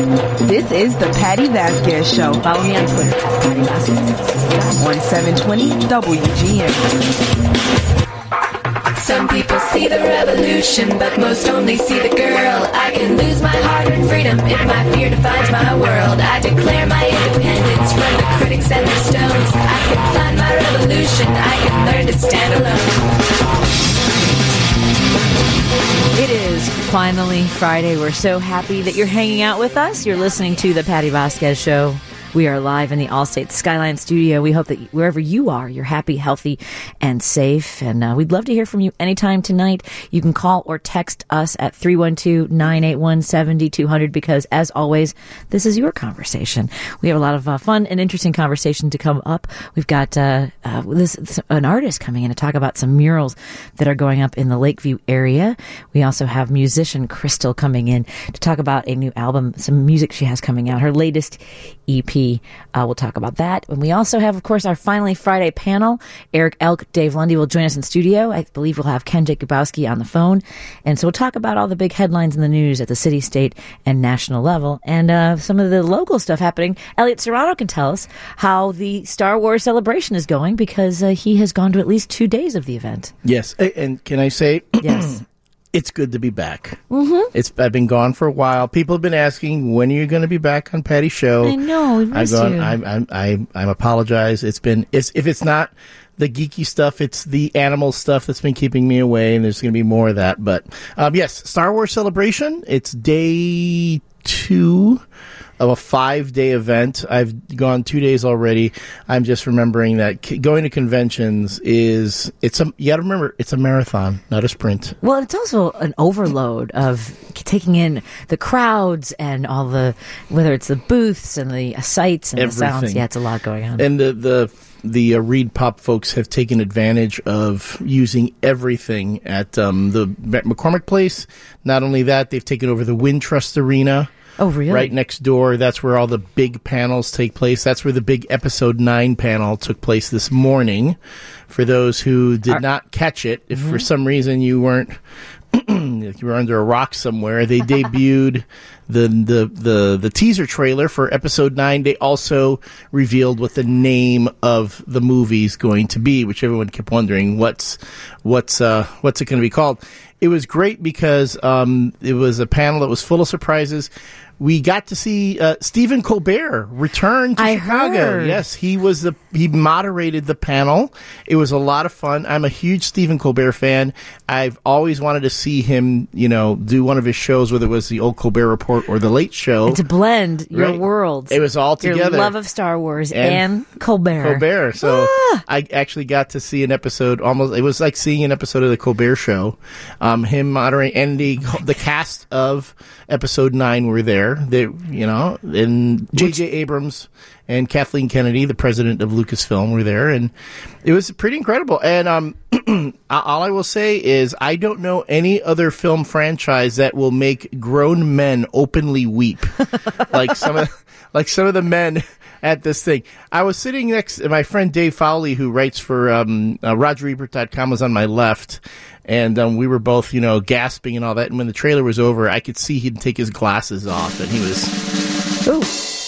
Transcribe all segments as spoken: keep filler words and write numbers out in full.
This is the Patty Vasquez Show. Follow me on Twitter at Patty Vasquez. On seven twenty W G N. Some people see the revolution, but most only see the girl. I can lose my hard-earned freedom if my fear defines my world. I declare my independence from the critics and their stones. I can find my revolution. I can learn to stand alone. It is finally Friday. We're so happy that you're hanging out with us. You're listening to the Patty Vasquez Show. We are live in the Allstate Skyline Studio. We hope that wherever you are, you're happy, healthy, and safe. And uh, we'd love to hear from you anytime tonight. You can call or text us at three one two, nine eight one, seven two zero zero because, as always, this is your conversation. We have a lot of uh, fun and interesting conversation to come up. We've got uh, uh, this, this an artist coming in to talk about some murals that are going up in the Lakeview area. We also have musician Crystal coming in to talk about a new album, some music she has coming out, her latest E P. Uh, we'll talk about that. And we also have, of course, our Finally Friday panel. Eric Elk, Dave Lundy will join us in studio. I believe we'll have Ken Jacobowski on the phone. And so we'll talk about all the big headlines in the news at the city, state, and national level. And uh, some of the local stuff happening. Elliot Serrano can tell us how the Star Wars celebration is going because uh, he has gone to at least two days of the event. Yes. And can I say... Yes. It's good to be back. Mm-hmm. It's I've been gone for a while. People have been asking, when are you going to be back on Patty's show? I know. We missed I've gone, you. I'm, I'm, I'm, I'm apologize. It's been, it's, if it's not the geeky stuff, it's the animal stuff that's been keeping me away, and there's going to be more of that. But, um, yes, Star Wars Celebration. It's day two of a five-day event. I've gone two days already. I'm just remembering that c- going to conventions is, it's a, you got to remember, it's a marathon, not a sprint. Well, it's also an overload of taking in the crowds and all the, whether it's the booths and the sights and Everything. the sounds. Yeah, it's a lot going on. And the, the, the uh, Reed Pop folks have taken advantage of using everything at um, the McCormick Place. Not only that, they've taken over the Wintrust Arena. Oh, really? Right next door. That's where all the big panels take place. That's where the big episode nine panel took place this morning. For those who did Are, not catch it, if mm-hmm. for some reason you weren't, if you were under a rock somewhere, they debuted the, the, the, the teaser trailer for episode nine. They also revealed what the name of the movie is going to be, which everyone kept wondering, what's, what's, uh, what's it going to be called? It was great because um, it was a panel that was full of surprises. We got to see uh, Stephen Colbert return to I Chicago. heard. Yes, he was the he moderated the panel. It was a lot of fun. I'm a huge Stephen Colbert fan. I've always wanted to see him, you know, do one of his shows, whether it was the old Colbert Report or the Late Show. And to blend your Right. worlds. It was all together. Your love of Star Wars And and, Colbert. Colbert. So Ah! I actually got to see an episode. Almost, it was like seeing an episode of the Colbert Show. Um, him moderating, and the the cast of episode nine were there. They, you know, and J J Abrams and Kathleen Kennedy, the president of Lucasfilm, were there, and it was pretty incredible. And um, all I will say is, I don't know any other film franchise that will make grown men openly weep like some of like some of the men at this thing. I was sitting next to my friend Dave Fowley, who writes for um, uh, Roger Ebert dot com, was on my left, and um, we were both, you know, gasping and all that. And when the trailer was over, I could see he'd take his glasses off, and he was... Ooh.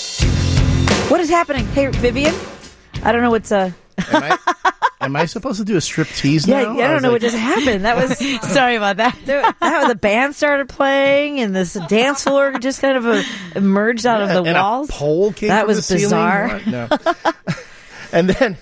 What is happening? Hey, Vivian? I don't know what's... Uh... Am I, am I supposed to do a strip tease Yeah, now? yeah, I don't was know like, what just happened. That was... Sorry about that. that was the band started playing, and this dance floor just kind of uh, emerged out yeah, of the and walls. a pole came That from was the bizarre. ceiling. What? No. And then...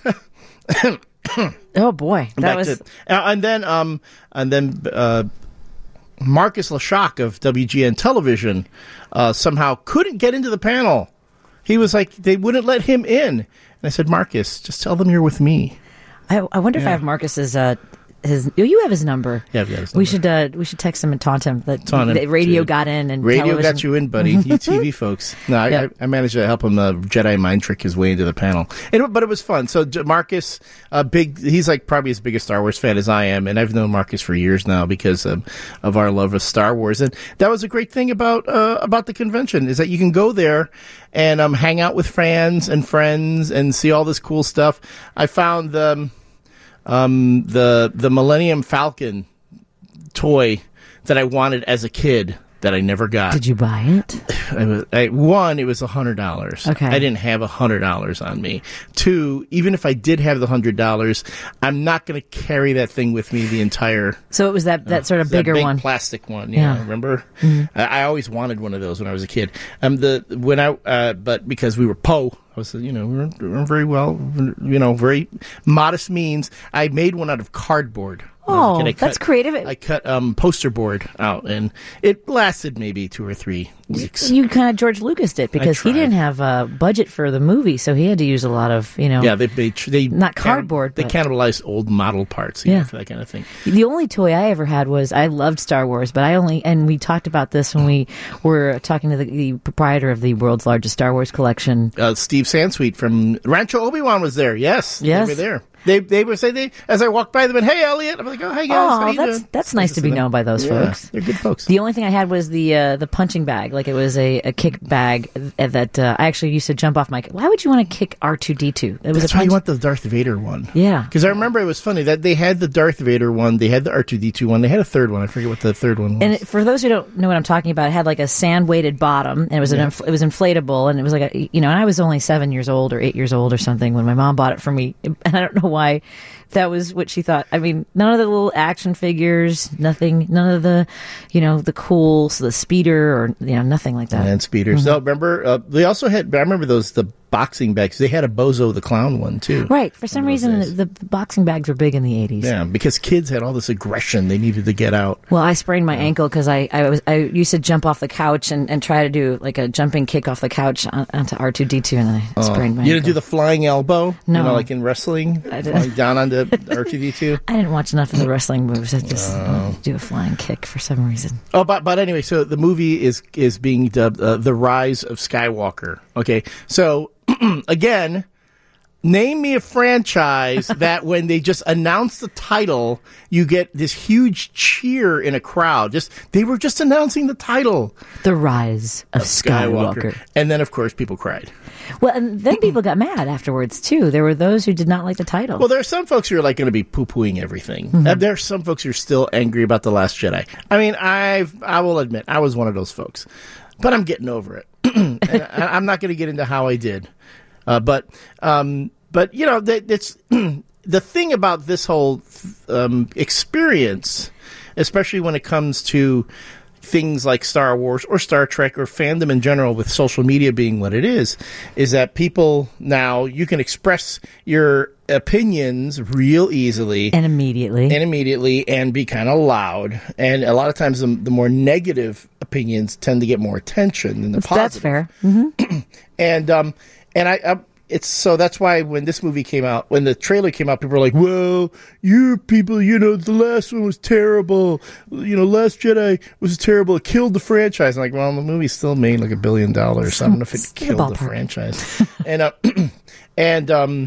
Oh, boy. That Back was... to, uh, and then, um, and then, uh, Marcus Leshock of W G N Television, uh, somehow couldn't get into the panel. He was like, they wouldn't let him in. And I said, Marcus, just tell them you're with me. I, I wonder if Yeah. I have Marcus's... Uh, his, oh, you have his number. Yeah, I've got his We number. should uh, we should text him and taunt him that Taunt him, the radio dude. got in and Radio television. got you in, buddy. You T V folks. No, I, Yep. I, I managed to help him uh, Jedi mind trick his way into the panel. And, but it was fun. So J- Marcus, uh, big, he's like probably as big a Star Wars fan as I am, and I've known Marcus for years now because of, of our love of Star Wars. And that was a great thing about uh, about the convention, is that you can go there and um, hang out with fans and friends and see all this cool stuff. I found the um, the the Millennium Falcon toy that I wanted as a kid. that I never got. Did you buy it? I was, I, one, it was a hundred dollars. Okay. I didn't have a hundred dollars on me. Two, even if I did have the hundred dollars, I'm not going to carry that thing with me the entire. So it was that, that sort of that bigger big one. plastic one. Yeah, Yeah. remember? Mm-hmm. I, I always wanted one of those when I was a kid. Um, the when I uh, but because we were po. I was, you know, we were, we were very well, you know, very modest means. I made one out of cardboard. Oh, I that's cut, creative. I cut um, poster board out, and it lasted maybe two or three weeks. You kind of George Lucased it because he tried. didn't have a budget for the movie, so he had to use a lot of, you know. Yeah, they they, they Not cardboard, They but- cannibalized old model parts, you Yeah. know, for that kind of thing. The only toy I ever had was I loved Star Wars, but I only and we talked about this when we were talking to the, the proprietor of the world's largest Star Wars collection. Uh, Steve Sansweet from Rancho Obi-Wan was there. Yes, Yes. they were there. They they would say they as I walked by them and hey Elliot, I'm like, oh hey guys, how Oh, you that's doing? that's nice to be known by those Yeah, folks. they're good folks. The only thing I had was the uh, the punching bag, like it was a, a kick bag that uh, I actually used to jump off my. Why would you want to kick R two D two? It was That's a why punch- you want the Darth Vader one. Yeah. Because I remember it was funny that they had the Darth Vader one, they had the R two D two one, they had a third one. I forget what the third one was. And it, for those who don't know what I'm talking about, it had like a sand weighted bottom, and it was an infl- it was inflatable, and it was like a, you know, and I was only seven years old or eight years old or something when my mom bought it for me, and I don't know why. That was what she thought. I mean, none of the little action figures, nothing, none of the, you know, the cool, so the speeder or, you know, nothing like that. And speeders. Mm-hmm. So remember, uh, they also had, I remember those, the boxing bags. They had a Bozo the Clown one too. Right. For some One of those reason, days. the, the boxing bags were big in the eighties. Yeah, because kids had all this aggression they needed to get out. Well, I sprained my ankle because I, I was I used to jump off the couch and, and try to do like a jumping kick off the couch on, onto R two D two, and then I sprained my You ankle. didn't do the flying elbow? No. You know, like in wrestling? I didn't. Flying down onto R two D two? I didn't watch enough of the wrestling moves. I just uh, do a flying kick for some reason. Oh, but but anyway, so the movie is is being dubbed uh, The Rise of Skywalker. Okay, so again, name me a franchise that when they just announce the title, you get this huge cheer in a crowd. Just they were just announcing the title, The Rise of Skywalker. and then of course people cried. Well, and then people got mad afterwards too. There were those who did not like the title. Well, there are some folks who are like going to be poo-pooing everything. Mm-hmm. Uh, there are some folks who are still angry about The Last Jedi. I mean, I've I will admit I was one of those folks, but I'm getting over it. And I, I'm not going to get into how I did, uh, but um, but you know, that, it's the thing about this whole um, experience, especially when it comes to things like Star Wars or Star Trek or fandom in general, with social media being what it is, is that people now, you can express your opinions real easily and immediately. and immediately and be kind of loud. And a lot of times the, the more negative opinions tend to get more attention than the positive. That's fair. Mm-hmm. And um and I, I it's so that's why when this movie came out, when the trailer came out, people were like, "Well, you people, you know, the last one was terrible. You know, Last Jedi was terrible. It killed the franchise." I'm like, well, the movie still made like a billion dollars. So I don't know if it in the killed the ballpark. franchise. and uh, and um,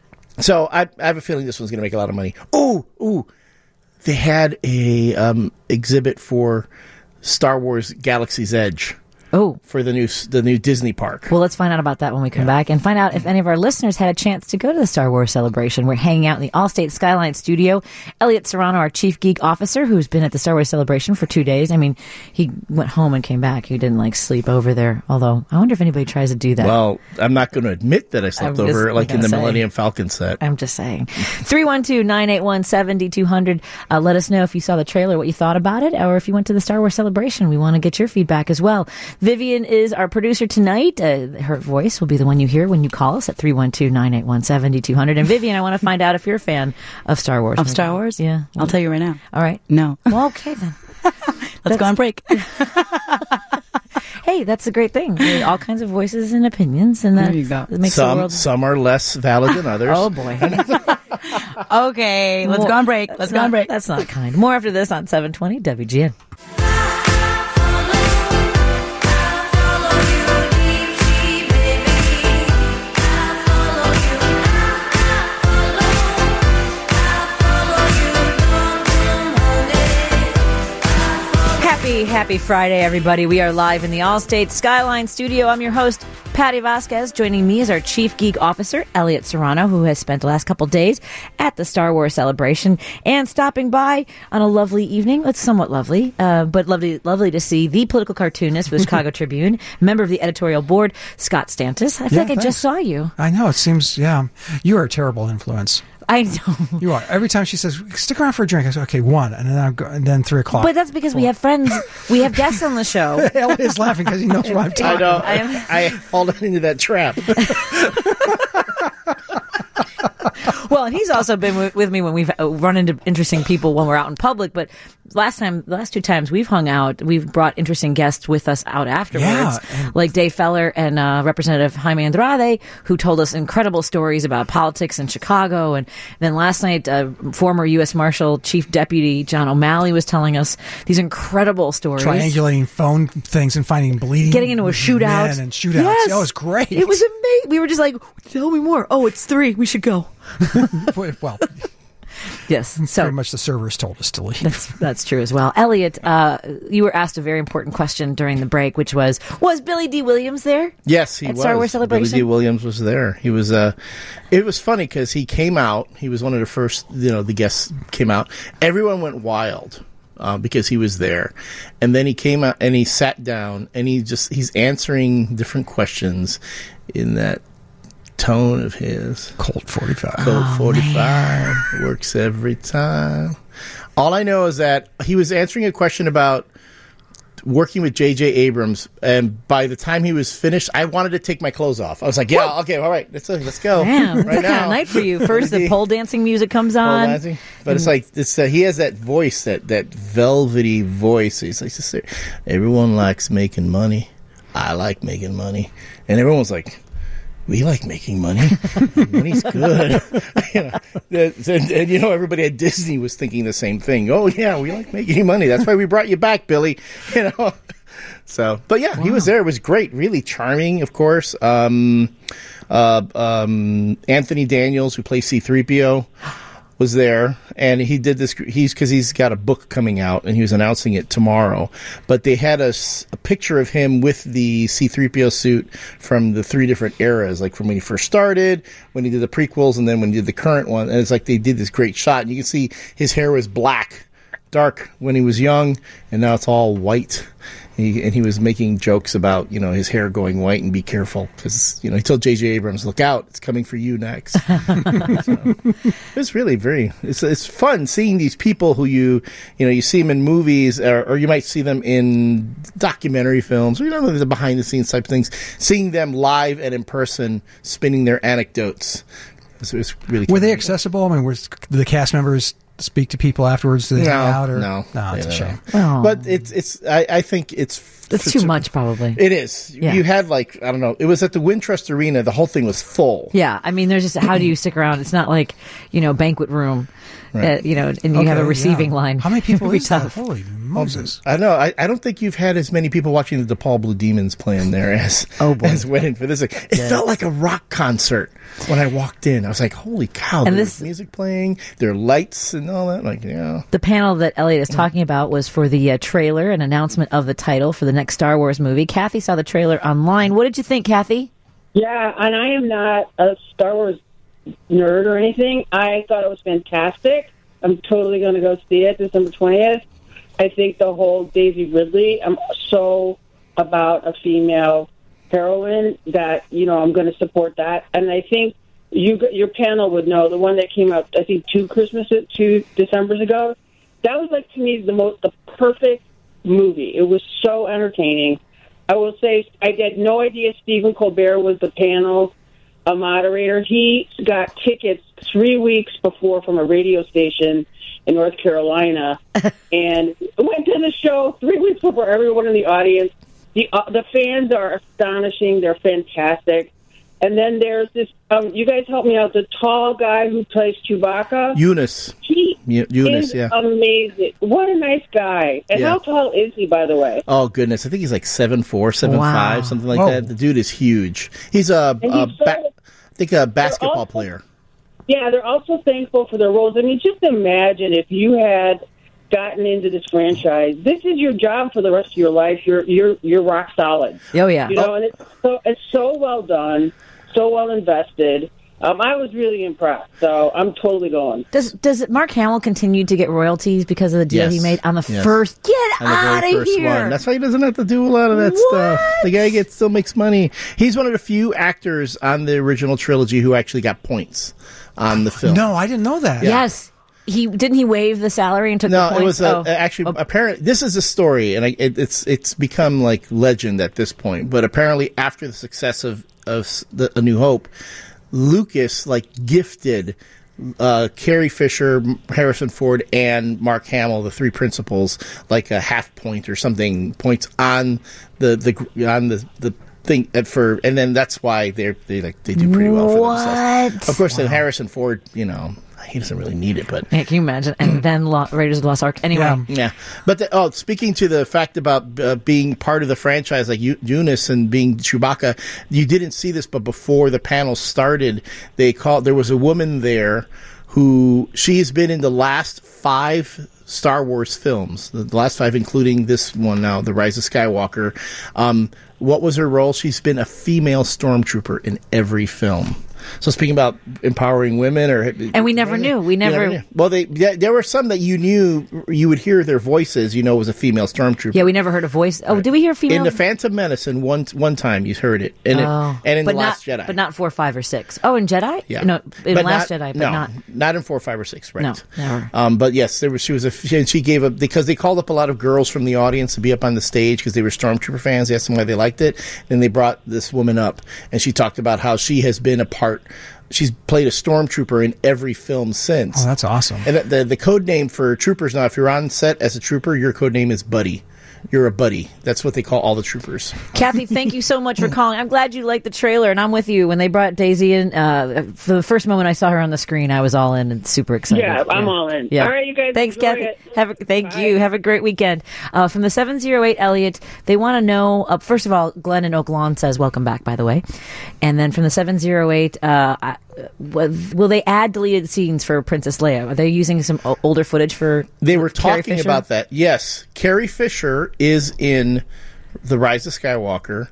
so I, I have a feeling this one's going to make a lot of money. Oh, ooh, they had a um exhibit for Star Wars Galaxy's Edge. Oh. For the new the new Disney park. Well, let's find out about that when we come back, and find out if any of our listeners had a chance to go to the Star Wars celebration. We're hanging out in the Allstate Skyline studio. Elliot Serrano, our chief geek officer, who's been at the Star Wars celebration for two days. I mean, he went home and came back. He didn't like sleep over there. Although I wonder if anybody tries to do that. Well, I'm not going to admit that I slept I'm just over like in gonna the say. Millennium Falcon set. I'm just saying. three one two, nine eight one, seven two zero zero. Uh, let us know if you saw the trailer, what you thought about it, or if you went to the Star Wars celebration. We want to get your feedback as well. Vivian is our producer tonight. Uh, her voice will be the one you hear when you call us at three one two, nine eight one, seven two zero zero. And Vivian, I want to find out if you're a fan of Star Wars. Of Star Wars? Yeah. I'll tell you right now. All right. No. Well, okay then. Let's go on break. Hey, that's a great thing. I mean, all kinds of voices and opinions, and that, There you go. that makes the Some world. some are less valid than others. Oh boy. Okay, let's More- go on break. That's Let's go not- on break. That's not kind. More after this on seven twenty W G N. Happy, happy Friday, everybody. We are live in the Allstate Skyline studio. I'm your host, Patty Vasquez. Joining me is our Chief Geek Officer, Elliot Serrano, who has spent the last couple days at the Star Wars celebration and stopping by on a lovely evening. It's somewhat lovely, uh, but lovely lovely to see the political cartoonist for the Chicago Tribune, member of the editorial board, Scott Stantis. I feel Yeah, like I thanks. just saw you. I know, it seems, yeah. You are a terrible influence. I know. You are. Every time she says, stick around for a drink, I say, okay, one, and then, I'll go, and then three o'clock. But that's because we have friends, we have guests on the show. Elliot is laughing because he knows what I'm I talking know. about. I am- I fallen into that trap. Well, and he's also been with, with me when we've uh, run into interesting people when we're out in public. But last time, the last two times we've hung out, we've brought interesting guests with us out afterwards, Yeah, and- like Dave Feller and uh, Representative Jaime Andrade, who told us incredible stories about politics in Chicago. And then last night, uh, former U S Marshal Chief Deputy John O'Malley was telling us these incredible stories. Triangulating phone things and finding bleeding Getting into a shootout. men and shootouts. Yes. Oh, it was great. It was amazing. We were just like, tell me more. Oh, it's three. We should go. Well, Yes. So pretty much the servers told us to leave. That's, that's true as well. Elliot, uh, you were asked a very important question during the break, which was, was Billy D. Williams there? Yes, he At was. Star Wars Celebration? Billy D. Williams was there. He was. Uh, it was funny because he came out. He was one of the first. You know, the guests came out. Everyone went wild uh, because he was there, and then he came out and he sat down and he just he's answering different questions in that tone of his. Colt forty-five. Colt forty-five works every time. All I know is that he was answering a question about working with J J. Abrams, and by the time he was finished, I wanted to take my clothes off. I was like, "Yeah, okay, all right, let's let's go." Damn, that's right the kind now. of night for you. First, the pole dancing music comes Pole on. dancing. But it's like it's uh, he has that voice, that that velvety voice. He's like, just, everyone likes making money. I like making money, and everyone's like, we like making money. Money's good. you know, and, and, and, you know, everybody at Disney was thinking the same thing. Oh, yeah, we like making money. That's why we brought you back, Billy. You know. So, but yeah, wow. He was there. It was great. Really charming, of course. Um, uh, um, Anthony Daniels, who plays C three P O, was there, and he did this. He's because he's got a book coming out, and he was announcing it tomorrow. But they had a, a picture of him with the C three P O suit from the three different eras, like from when he first started, when he did the prequels, and then when he did the current one. And it's like they did this great shot, and you can see his hair was black, dark when he was young, and now it's all white. He, and he was making jokes about, you know, his hair going white and be careful because, you know, he told J J. Abrams, look out, it's coming for you next. So, it's really very, it's it's fun seeing these people who you, you know, you see them in movies or, or you might see them in documentary films or, you know, the behind the scenes type of things, seeing them live and in person spinning their anecdotes. It was really Were they accessible? I mean, were the cast members speak to people afterwards? Do they no, hang out? Or? No, no, it's a shame. Oh. But it's it's. I, I think it's It's too much, probably. It is. Yeah. You had like I don't know. It was at the Wintrust Arena. The whole thing was full. Yeah, I mean, there's just how do you stick around? It's not like, you know, banquet room, Right. uh, you know, and you Okay, have a receiving yeah. line. How many people It'd be is that? tough. Holy Moses. I know. I, I don't think you've had as many people watching the DePaul Blue Demons playing there as Oh, boy. as went in for this. It felt like a rock concert when I walked in. I was like, "Holy cow!" And There's this- music playing, there are lights and all that. Like, yeah. The panel that Elliot is talking about was for the uh, trailer, an announcement of the title for the next Star Wars movie. Kathy saw the trailer online. What did you think, Kathy? Yeah, and I am not a Star Wars nerd or anything. I thought it was fantastic. I'm totally going to go see it December twentieth. I think the whole Daisy Ridley, I'm so about a female heroine that, you know, I'm going to support that. And I think you, your panel would know, the one that came out, I think, two Christmases, two Decembers ago, that was, like, to me, the most, the perfect movie. It was so entertaining. I will say, I had no idea Stephen Colbert was the panel a moderator. He got tickets three weeks before from a radio station in North Carolina and went to the show three weeks before everyone in the audience. The uh, the fans are astonishing. They're fantastic. And then there's this, um, you guys help me out, the tall guy who plays Chewbacca. Eunice. He Eu- Eunice, is yeah. amazing. What a nice guy. And Yeah. how tall is he, by the way? Oh goodness, I think he's like seven four, seven Wow. five, something like Whoa. that. The dude is huge. He's a, And a he's ba- so- I think a basketball also- player. Yeah, they're also thankful for their roles. I mean, just imagine if you had gotten into this franchise, this is your job for the rest of your life. You're you're you're rock solid. Oh yeah. You know, and it's so it's so well done, so well invested. Um, I was really impressed, so I'm totally going. Does does Mark Hamill continue to get royalties because of the deal Yes. he made on the Yes. first? Get On the out very of first here! one. That's why he doesn't have to do a lot of that What? stuff. The guy gets still makes money. He's one of the few actors on the original trilogy who actually got points on the film. No, I didn't know that. Yes, he didn't. He waive the salary and took No, the points. it was uh, Oh. actually Oh. apparently this is a story, and I, it, it's it's become like legend at this point. But apparently, after the success of of s- the, A New Hope, Lucas like gifted uh, Carrie Fisher, Harrison Ford, and Mark Hamill, the three principals, like a half point or something points on the the on the the. thing at for and then that's why they're they like they do pretty well for themselves. What? Of course, then Harrison Ford, you know, he doesn't really need it, but Yeah, can you imagine? And then Lo- Raiders of the Lost Ark. Anyway, Yeah. yeah, but the, oh, speaking to the fact about uh, being part of the franchise, like Eu- Eunice and being Chewbacca, you didn't see this, but before the panel started, they called. There was a woman there who she's been in the last five Star Wars films, the the last five, including this one now, The Rise of Skywalker. Um, what was her role? She's been a female stormtrooper in every film. So speaking about empowering women, or And we never knew. We You never- knew. Well, they yeah, there were some that you knew. You would hear their voices. You know, it was a female stormtrooper. yeah, we never heard a voice. Oh, did we hear female? in the Phantom Menace, and one one time you heard it, and, Oh. it, and in but the not, Last Jedi, but not four, five, or six. Oh, in Jedi? yeah, No, in But Last not- Jedi, but no, not. not in four, five, or six. Right? No, never. Um, but yes, there was. She was a. She, and she gave up because they called up a lot of girls from the audience to be up on the stage because they were stormtrooper fans. They asked them why they liked it, and they brought this woman up, and she talked about how she has been a part. She's played a stormtrooper in every film since. Oh, that's awesome. And the, the the code name for troopers now, if you're on set as a trooper, your code name is Buddy. You're a buddy. That's what they call all the troopers. Kathy, thank you so much for calling. I'm glad you liked the trailer, and I'm with you. When they brought Daisy in, uh, for the first moment I saw her on the screen, I was all in and super excited. Yeah, I'm all in. Yeah. All right, you guys. Thanks, enjoy Kathy. it. Have a, thank Bye. you. Have a great weekend. Uh, from the seven oh eight Elliot, they want to know. Uh, first of all, Glenn in Oak Lawn says, "Welcome back," by the way. And then from the seven oh eight, uh, I- will they add deleted scenes for Princess Leia? Are they using some o- older footage for? They were Carrie talking Fisher? about that. Yes, Carrie Fisher is in The Rise of Skywalker.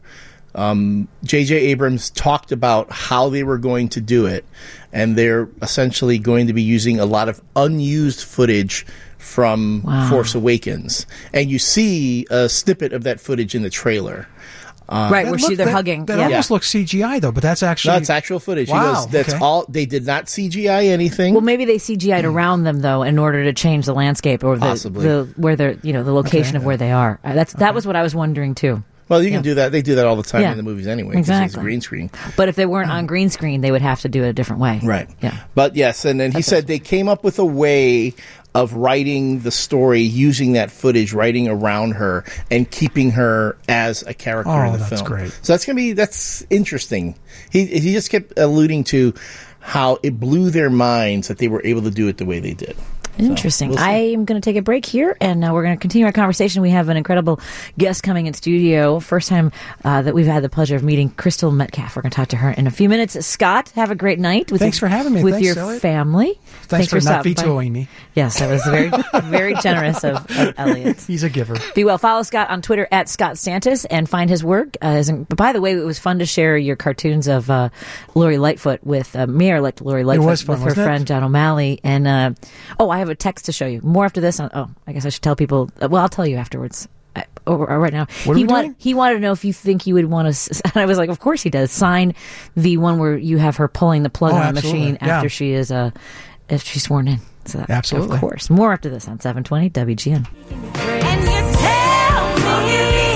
Um, J J Abrams talked about how they were going to do it, and they're essentially going to be using a lot of unused footage from Wow. Force Awakens, and you see a snippet of that footage in the trailer. right, That where she look- they're that- hugging. That yeah. almost looks C G I though, but that's actually No, it's actual footage. He Wow, goes, that's okay. all. They did not C G I anything. Well, maybe they C G I'd around them though, in order to change the landscape or the, Possibly. the where they're you know the location of where they are. Uh, that's that was what I was wondering too. Well, you can Yeah. do that. They do that all the time Yeah. in the movies anyway. 'cause it's Exactly. green screen. But if they weren't on green screen, they would have to do it a different way. Right. Yeah. But yes, and then he said they came up with a way of writing the story using that footage, writing around her and keeping her as a character Oh, in the that's film. great. So that's gonna be that's interesting. He he just kept alluding to how it blew their minds that they were able to do it the way they did. Interesting. we'll see. I am going to take a break here, and uh, we're going to continue our conversation. We have an incredible guest coming in studio. First time uh, that we've had the pleasure of meeting Crystal Metcalf. We're going to talk to her in a few minutes. Scott, have a great night. With Thanks your, for having me. With Thanks, your Elliot. family. Thanks, for, not stopping by. vetoing me. Yes, that was very, very generous of, of Elliot. He's a giver. Be well. Follow Scott on Twitter at Scott Stantis and find his work. Uh, his, but by the way, it was fun to share your cartoons of uh, Lori Lightfoot with uh, Mayor liked Lori Lightfoot was fun, with her wasn't it? friend John O'Malley. And uh, oh, I have a text to show you. More after this. On, oh, I guess I should tell people. Uh, well, I'll tell you afterwards. I, or, or right now. What are he we doing? He wanted to know if you think you would want to. S- and I was like, of course he does. Sign the one where you have her pulling the plug Oh, on the absolutely. machine Yeah. after she is uh, if she's sworn in. So that, Absolutely. of course. More after this on seven twenty W G N. And you tell me,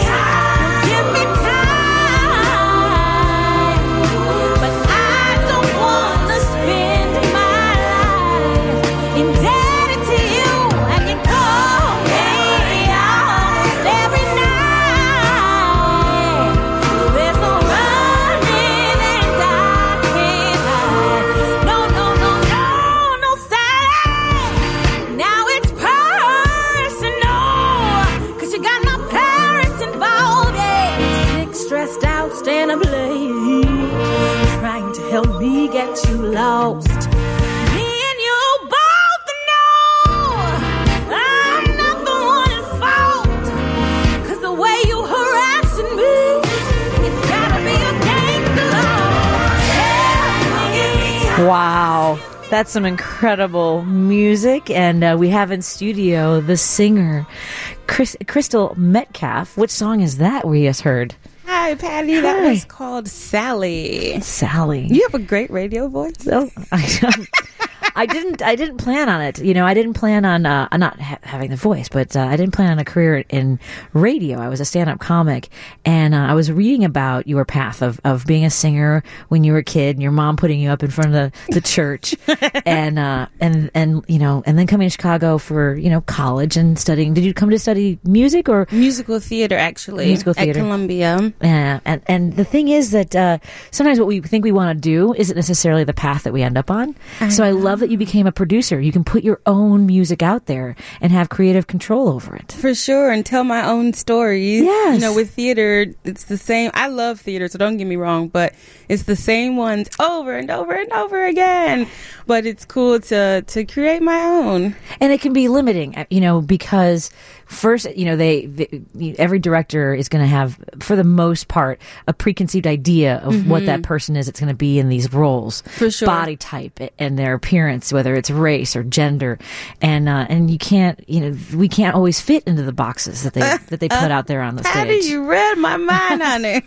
give me time, but I don't wanna spend my life indebted to you, and you call me almost every night. There's no running and I can't hide. No, no, no, no, no, Sally. Now it's personal, 'cause you got my parents involved, yeah. Sick, stressed out, stand up late, trying to help me get you lost. Me and you both know I'm Wow. That's some incredible music. And uh, we have in studio the singer, Chris, Crystal Metcalf. Which song is that we just heard? Hi, Patty. Hi. That was called Sally. Sally. You have a great radio voice. Oh, I, I didn't. I didn't plan on it. You know, I didn't plan on uh, not ha- having the voice, but uh, I didn't plan on a career in radio. I was a stand-up comic, and uh, I was reading about your path of, of being a singer when you were a kid, and your mom putting you up in front of the, the church, and uh, and and you know, and then coming to Chicago for you know college and studying. Did you come to study music or musical theater? Actually, musical theater at Columbia. Yeah, and and the thing is that uh, sometimes what we think we want to do isn't necessarily the path that we end up on. I so know. I love that you became a producer. You can put your own music out there and have creative control over it. For sure, and tell my own stories. Yes. You know, with theater, it's the same. I love theater, so don't get me wrong, but it's the same ones over and over and over again. But it's cool to to create my own. And it can be limiting, you know, because first, you know, they, they every director is going to have, for the most part, a preconceived idea of mm-hmm. what that person is. It's going to be in these roles, for sure, body type and their appearance, whether it's race or gender, and uh, and you can't, you know, we can't always fit into the boxes that they uh, that they put uh, out there on the Patty, stage. You read my mind on it.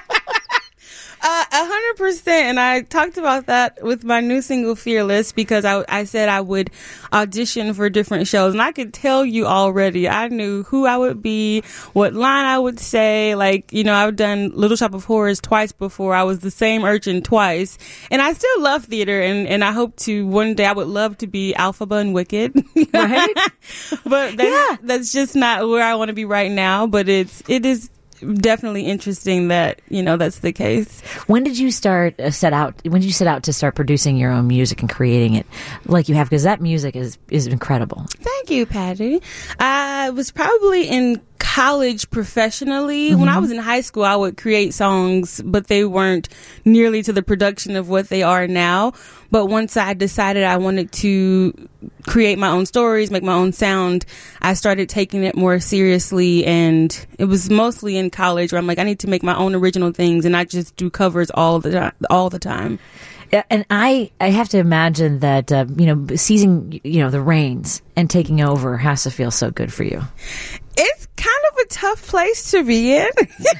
A hundred percent. And I talked about that with my new single, Fearless, because I, I said I would audition for different shows. And I could tell you already, I knew who I would be, what line I would say. Like, you know, I've done Little Shop of Horrors twice before. I was the same urchin twice. And I still love theater. And, and I hope to one day, I would love to be Alphaba and Wicked. Right? But that's, yeah. that's just not where I want to be right now. But it's, it is definitely interesting that, you know, that's the case. When did you start uh, set out when did you set out to start producing your own music and creating it like you have, because that music is is incredible? Thank you, Patty. I was probably in college professionally. Mm-hmm. When I was in high school, I would create songs, but they weren't nearly to the production of what they are now. But once I decided I wanted to create my own stories, make my own sound, I started taking it more seriously. And it was mostly in college where I'm like, I need to make my own original things and not just do covers all the time, all the time. And I, I have to imagine that, uh, you know, seizing, you know, the reins and taking over has to feel so good for you. It's kind of a tough place to be in.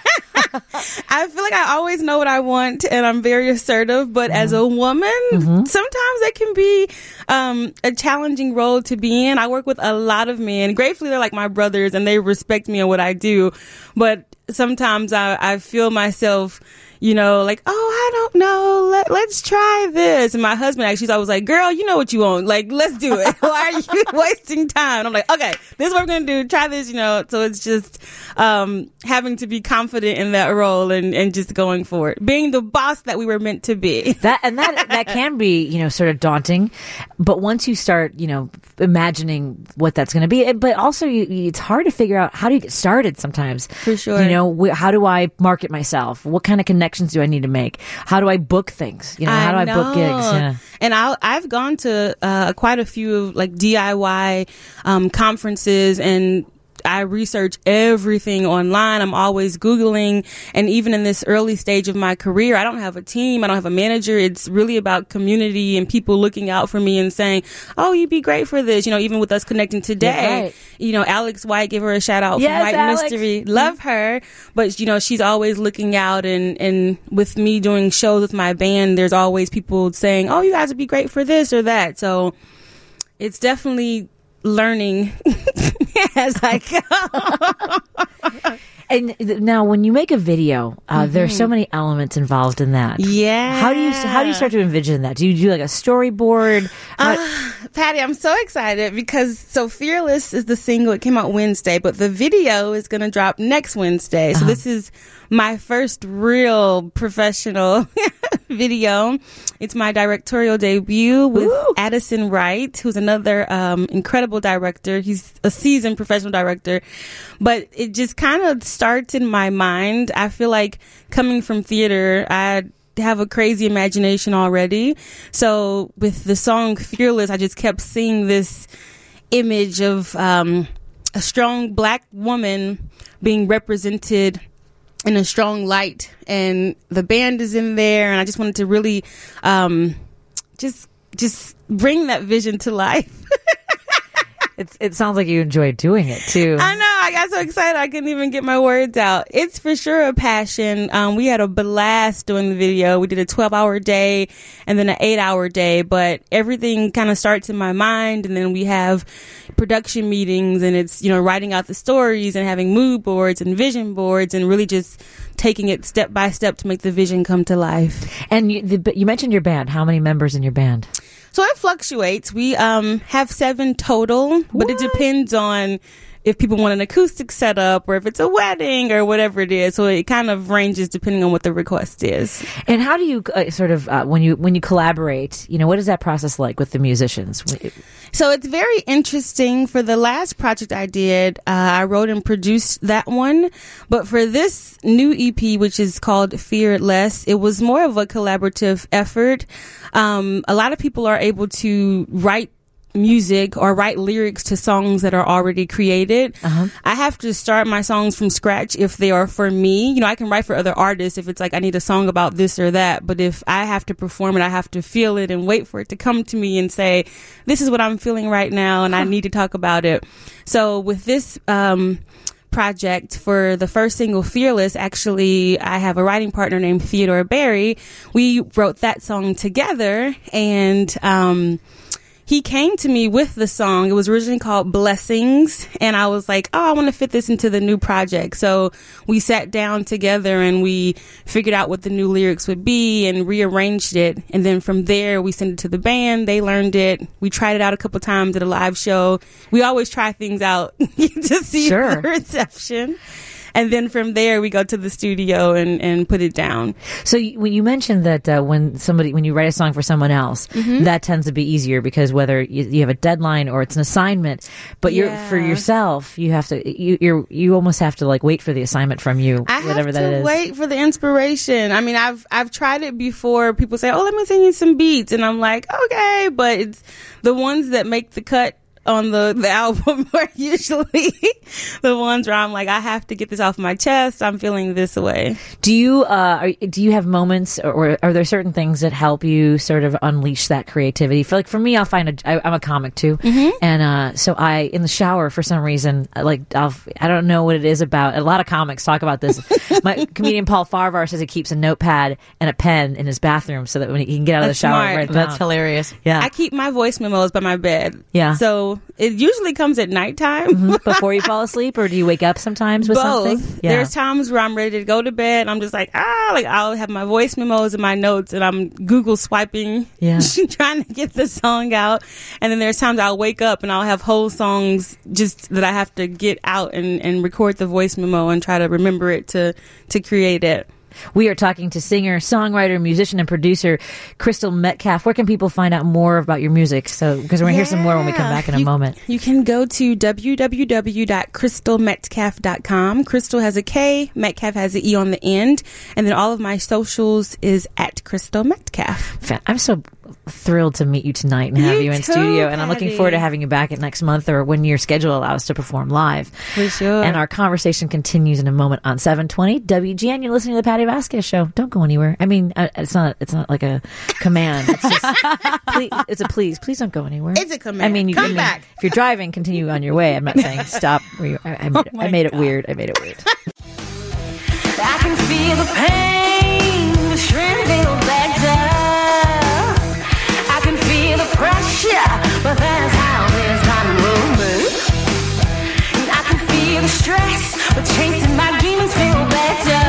I feel like I always know what I want and I'm very assertive, but mm-hmm. as a woman, mm-hmm. sometimes that can be um, a challenging role to be in. I work with a lot of men. Gratefully, they're like my brothers and they respect me and what I do. But sometimes I, I feel myself, you know, like, oh, I don't know. Let, let's try this. And my husband actually, I was like, girl, you know what you want. Like, let's do it. Why are you wasting time? And I'm like, okay, this is what we're going to do. Try this, you know. So it's just um, having to be confident in that role and, and just going for it. Being the boss that we were meant to be. That And that, that can be, you know, sort of daunting. But once you start, you know, imagining what that's going to be, but also you, it's hard to figure out how do you get started sometimes. For sure. You know, wh- how do I market myself? What kind of connections do I need to make? How do I book things? You know, how do I, know. I book gigs? Yeah. And I, I've gone to uh, quite a few like D I Y um, conferences, and I research everything online. I'm always Googling. And even in this early stage of my career, I don't have a team. I don't have a manager. It's really about community and people looking out for me and saying, oh, you'd be great for this. You know, even with us connecting today, right. you know, Alex White, give her a shout out yes, from White Alex. Mystery. Love her. But, you know, she's always looking out. And, and with me doing shows with my band, there's always people saying, oh, you guys would be great for this or that. So it's definitely learning as I go. And now, when you make a video, uh, mm-hmm. there's so many elements involved in that. Yeah. How do you how do you start to envision that? Do you do like a storyboard? Uh, Patty, I'm so excited because so Fearless is the single. It came out Wednesday, but the video is going to drop next Wednesday. So uh-huh. this is my first real professional video. It's my directorial debut with Ooh. Addison Wright, who's another um, incredible director. He's a seasoned professional director, but it just kind of starts in my mind. I feel like coming from theater, I have a crazy imagination already. So with the song Fearless, I just kept seeing this image of um, a strong black woman being represented in a strong light, and the band is in there, and I just wanted to really um just just bring that vision to life. It's, it sounds like you enjoy doing it too. I know. I got so excited I couldn't even get my words out. It's for sure a passion. Um, we had a blast doing the video. We did a twelve hour day and then an eight hour day, but everything kind of starts in my mind, and then we have production meetings, and it's, you know, writing out the stories and having mood boards and vision boards and really just taking it step by step to make the vision come to life. And you, the, you mentioned your band. How many members in your band? So it fluctuates. We um have seven total, but it depends on if people want an acoustic setup or if it's a wedding or whatever it is. So it kind of ranges depending on what the request is. And how do you uh, sort of uh, when you when you collaborate? You know, what is that process like with the musicians? So it's very interesting. For the last project I did, uh, I wrote and produced that one. But for this new E P, which is called Fear Less, it was more of a collaborative effort. Um, a lot of people are able to write music or write lyrics to songs that are already created. Uh-huh. I have to start my songs from scratch if they are for me. You know, I can write for other artists if it's like I need a song about this or that, but if I have to perform it, I have to feel it and wait for it to come to me and say, this is what I'm feeling right now and I need to talk about it. So with this um project, for the first single, Fearless, actually I have a writing partner named Theodore Barry. We wrote that song together, and um he came to me with the song. It was originally called Blessings, and I was like, oh, I want to fit this into the new project. So we sat down together and we figured out what the new lyrics would be and rearranged it. And then from there, we sent it to the band. They learned it. We tried it out a couple times at a live show. We always try things out to see Sure. the reception. And then from there, we go to the studio and, and put it down. So you, when you mentioned that uh, when somebody when you write a song for someone else, mm-hmm. that tends to be easier because whether you, you have a deadline or it's an assignment, but yeah. you're for yourself, you have to you you're you almost have to like wait for the assignment from you, I whatever have that to is. Wait for the inspiration. I mean, I've I've tried it before. People say, "Oh, let me send you some beats," and I'm like, "Okay," but it's the ones that make the cut on the, the album are usually the ones where I'm like, I have to get this off my chest. I'm feeling this way. Do you uh are, do you have moments, or, or are there certain things that help you sort of unleash that creativity? For like for me, I'll find a I, I'm a comic too, mm-hmm. and uh so I in the shower for some reason like I'll I don't know what it is about. A lot of comics talk about this. My comedian Paul Farvar says he keeps a notepad and a pen in his bathroom so that when he can get out That's of the shower, smart. right That's down. hilarious. Yeah, I keep my voice memos by my bed. Yeah. So it usually comes at nighttime. Mm-hmm. Before you fall asleep, or do you wake up sometimes with Both. something? Yeah. There's times where I'm ready to go to bed and I'm just like, ah, like I'll have my voice memos and my notes and I'm Google swiping, yeah. trying to get the song out. And then there's times I'll wake up and I'll have whole songs just that I have to get out and, and record the voice memo and try to remember it to, to create it. We are talking to singer, songwriter, musician, and producer Crystal Metcalf. Where can people find out more about your music? So, because we're going to hear some more when we come back in a you, moment. You can go to w w w dot crystal metcalf dot com. Crystal has a K, Metcalf has an E on the end, and then all of my socials is at Crystal Metcalf. I'm so thrilled to meet you tonight and have You you in too, studio, and I'm looking Patty. forward to having you back at next month or when your schedule allows to perform live. For sure. And our conversation continues in a moment on seven twenty W G N. You're listening to the Patty Vasquez Show. Don't go anywhere. I mean, uh, it's not. It's not like a command. It's just. please, it's a please. Please don't go anywhere. It's a command. I mean, you, Come I mean, back. If you're driving, continue on your way. I'm not saying stop. Where you, I, I made, Oh I made it God. weird. I made it weird. I can feel the pain, the shrimp feel better. I can feel the pressure, but that's how this time and movement. And I can feel the stress, but chasing my demons feel better.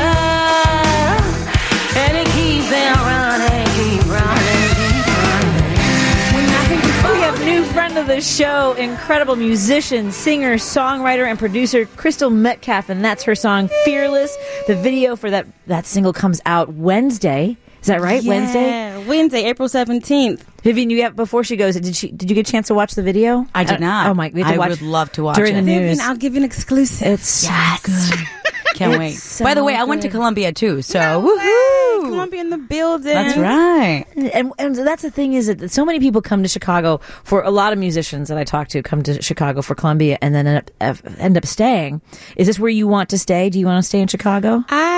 And it keeps them running, keep running, keep running. When I think before We have new friend of the show, incredible musician, singer, songwriter, and producer Crystal Metcalf, and that's her song "Fearless." The video for that that single comes out Wednesday. Is that right? Yeah, Wednesday. Wednesday, April seventeenth. Vivian, you have, before she goes, did she? Did you get a chance to watch the video? I did Uh, not. oh my! We had to I watch would love to watch during it. the news. Vivian, I'll give you an exclusive. It's so good. Can't It's wait. so By the way, I went to good. Columbia too, so No way. woohoo! Columbia in the building. That's right. And, and that's the thing is that so many people come to Chicago for a lot of musicians that I talk to come to Chicago for Columbia and then end up, end up staying. Is this where you want to stay? Do you want to stay in Chicago? I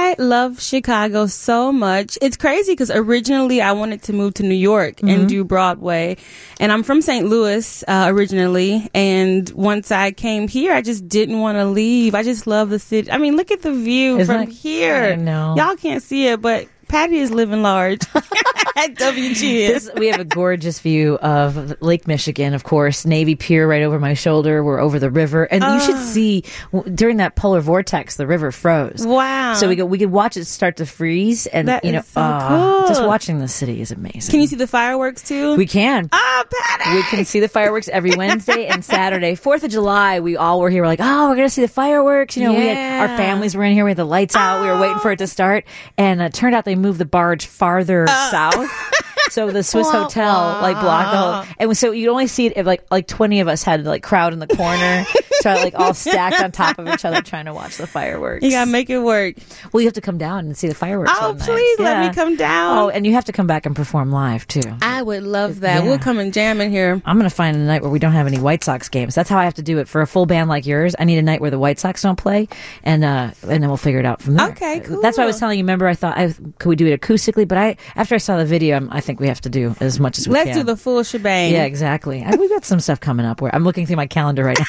I love Chicago so much. It's crazy because originally I wanted to move to New York mm-hmm. and do Broadway. And I'm from Saint Louis uh, originally. And once I came here, I just didn't want to leave. I just love the city. I mean, look at the view Isn't from that, here. I know. Y'all can't see it, but Patty is living large at W G N. This, we have a gorgeous view of Lake Michigan, of course, Navy Pier right over my shoulder. We're over the river. And uh, you should see, w- during that polar vortex, the river froze. Wow. So we could, we could watch it start to freeze. And, that you know, is so uh, cool. just watching the city is amazing. Can you see the fireworks too? We can. Oh, Patty! We can see the fireworks every Wednesday and Saturday. Fourth of July, we all were here. We're like, oh, we're going to see the fireworks. You know, yeah. we had, our families were in here. We had the lights out. Oh. We were waiting for it to start. And it turned out they moved the barge farther uh. south. So the Swiss wah, Hotel wah. like blocked the whole, and so you'd only see it if like like twenty of us had to like crowd in the corner, try like all stacked on top of each other trying to watch the fireworks. You gotta make it work. Well, you have to come down and see the fireworks. Oh, one night. please Yeah. let me come down. Oh, and you have to come back and perform live too. I would love that. Yeah. We'll come and jam in here. I'm gonna find a night where we don't have any White Sox games. That's how I have to do it for a full band like yours. I need a night where the White Sox don't play, and uh, and then we'll figure it out from there. Okay, cool. That's why I was telling you. Remember, I thought, I, could we do it acoustically? But I, after I saw the video, I'm, I think we have to do as much as we Let's can. do the full shebang. Yeah, exactly. I, we've got some stuff coming up. Where I'm looking through my calendar right now.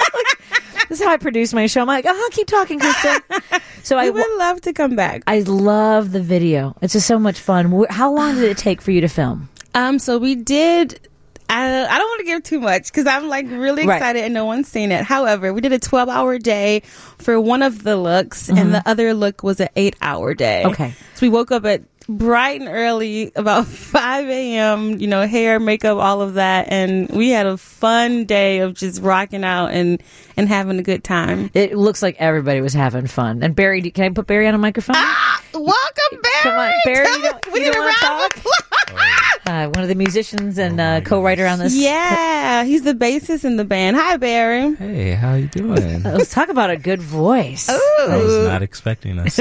This is how I produce my show. I'm like, oh, keep talking, Kristen. So we I would love to come back. I love the video. It's just so much fun. How long did it take for you to film? Um, so we did. I, I don't want to give too much because I'm like really Right. excited and no one's seen it. However, we did a twelve hour day for one of the looks, Mm-hmm. and the other look was an eight hour day. Okay. So we woke up at bright and early, about five a.m., you know, hair, makeup, all of that. And we had a fun day of just rocking out and, and having a good time. It looks like everybody was having fun. And Barry, can I put Barry on a microphone? Ah, welcome, Barry. Come on, Barry. Tell You don't, us- we you need don't a want to round of talk? applause. Uh, one of the musicians and Oh my uh, co-writer on this. Yeah, he's the bassist in the band. Hi, Barry. Hey, how you doing? Let's talk about a good voice. I was not expecting this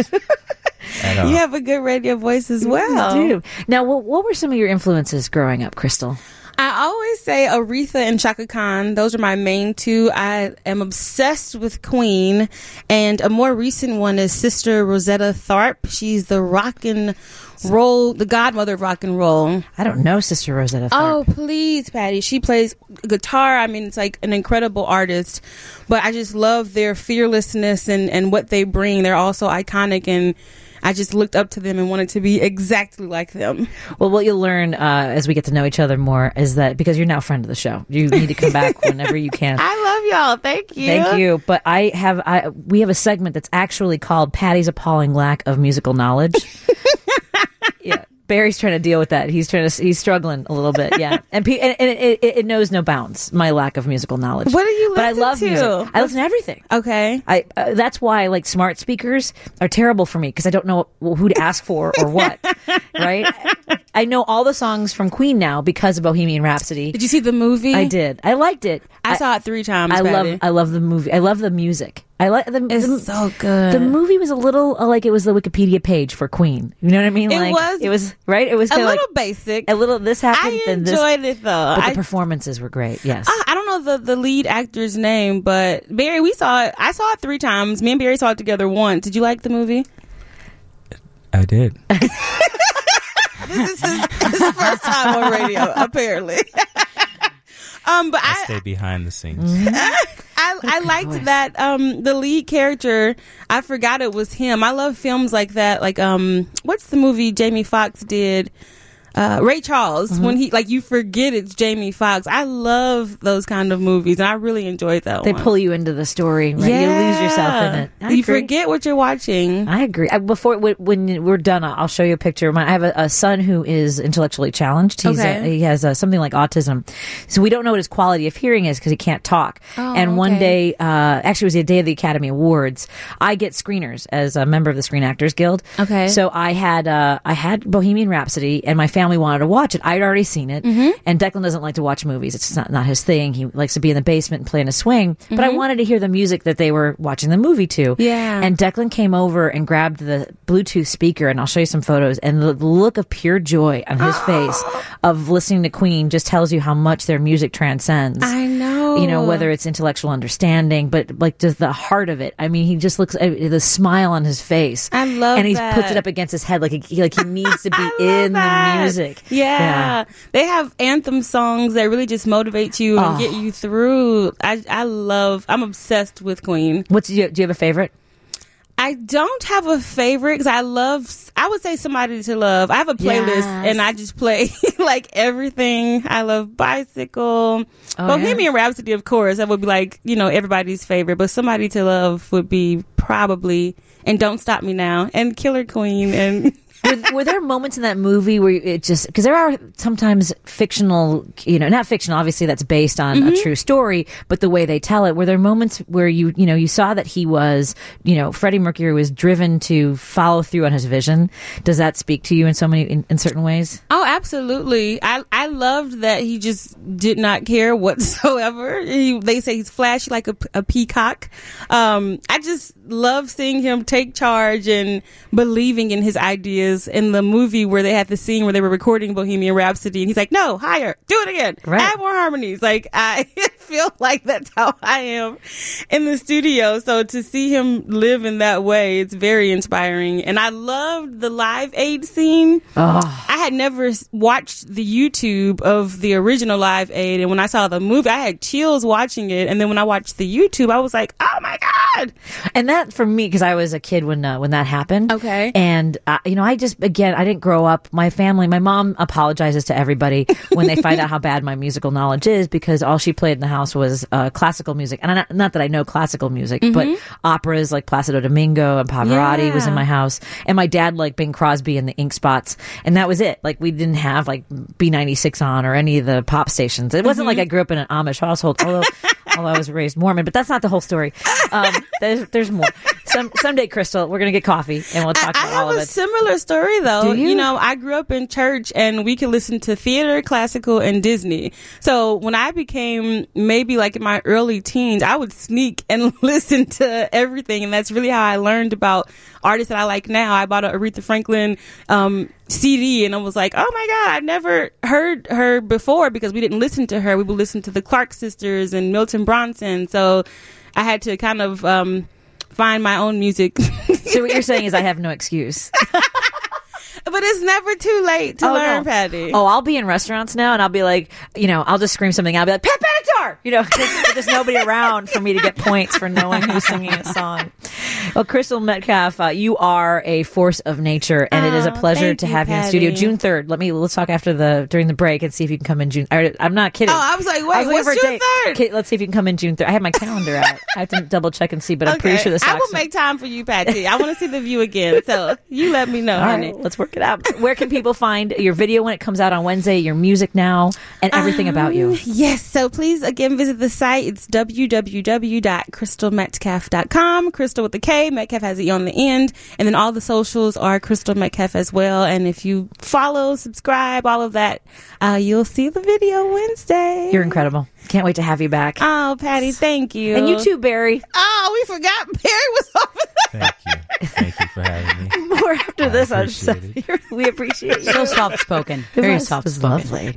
at all. You have a good radio voice as well. You do. Now, what, what were some of your influences growing up, Crystal? I always say Aretha and Chaka Khan. Those are my main two. I am obsessed with Queen. And a more recent one is Sister Rosetta Tharpe. She's the rock and roll, the godmother of rock and roll. I don't know Sister Rosetta Oh, Tharpe. please, Patty. She plays guitar. I mean, it's like an incredible artist. But I just love their fearlessness and, and what they bring. They're also iconic, and I just looked up to them and wanted to be exactly like them. Well, what you'll learn uh, as we get to know each other more is that because you're now a friend of the show, you need to come back whenever you can. I love y'all. Thank you. Thank you. But I have, I we have a segment that's actually called Patty's Appalling Lack of Musical Knowledge. Yeah. Barry's trying to deal with that. He's trying to. He's struggling a little bit. Yeah, and pe- and, and it, it, it knows no bounds. My lack of musical knowledge. What do you But I listen love to? music. I listen to everything. Okay. I uh, that's why like smart speakers are terrible for me because I don't know what, who to ask for or what. Right? I know all the songs from Queen now because of Bohemian Rhapsody. Did you see the movie? I did. I liked it. I, saw it three times. I Patty. love. I love the movie. I love the music. I like the. It's the, so good. The movie was a little uh, like it was the Wikipedia page for Queen. You know what I mean? It like, was- It was right. It was a kinda little like, basic. a little. This happened. I then this. enjoyed it though. But I, the performances were great. Yes. I, I don't know the, the lead actor's name, but Barry, we saw it. I saw it three times. Me and Barry saw it together once. Did you like the movie? I did. This is his, his first time on radio, apparently. um, but I I, stay behind the scenes. I, I liked that um the lead character. I forgot it was him. I love films like that. Like um, what's the movie Jamie Foxx did? Uh, Ray Charles, Mm-hmm. when he, like, you forget it's Jamie Foxx. I love those kind of movies, and I really enjoyed that They one. pull you into the story. Right? You lose yourself in it. I you agree. forget what you're watching. I agree. I, before when, when we're done, I'll show you a picture. My, I have a, a son who is intellectually challenged. He's Okay. uh, he has uh, something like autism, so we don't know what his quality of hearing is because he can't talk. Oh, and one okay. day, uh, actually, it was the day of the Academy Awards. I get screeners as a member of the Screen Actors Guild. Okay. So I had uh, I had Bohemian Rhapsody, and my family wanted to watch it. I'd already seen it, Mm-hmm. and Declan doesn't like to watch movies. It's not, not his thing. He likes to be in the basement and play in a swing. But I wanted to hear the music that they were watching the movie to. Mm-hmm. Yeah. And Declan came over and grabbed the Bluetooth speaker, and I'll show you some photos, and the look of pure joy on his face of listening to Queen just tells you how much their music transcends. I know. You know, whether it's intellectual understanding, but like just the heart of it. I mean, he just looks, uh, the smile on his face. I love And he that. puts it up against his head like he, like he needs to be in that. the music. Yeah. Yeah. They have anthem songs that really just motivate you and Oh. get you through. I I love, I'm obsessed with Queen. What's, do you, do you have a favorite? I don't have a favorite because I love, I would say Somebody to Love. I have a playlist Yes. and I just play like everything. I love Bicycle. Oh, Bohemian Rhapsody, of course. That would be like, you know, everybody's favorite. But Somebody to Love would be probably, and Don't Stop Me Now, and Killer Queen, and were, were there moments in that movie where it just, because there are sometimes fictional, you know, not fictional, obviously that's based on Mm-hmm. a true story, but the way they tell it, were there moments where you, you know, you saw that he was, you know, Freddie Mercury was driven to follow through on his vision? Does that speak to you in so many, in, in certain ways? Oh, absolutely. I I loved that he just did not care whatsoever. He, they say he's flashy like a, a peacock. Um, I just love seeing him take charge and believing in his ideas. In the movie where they had the scene where they were recording Bohemian Rhapsody, and he's like, "No, higher, do it again, Right. add more harmonies." Like, I feel like that's how I am in the studio. So to see him live in that way, it's very inspiring. And I loved the Live Aid scene. Oh. I had never s- watched the YouTube of the original Live Aid, and when I saw the movie, I had chills watching it. And then when I watched the YouTube, I was like, "Oh my god!" And that for me, because I was a kid when uh, when that happened. Okay. And uh, you know, I just again, I didn't grow up. My family, my mom apologizes to everybody when they find out how bad my musical knowledge is, because all she played in the house was uh, classical music, and I, not, not that I know classical music, but operas like Placido Domingo and Pavarotti was in Yeah. my house, and my dad liked Bing Crosby and the Ink Spots, and that was it. Like we didn't have like B ninety-six on or any of the pop stations. It wasn't like I grew up in an Amish household, although although I was raised Mormon, but that's not the whole story. Um, there's, there's more. Some someday, Crystal, we're gonna get coffee and we'll talk I, I about all have of a it. similar story though. Do you? know, I grew up in church and we could listen to theater, classical, and Disney. So when I became maybe like in my early teens, I would sneak and listen to everything, and that's really how I learned about artists that I like now. I bought a Aretha Franklin um, C D, and I was like, "Oh my god, I've never heard her before," because we didn't listen to her. We would listen to the Clark sisters and Milton Bronson. So I had to kind of um, find my own music. So what you're saying is I have no excuse. But it's never too late to Oh, learn, no. Patty. Oh, I'll be in restaurants now, and I'll be like, you know, I'll just scream something. I'll be like, Pat Benatar! You know, because there's nobody around for me to get points for knowing who's singing a song. Well, Crystal Metcalf, uh, you are a force of nature, and it is a Oh, pleasure thank to you, have you in the studio. Patty. June third. Let me let's talk after the during the break and see if you can come in June. I, I'm not kidding. Oh, I was like, wait, I was looking what's for a June date. third? Okay, let's see if you can come in June third. I have my calendar out. I have to double check and see, but I'm pretty sure the I Sox. will make time for you, Patty. I want to see the view again. So you let me know, All honey. right, let's work it out. Where can people find your video when it comes out on Wednesday, your music now, and everything about you? Um, Yes, so please again visit the site. It's w w w dot crystal metcalf dot com. Crystal with the K, Metcalf has the E on the end, and then all the socials are Crystal Metcalf as well. And if you follow, subscribe, all of that, uh, you'll see the video Wednesday. You're incredible. Can't wait to have you back. Oh, Patty, thank you. And you too, Barry. Oh, we forgot Barry was over there. Thank you. Thank you for having me. More after I this on appreciate it. We appreciate you. So soft spoken. It Very was- soft it was spoken. lovely.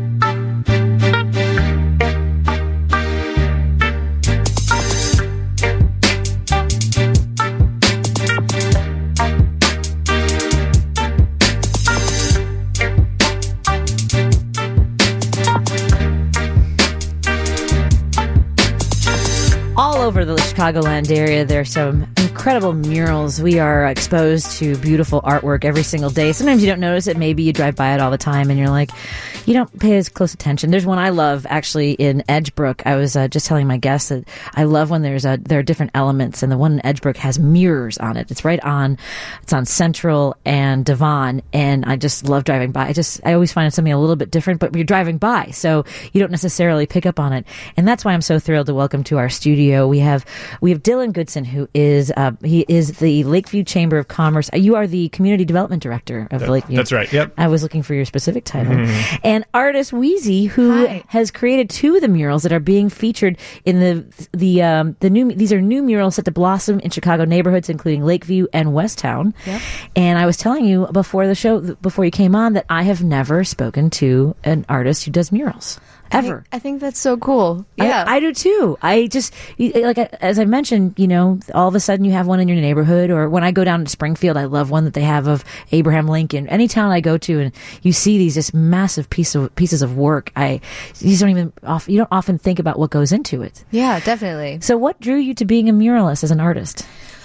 All over the Chicagoland area, there's some incredible murals. We are exposed to beautiful artwork every single day. Sometimes you don't notice it. Maybe you drive by it all the time and you're like, you don't pay as close attention. There's one I love actually in Edgebrook. I was uh, just telling my guests that I love when there's a, there are different elements, and the one in Edgebrook has mirrors on it. It's right on, it's on Central and Devon, and I just love driving by. I just, I always find it something a little bit different, but you're driving by, so you don't necessarily pick up on it. And that's why I'm so thrilled to welcome to our studio. We We have we have Dylan Goodson, who is uh, he is the Lakeview Chamber of Commerce. You are the Community Development Director of That- Lakeview. that's right, yep. I was looking for your specific title. Mhm. And artist Wheezy, who Hi. has created two of the murals that are being featured in the the um, the new. These are new murals set to blossom in Chicago neighborhoods, including Lakeview and Westtown. Yep. And I was telling you before the show, before you came on, that I have never spoken to an artist who does murals I ever. think, I think that's so cool. Yeah. I, I do too. I just you- like as I mentioned, you know, all of a sudden you have one in your neighborhood, or when I go down to Springfield, I love one that they have of Abraham Lincoln. Any town I go to, and you see these just massive piece of pieces of work, I you just don't even off, you don't often think about what goes into it. yeah, definitely. So, what drew you to being a muralist as an artist?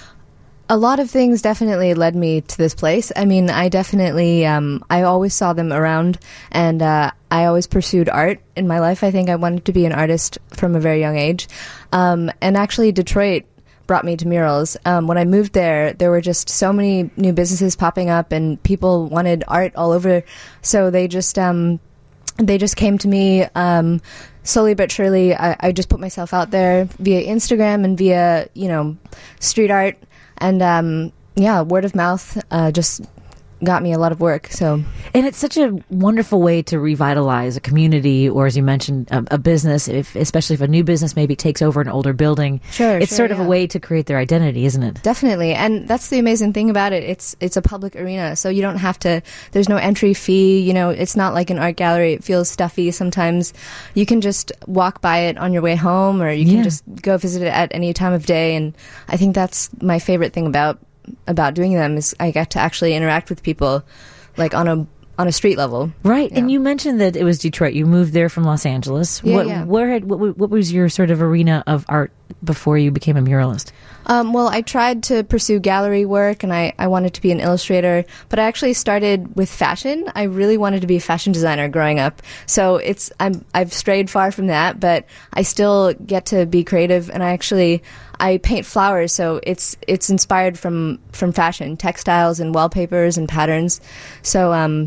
A lot of things definitely led me to this place. I mean, I definitely, um, I always saw them around, and uh, I always pursued art in my life. I think I wanted to be an artist from a very young age. Um, and actually, Detroit brought me to murals. Um, when I moved there, there were just so many new businesses popping up, and people wanted art all over. So they just, um, they just came to me. Um, slowly but surely, I, I just put myself out there via Instagram and via, you know, street art. And um, yeah, word of mouth uh, just got me a lot of work. So, And it's such a wonderful way to revitalize a community, or as you mentioned, a, a business. If especially if a new business maybe takes over an older building, Sure, it's sure, sort of yeah. a way to create their identity, isn't it? definitely. And that's the amazing thing about it. It's it's a public arena, so you don't have to, there's no entry fee. You know, it's not like an art gallery. It feels stuffy sometimes. You can just walk by it on your way home, or you can Yeah. just go visit it at any time of day. And I think that's my favorite thing about about doing them is I get to actually interact with people like on a on a street level. Right. And you mentioned that it was Detroit. You moved there from Los Angeles. Yeah, what, yeah. Where had what, what was your sort of arena of art before you became a muralist? Um, well, I tried to pursue gallery work, and I, I wanted to be an illustrator, but I actually started with fashion. I really wanted to be a fashion designer growing up. So it's I'm I've strayed far from that, but I still get to be creative, and I actually I paint flowers, so it's it's inspired from from fashion, textiles and wallpapers and patterns. So um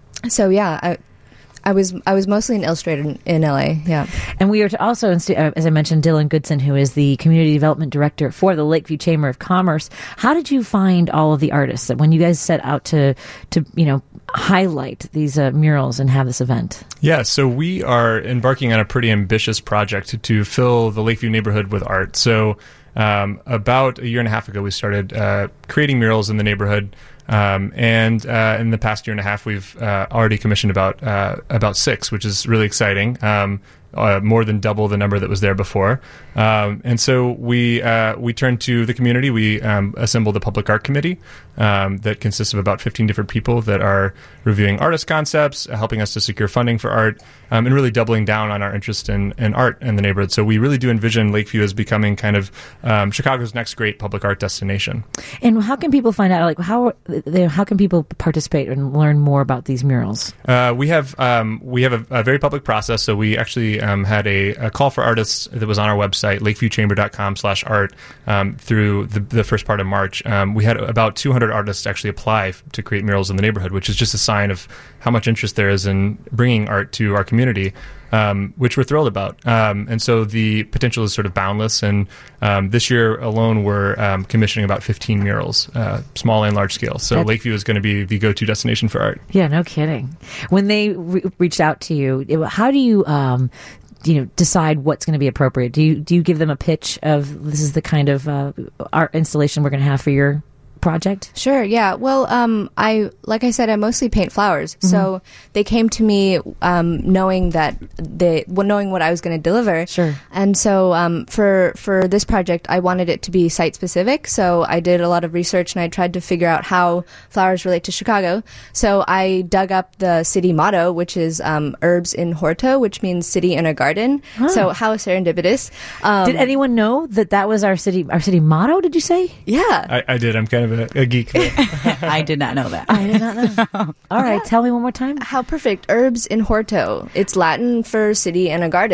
so yeah, I I was I was mostly an illustrator in, in L A. Yeah. And we are to also, uh, as I mentioned, Dylan Goodson, who is the Community Development Director for the Lakeview Chamber of Commerce. How did you find all of the artists that when you guys set out to, to you know, highlight these uh, murals and have this event? Yeah, so we are embarking on a pretty ambitious project to, to fill the Lakeview neighborhood with art. So um, about a year and a half ago, we started uh, creating murals in the neighborhood. Um, and uh, in the past year and a half, we've uh, already commissioned about uh, about six, which is really exciting. Um, uh, more than double the number that was there before. Um, and so we uh, we turned to the community. We um, assembled a public art committee um, that consists of about fifteen different people that are reviewing artist concepts, uh, helping us to secure funding for art, um, and really doubling down on our interest in, in art in the neighborhood. So we really do envision Lakeview as becoming kind of um, Chicago's next great public art destination. And how can people find out? Like how they, how can people participate and learn more about these murals? Uh, we have um, we have a, a very public process. So we actually um, had a, a call for artists that was on our website, lakeview chamber dot com slash art, um, through the, the first part of March. Um, we had about two hundred artists actually apply f- to create murals in the neighborhood, which is just a sign of how much interest there is in bringing art to our community. Um, which we're thrilled about. Um, and so the potential is sort of boundless. And um, this year alone, we're um, commissioning about fifteen murals, uh, small and large scale. So That's- Lakeview is going to be the go-to destination for art. Yeah, no kidding. When they re- reached out to you, it- how do you, um, you know, decide what's going to be appropriate? Do you do you give them a pitch of this is the kind of uh, art installation we're going to have for your project? Sure, yeah. Well, um, I like I said, I mostly paint flowers, mm-hmm. so they came to me um, knowing that they, well, knowing what I was going to deliver. Sure. And so um, for for this project, I wanted it to be site specific. So I did a lot of research and I tried to figure out how flowers relate to Chicago. So I dug up the city motto, which is um, "Herbs in Horto," which means city in a garden. Huh. So how serendipitous! Um, Did anyone know that that was our city our city motto? Did you say? Yeah, I, I did. I'm kind of a, a geek there. I did not know that. I did not know. All right, tell me one more time. How perfect. Herbs in Horto. It's Latin for city and a garden.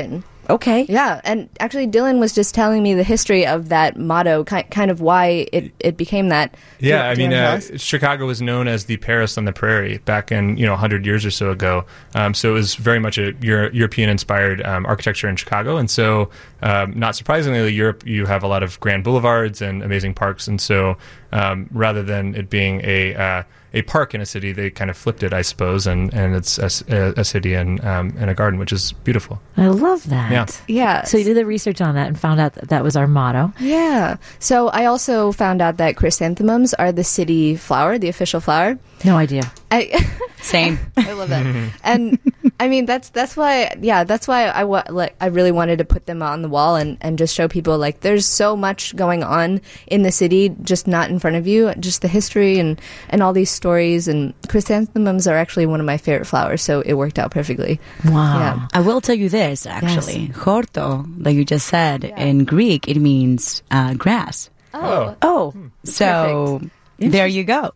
Okay. Yeah, and actually Dylan was just telling me the history of that motto, ki- kind of why it, it became that. Yeah, Do- I do you mean, wanna uh, tell us? Chicago was known as the Paris on the Prairie back in, you know, one hundred years or so ago. Um, so it was very much a Euro- European-inspired um, architecture in Chicago. And so, um, not surprisingly, Europe, you have a lot of grand boulevards and amazing parks. And so, um, rather than it being a uh, a park in a city, they kind of flipped it, I suppose, and, and it's a, a, a city and, um, and a garden, which is beautiful. I love that. Yeah. Yeah. So you did the research on that and found out that that was our motto. Yeah. So I also found out that chrysanthemums are the city flower, the official flower. No idea. I Same. I love that. And I mean that's that's why yeah, that's why I wa- like I really wanted to put them on the wall and and just show people like there's so much going on in the city just not in front of you, just the history and and all these stories, and chrysanthemums are actually one of my favorite flowers, so it worked out perfectly. Wow. Yeah. I will tell you this, actually. Horto, that you just said, in Greek, it means uh, grass. Oh. Oh. So there you go.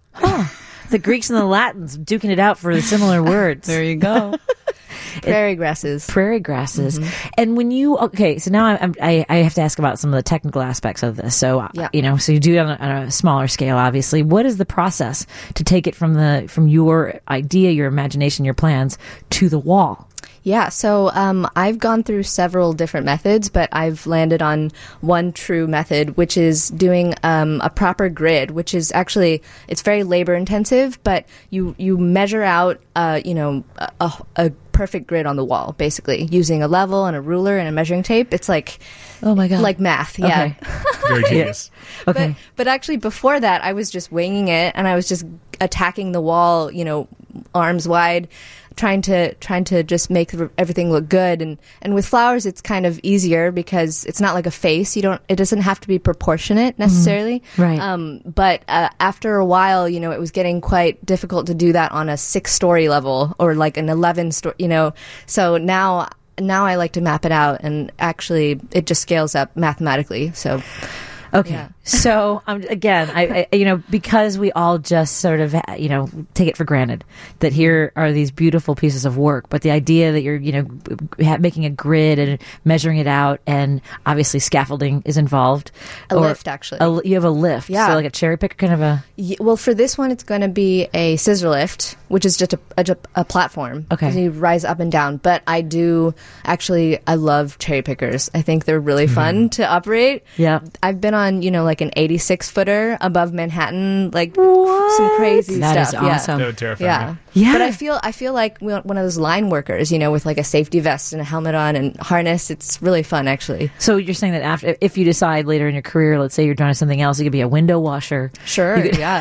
The Greeks and the Latins duking it out for the similar words. There you go. Prairie grasses. Prairie grasses. And when you, okay, so now I'm, I, I have to ask about some of the technical aspects of this. So, uh, Yeah. you know, so you do it on a, on a smaller scale, obviously. What is the process to take it from the, from your idea, your imagination, your plans to the wall? Yeah, so um, I've gone through several different methods, but I've landed on one true method, which is doing um, a proper grid, which is actually, it's very labor intensive, but you, you measure out, uh, you know, a, a, a perfect grid on the wall, basically, using a level and a ruler and a measuring tape. It's like, Oh my God. like math, yeah. Okay. Very genius. Okay. But, but actually, before that, I was just winging it, and I was just attacking the wall, you know, arms wide, trying to trying to just make everything look good. And and with flowers, it's kind of easier because it's not like a face. You don't. It doesn't have to be proportionate necessarily. Right. Um. But uh, after a while, you know, it was getting quite difficult to do that on a six-story level or like an eleven-story. You know. So now. Now I like to map it out, and actually, it just scales up mathematically. So, Okay. Yeah. So, um, again, I, I, you know, because we all just sort of, you know, take it for granted that here are these beautiful pieces of work, but the idea that you're, you know, ha- making a grid and measuring it out, and obviously scaffolding is involved. A lift, actually. A, you have a lift. Yeah. So like a cherry picker kind of a... y- well, for this one, it's going to be a scissor lift, which is just a, a, a platform. Okay. So you rise up and down. But I do, actually, I love cherry pickers. I think they're really fun to operate. Yeah. I've been on, you know, like an eighty-six footer above Manhattan, like some crazy That is stuff. Yeah. awesome. That would terrify Yeah. me. Yeah. But I feel I feel like one of those line workers, you know, with like a safety vest and a helmet on and harness. It's really fun, actually. So you're saying that after, if you decide later in your career, let's say you're doing something else, you could be a window washer. Sure, yeah.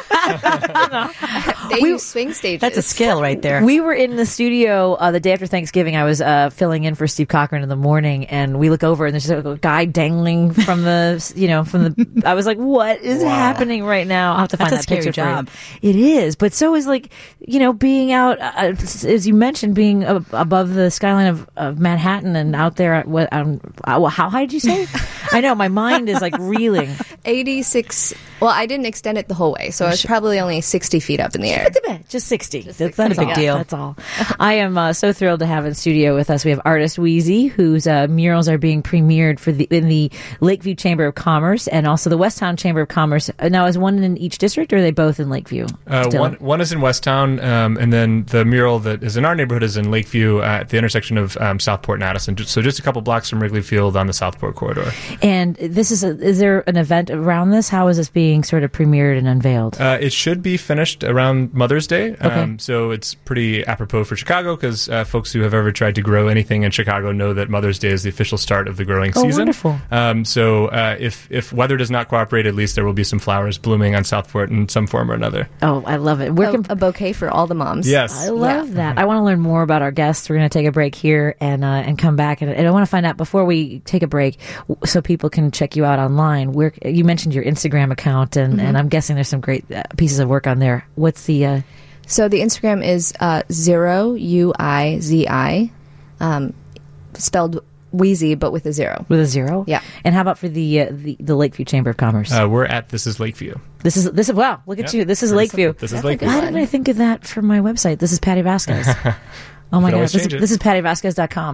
They We- use swing stages. That's a skill right there. We were in the studio uh, the day after Thanksgiving. I was uh, filling in for Steve Cochran in the morning, and we look over and there's a guy dangling from the, you know, from the. I was like, "What is happening right now?" I'll have to find That's a that scary picture for you. job. It is, but so is like, you know, being out, uh, as you mentioned, being ab- above the skyline of, of Manhattan and out there. At what? Um, uh, how high did you say? I know my mind is like reeling. eighty-six. Well, I didn't extend it the whole way, so I was probably only sixty feet up in the air. Just sixty. That's, sixty. that's Not a big all. deal. That's all. I am uh, so thrilled to have in studio with us. We have artist Wheezy, whose uh, murals are being premiered for the in the Lakeview Chamber of Commerce and also the Westtown Chamber of Commerce. Uh, now, is one in each district, or are they both in Lakeview? Uh, still? one, one is in Westtown, um, and then the mural that is in our neighborhood is in Lakeview uh, at the intersection of um, Southport and Addison. Ju- So just a couple blocks from Wrigley Field on the Southport corridor. And this is a, is there an event around this? How is this being sort of premiered and unveiled? Uh, it should be finished around Mother's Day. Okay. Um, so it's pretty apropos for Chicago because uh, folks who have ever tried to grow anything in Chicago know that Mother's Day is the official start of the growing Oh, season. wonderful. Um, so uh, if, if weather does not cooperate, at least there will be some flowers blooming on Southport in some form or another. Oh, I love it. Where A, can a bouquet for all the moms. Yes. I love that. I want to learn more about our guests. We're going to take a break here and uh, and come back. And, and I want to find out before we take a break, w- so people can check you out online. Where you mentioned your Instagram account, and, and I'm guessing there's some great uh, pieces of work on there. What's the? Uh, So the Instagram is uh, zero U I Z I, um, spelled Wheezy, but with a zero. with a zero? Yeah. And how about for the uh, the, the Lakeview Chamber of Commerce? Uh, we're at This is Lakeview. this is this is wow. Look at Yep. you. This is Pretty Lakeview. simple. This is That's a Lakeview. good Why one. didn't I think of that for my website? This is Patty Vasquez. Oh my could god. always This, change is- it. this is patty vasquez dot com.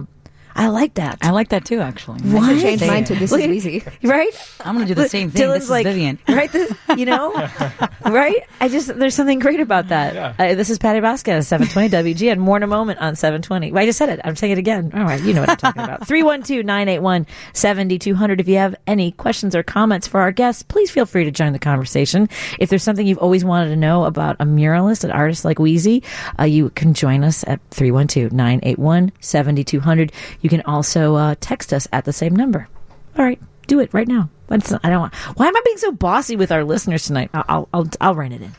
I like that. I like that too, actually. I should change mine to this Look is at- easy. Right? I'm going to do the same thing. Dylan's This is like, Vivian. Right? This, you know? Right? I just, there's something great about that. Yeah. Uh, this is Patty Vasquez, seven twenty W G, and more in a moment on seven twenty. Well, I just said it. I'm saying it again. All right. You know what I'm talking about. three one two, nine eight one, seven two zero zero. If you have any questions or comments for our guests, please feel free to join the conversation. If there's something you've always wanted to know about a muralist, an artist like Wheezy, uh, you can join us at three one two, nine eight one, seven two zero zero. You can also uh, text us at the same number. All right. Do it right now. That's, I don't want. Why am I being so bossy with our listeners tonight? I'll I'll, I'll, I'll rein it in.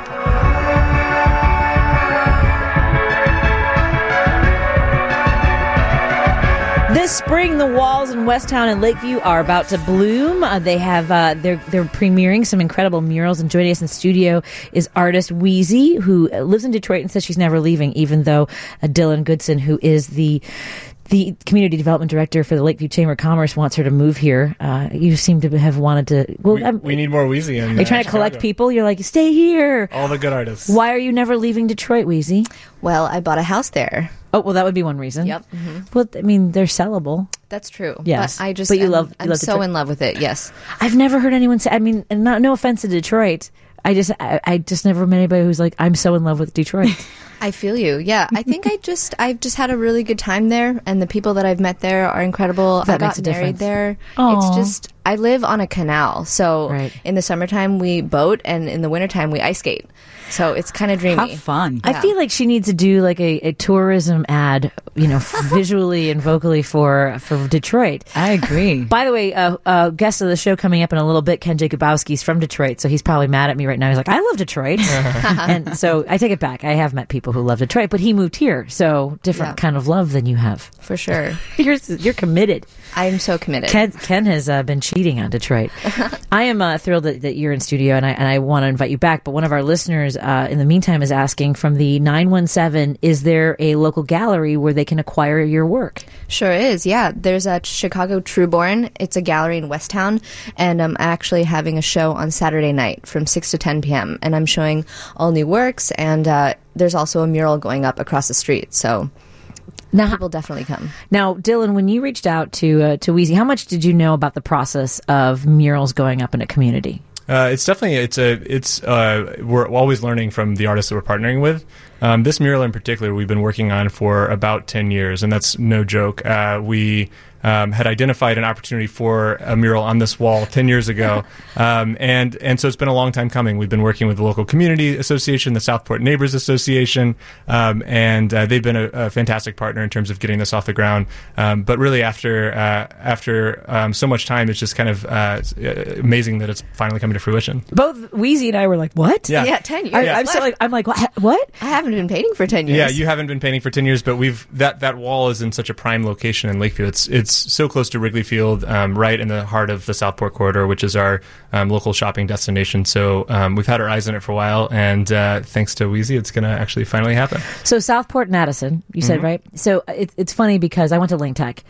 This spring, the walls in Westtown and Lakeview are about to bloom. Uh, they have uh, they're they're premiering some incredible murals, and joining us in studio is artist Wheezy, who lives in Detroit and says she's never leaving, even though uh, Dylan Goodson, who is the the community development director for the Lakeview Chamber of Commerce, wants her to move here. Uh, you seem to have wanted to. Well, We, I'm- we need more Wheezy in are you uh, trying to collect Chicago. people? You're like, stay here. All the good artists. Why are you never leaving Detroit, Wheezy? Well, I bought a house there. Oh, well, that would be one reason. Yep. Mm-hmm. Well, I mean, they're sellable. That's true. Yes. But I just, But you I'm, love- you I'm love so Detroit. in love with it. Yes. I've never heard anyone say. I mean, and not no offense to Detroit. I just, I, I just never met anybody who's like, I'm so in love with Detroit. I feel you. Yeah. I think I just, I've just had a really good time there, and the people that I've met there are incredible. That I makes got a married difference. there. Aw. It's just, I live on a canal. So Right. in the summertime, we boat, and in the wintertime, we ice skate. So it's kind of dreamy. Have fun. I Yeah. feel like she needs to do like a, a tourism ad, you know, visually and vocally for for Detroit. I agree. By the way, uh, uh, guest of the show coming up in a little bit, Ken Jacobowski's from Detroit, so he's probably mad at me right now. He's like, I love Detroit. And so I take it back. I have met people who love Detroit, but he moved here, so different Yeah. kind of love than you have. For sure. You're, you're committed. I'm so committed. Ken, Ken has uh, been cheating on Detroit. I am uh, thrilled that, that you're in studio, and I and I want to invite you back. But one of our listeners, uh, in the meantime, is asking from the nine one seven: is there a local gallery where they can acquire your work? Sure is, yeah. There's a Chicago Trueborn. It's a gallery in Westtown, and I'm actually having a show on Saturday night from six to ten p.m., and I'm showing all new works, and uh, there's also a mural going up across the street, so Now, people definitely come. now, Dylan, when you reached out to uh, to Wheezy, how much did you know about the process of murals going up in a community? Uh, it's definitely it's a it's uh, we're always learning from the artists that we're partnering with. Um, this mural in particular, we've been working on for about ten years, and that's no joke. Uh, we um, had identified an opportunity for a mural on this wall ten years ago, um, and and so it's been a long time coming. We've been working with the local community association, the Southport Neighbors Association, um, and uh, they've been a, a fantastic partner in terms of getting this off the ground. Um, but really, after uh, after um, so much time, it's just kind of uh, amazing that it's finally coming to fruition. Both Wheezy and I were like, "What? Yeah. Yeah, ten years. I, Yeah. I'm still like, I'm like, what? what? I haven't been painting for ten years. Yeah, you haven't been painting for ten years, but we've that, that wall is in such a prime location in Lakeview. It's it's so close to Wrigley Field, um, right in the heart of the Southport corridor, which is our um, local shopping destination. So um, we've had our eyes on it for a while, and uh, thanks to Wheezy, it's going to actually finally happen. So Southport and Addison, you said, Mhm. right? So it, it's funny because I went to Link Tech,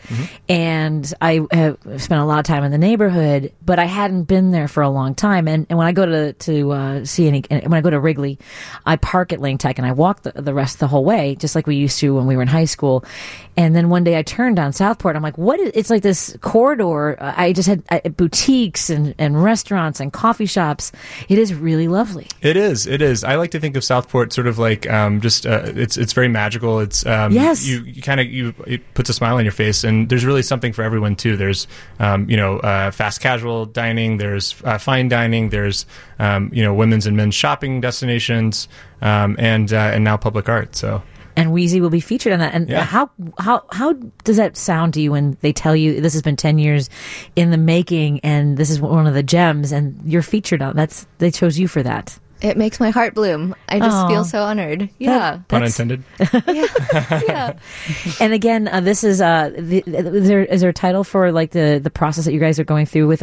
and I have spent a lot of time in the neighborhood, but I hadn't been there for a long time. And, and when I go to to uh, see any, and when I go to Wrigley, I park at Link Tech and I walk the, the rest the whole way, just like we used to when we were in high school. And then one day I turned on Southport. I'm like, what is, it's like this corridor. Uh, I just had uh, boutiques and, and restaurants and coffee shops. It is really lovely. It is. It is. I like to think of Southport sort of like um, just uh, it's it's very magical. It's um, Yes. You, you kind of you it puts a smile on your face, and there's really something for everyone too. There's um, you know uh, fast casual dining. There's uh, fine dining. There's um, you know women's and men's shopping destinations, um, and uh, and now public art. So. And Wheezy will be featured on that. And Yeah. how how how does that sound to you when they tell you this has been ten years in the making and this is one of the gems and you're featured on? That's they chose you for that. It makes my heart bloom. I just Aw. feel so honored. Yeah. Pun That's- intended. Yeah. And again, uh, this is uh, the, is there is there a title for like the, the process that you guys are going through with uh, uh,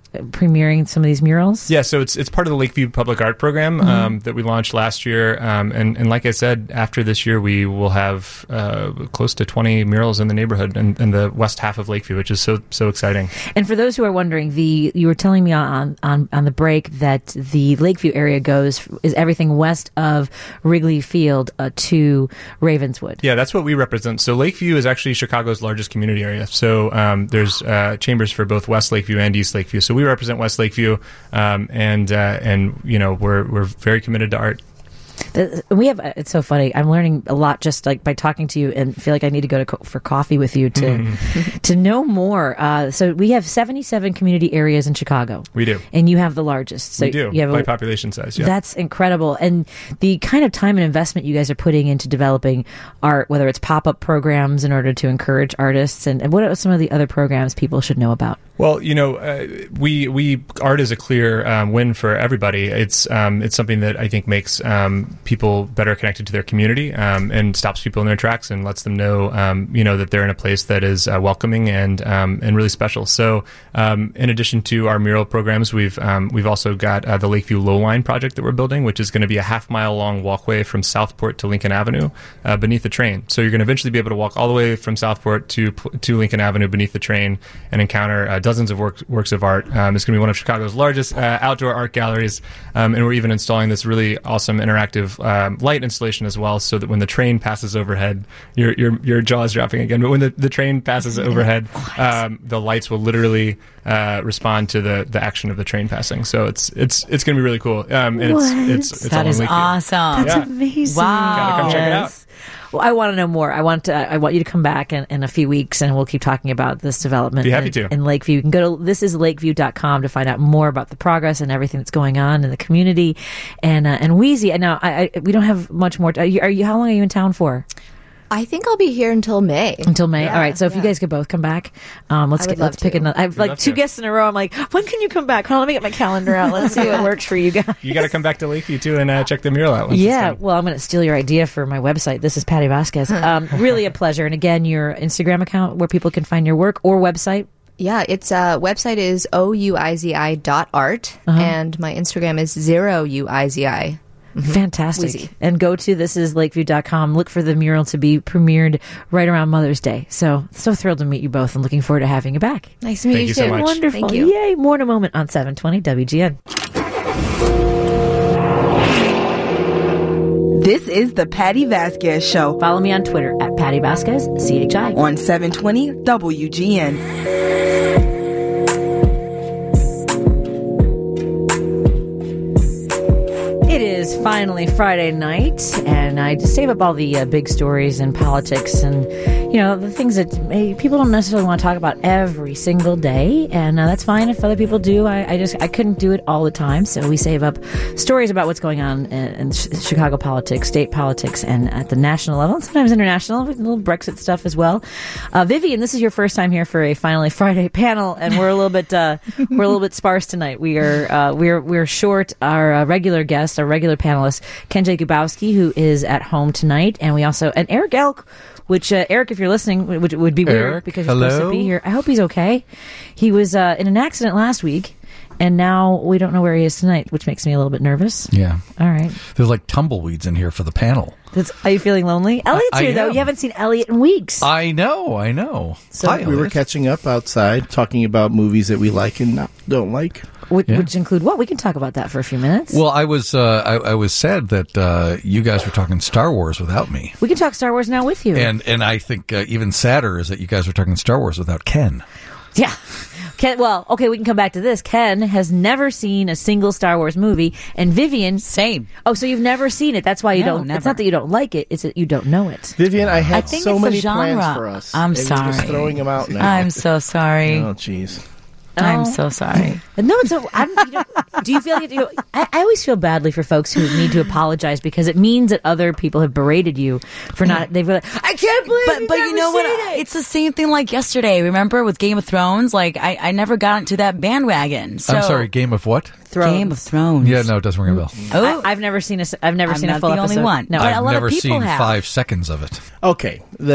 premiering some of these murals? Yeah, so it's it's part of the Lakeview Public Art Program Mm-hmm. um, that we launched last year, um, and and like I said, after this year we will have uh, close to twenty murals in the neighborhood and in, in the west half of Lakeview, which is so so exciting. And for those who are wondering, the you were telling me on on on the break that the Lakeview area goes is everything west of Wrigley Field uh, to Ravenswood. Yeah, that's what we represent. So Lakeview is actually Chicago's largest community area. So um, there's uh, chambers for both West Lakeview and East Lakeview. So we represent West Lakeview, um, and uh, and you know we're we're very committed to art. The- We have. It's so funny. I'm learning a lot just like by talking to you, and feel like I need to go to co- for coffee with you to to know more. Uh, so we have seventy-seven community areas in Chicago. We do. And you have the largest. So we do you have by a- population size. Yeah. That's incredible. And the kind of time and investment you guys are putting into developing art, whether it's pop-up programs in order to encourage artists, and, and what are some of the other programs people should know about? Well, you know, uh, we we art is a clear um, win for everybody. It's um, it's something that I think makes um, people better connected to their community um, and stops people in their tracks and lets them know, um, you know, that they're in a place that is uh, welcoming and um, and really special. So, um, in addition to our mural programs, we've um, we've also got uh, the Lakeview Lowline project that we're building, which is going to be a half mile long walkway from Southport to Lincoln Avenue uh, beneath the train. So you're going to eventually be able to walk all the way from Southport to to Lincoln Avenue beneath the train and encounter uh, dozens of work, works of art. Um, it's going to be one of Chicago's largest uh, outdoor art galleries, um, and we're even installing this really awesome interactive um, light installation as well, so that when the train passes overhead, your your your jaw is dropping again. But when the, the train passes overhead, um, the lights will literally uh, respond to the, the action of the train passing. So it's it's it's going to be really cool. Um, and it's it's it's That all in is Lakeview. awesome. That's Yeah. amazing. Wow. Gotta come check it out. Yes. Well, I want to know more. I want to, I want you to come back in, in a few weeks, and we'll keep talking about this development. Be happy in, to. in Lakeview. You can go to this is lakeview dot com to find out more about the progress and everything that's going on in the community. And uh, and Wheezy, and now I, I, we don't have much more. Are you, are you? How long are you in town for? I think I'll be here until May. Until May. Yeah, All right. So if you yeah. guys could both come back, um, let's I would get, let's love pick to. another. I have We'd like love two to. guests in a row. I'm like, when can you come back? Hold on, let me get my calendar out. Let's see what works for you guys. You got to come back to Lakeview too and uh, check the mural out. Once Yeah, it's done. well, I'm going to steal your idea for my website. This is Patty Vasquez. Um, really a pleasure. And again, your Instagram account where people can find your work or website. Yeah, its uh, website is O U I Z I dot art, Uh-huh. and my Instagram is zero U I Z I. Fantastic. Wheezy. And go to this is lakeview dot com. Look for the mural to be premiered right around Mother's Day. So, so thrilled to meet you both and looking forward to having you back. Nice to meet Thank you you so too. much. Wonderful. Thank you. Yay. More in a moment on seven twenty W G N. This is the Patty Vasquez Show Follow me on Twitter at Patty Vasquez, C H I. on seven twenty W G N. It is finally Friday night, and I just save up all the uh, big stories and politics and, you know, the things that eh, people don't necessarily want to talk about every single day, and uh, that's fine if other people do. I, I just I couldn't do it all the time, so we save up stories about what's going on in, in sh- Chicago politics, state politics, and at the national level, and sometimes international, with a little Brexit stuff as well. Uh, Vivian, this is your first time here for a Finally Friday panel, and we're a little bit uh, we're a little bit sparse tonight. We are uh, we're we're short our uh, regular guest, our regular panelist, Ken J. Gubowski, who is at home tonight, and we also and Eric Elk, which uh, Eric, if you're listening, which would be weird Eric, because you're supposed to hello. be here. I hope he's okay. He was uh, in an accident last week, and now we don't know where he is tonight, which makes me a little bit nervous. Yeah. All right. There's like tumbleweeds in here for the panel. That's, are you feeling lonely? Elliot's I here, though. am. You haven't seen Elliot in weeks. I know, I know. So- Hi, We were Elliot. catching up outside, talking about movies that we like and not, don't like. which, Yeah. which include what? We can talk about that for a few minutes. Well, I was uh, I, I was sad that uh, you guys were talking Star Wars without me, we can talk Star Wars now with you. and and I think uh, even sadder is that you guys were talking Star Wars without Ken. Yeah. Ken, well, okay, we can come back to this. Ken has never seen a single Star Wars movie, and Vivian, Same. oh, so you've never seen it. That's why you No, don't. It's never. not that you don't like it; it's that you don't know it. Vivian, I had I think so it's the many genre. plans for us. I'm and You're just sorry. throwing them out now. I'm so sorry. Oh, jeez. I'm Oh. so sorry. No, it's a, I'm, you know, do you feel like you know, I, I always feel badly for folks who need to apologize because it means that other people have berated you for not. They've like, I can't believe. But you've but you never know what? seen it." It's the same thing like yesterday. Remember with Game of Thrones? Like I, I never got into that bandwagon. So I'm sorry, Game of what? Thrones. Game of Thrones. Yeah, no, it doesn't ring a bell. Oh, I, I've never seen a. s- I've never I'm seen a not full the only episode. one. No, but I've a lot never of people seen have. five seconds of it. Okay. The,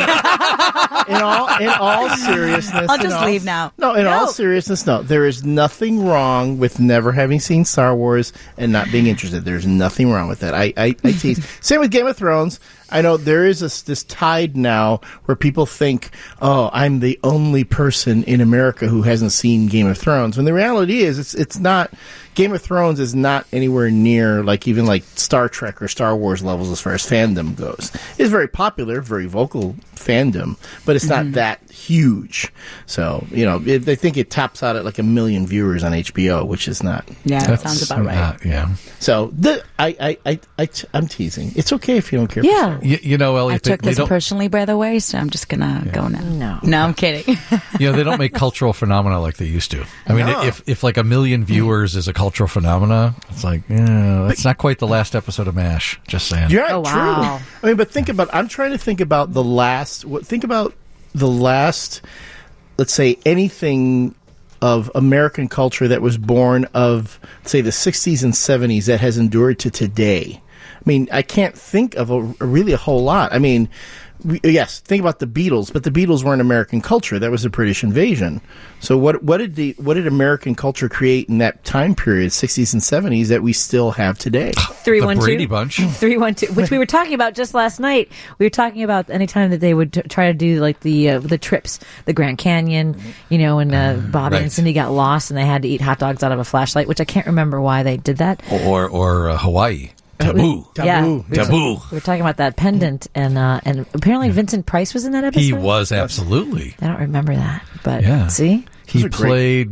in, in all in all seriousness, I'll in just all- leave now. No, in all No. seriousness, no. There is nothing wrong with never having seen Star Wars and not being interested. There's nothing wrong with that. I I, I tease. Same with Game of Thrones. I know there is this, this tide now where people think, oh, I'm the only person in America who hasn't seen Game of Thrones. When the reality is, it's it's not. Game of Thrones is not anywhere near like even like Star Trek or Star Wars levels as far as fandom goes. It's very popular, very vocal fandom, but it's not that huge. So you know, it, they think it tops out at like a million viewers on H B O, which is not. Yeah, that That's sounds about right. not- yeah. So the, I, I, I, I, I'm teasing. It's okay if you don't care. for Yeah. Star Wars. You, you know, I Elliot, they, took they this don't, personally, by the way, so I'm just gonna go now. No. No, I'm kidding. you know, they don't make cultural phenomena like they used to. I mean, No. if if like a million viewers is a cultural phenomena, it's like, yeah, that's not quite the last episode of MASH. Just saying. You're Oh, not true. wow. I mean, but think about. I'm trying to think about the last. What think about the last? Let's say anything of American culture that was born of, say, the sixties and seventies that has endured to today. I mean, I can't think of a, a really a whole lot. I mean, we, yes, think about the Beatles, but the Beatles weren't American culture. That was a British invasion. So what what did the what did American culture create in that time period, sixties and seventies, that we still have today? Three The one two Brady Bunch. three one two, which we were talking about just last night. We were talking about any time that they would t- try to do like the uh, the trips, the Grand Canyon, you know, and uh, Bobby right. and Cindy got lost and they had to eat hot dogs out of a flashlight, which I can't remember why they did that. Or or uh, Hawaii. Taboo. Yeah, Taboo. we were- Taboo. We were talking about that pendant, and uh, and apparently Vincent Price was in that episode. He was absolutely. I don't remember that, but Yeah. see, He Those are great. played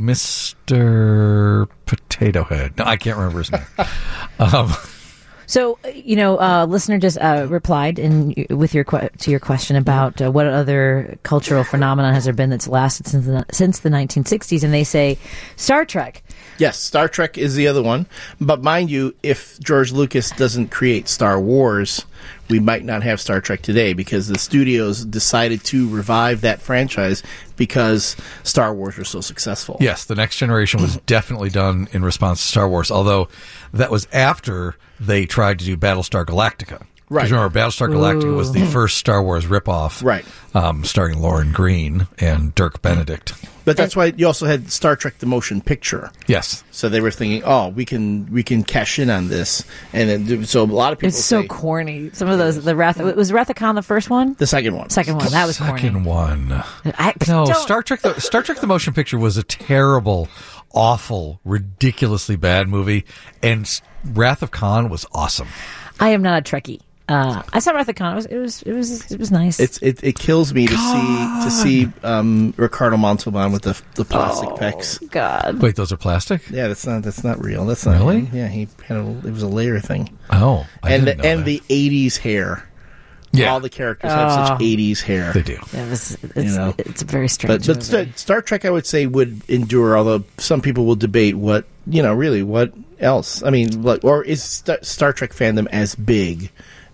Mister Potato Head. No, I can't remember his name. um, So, uh, you know, uh, listener just uh, replied in with your que- to your question about uh, what other cultural phenomenon has there been that's lasted since the, since the nineteen sixties, and they say Star Trek. Yes, Star Trek is the other one. But mind you, if George Lucas doesn't create Star Wars, we might not have Star Trek today because the studios decided to revive that franchise because Star Wars was so successful. yes, The Next Generation was definitely done in response to Star Wars, although that was after they tried to do Battlestar Galactica. Right. Because remember, Battlestar Galactica was the first Star Wars ripoff. Right. Um, starring Lauren Green and Dirk Benedict. But that's why you also had Star Trek: The Motion Picture. Yes. So they were thinking, oh, we can we can cash in on this, and then so a lot of people It's so say corny. Some of those, the Wrath was Wrath of Khan the first one, the second one. second one that was Second corny. one. I, No, don't- Star Trek. The, Star Trek: The Motion Picture was a terrible, awful, ridiculously bad movie, and S- Wrath of Khan was awesome. I am not a Trekkie. Uh, I saw Wrath of Khan. It was it was it was, it was nice. It's it, it kills me to see to see um, Ricardo Montalban with the the plastic Oh. pecs. God. Wait, those are plastic? Yeah, that's not that's not real. That's not Really? him. Yeah, he had a, it was a layer thing. Oh, I and didn't the, know and that. the eighties hair. Yeah. All the characters have such Oh. eighties hair. They do. It was, it's, You know. it's a very But strange. but movie. Star, Star Trek, I would say, would endure. Although some people will debate what you know, really, what else? I mean, like, or is Star, Star Trek fandom as big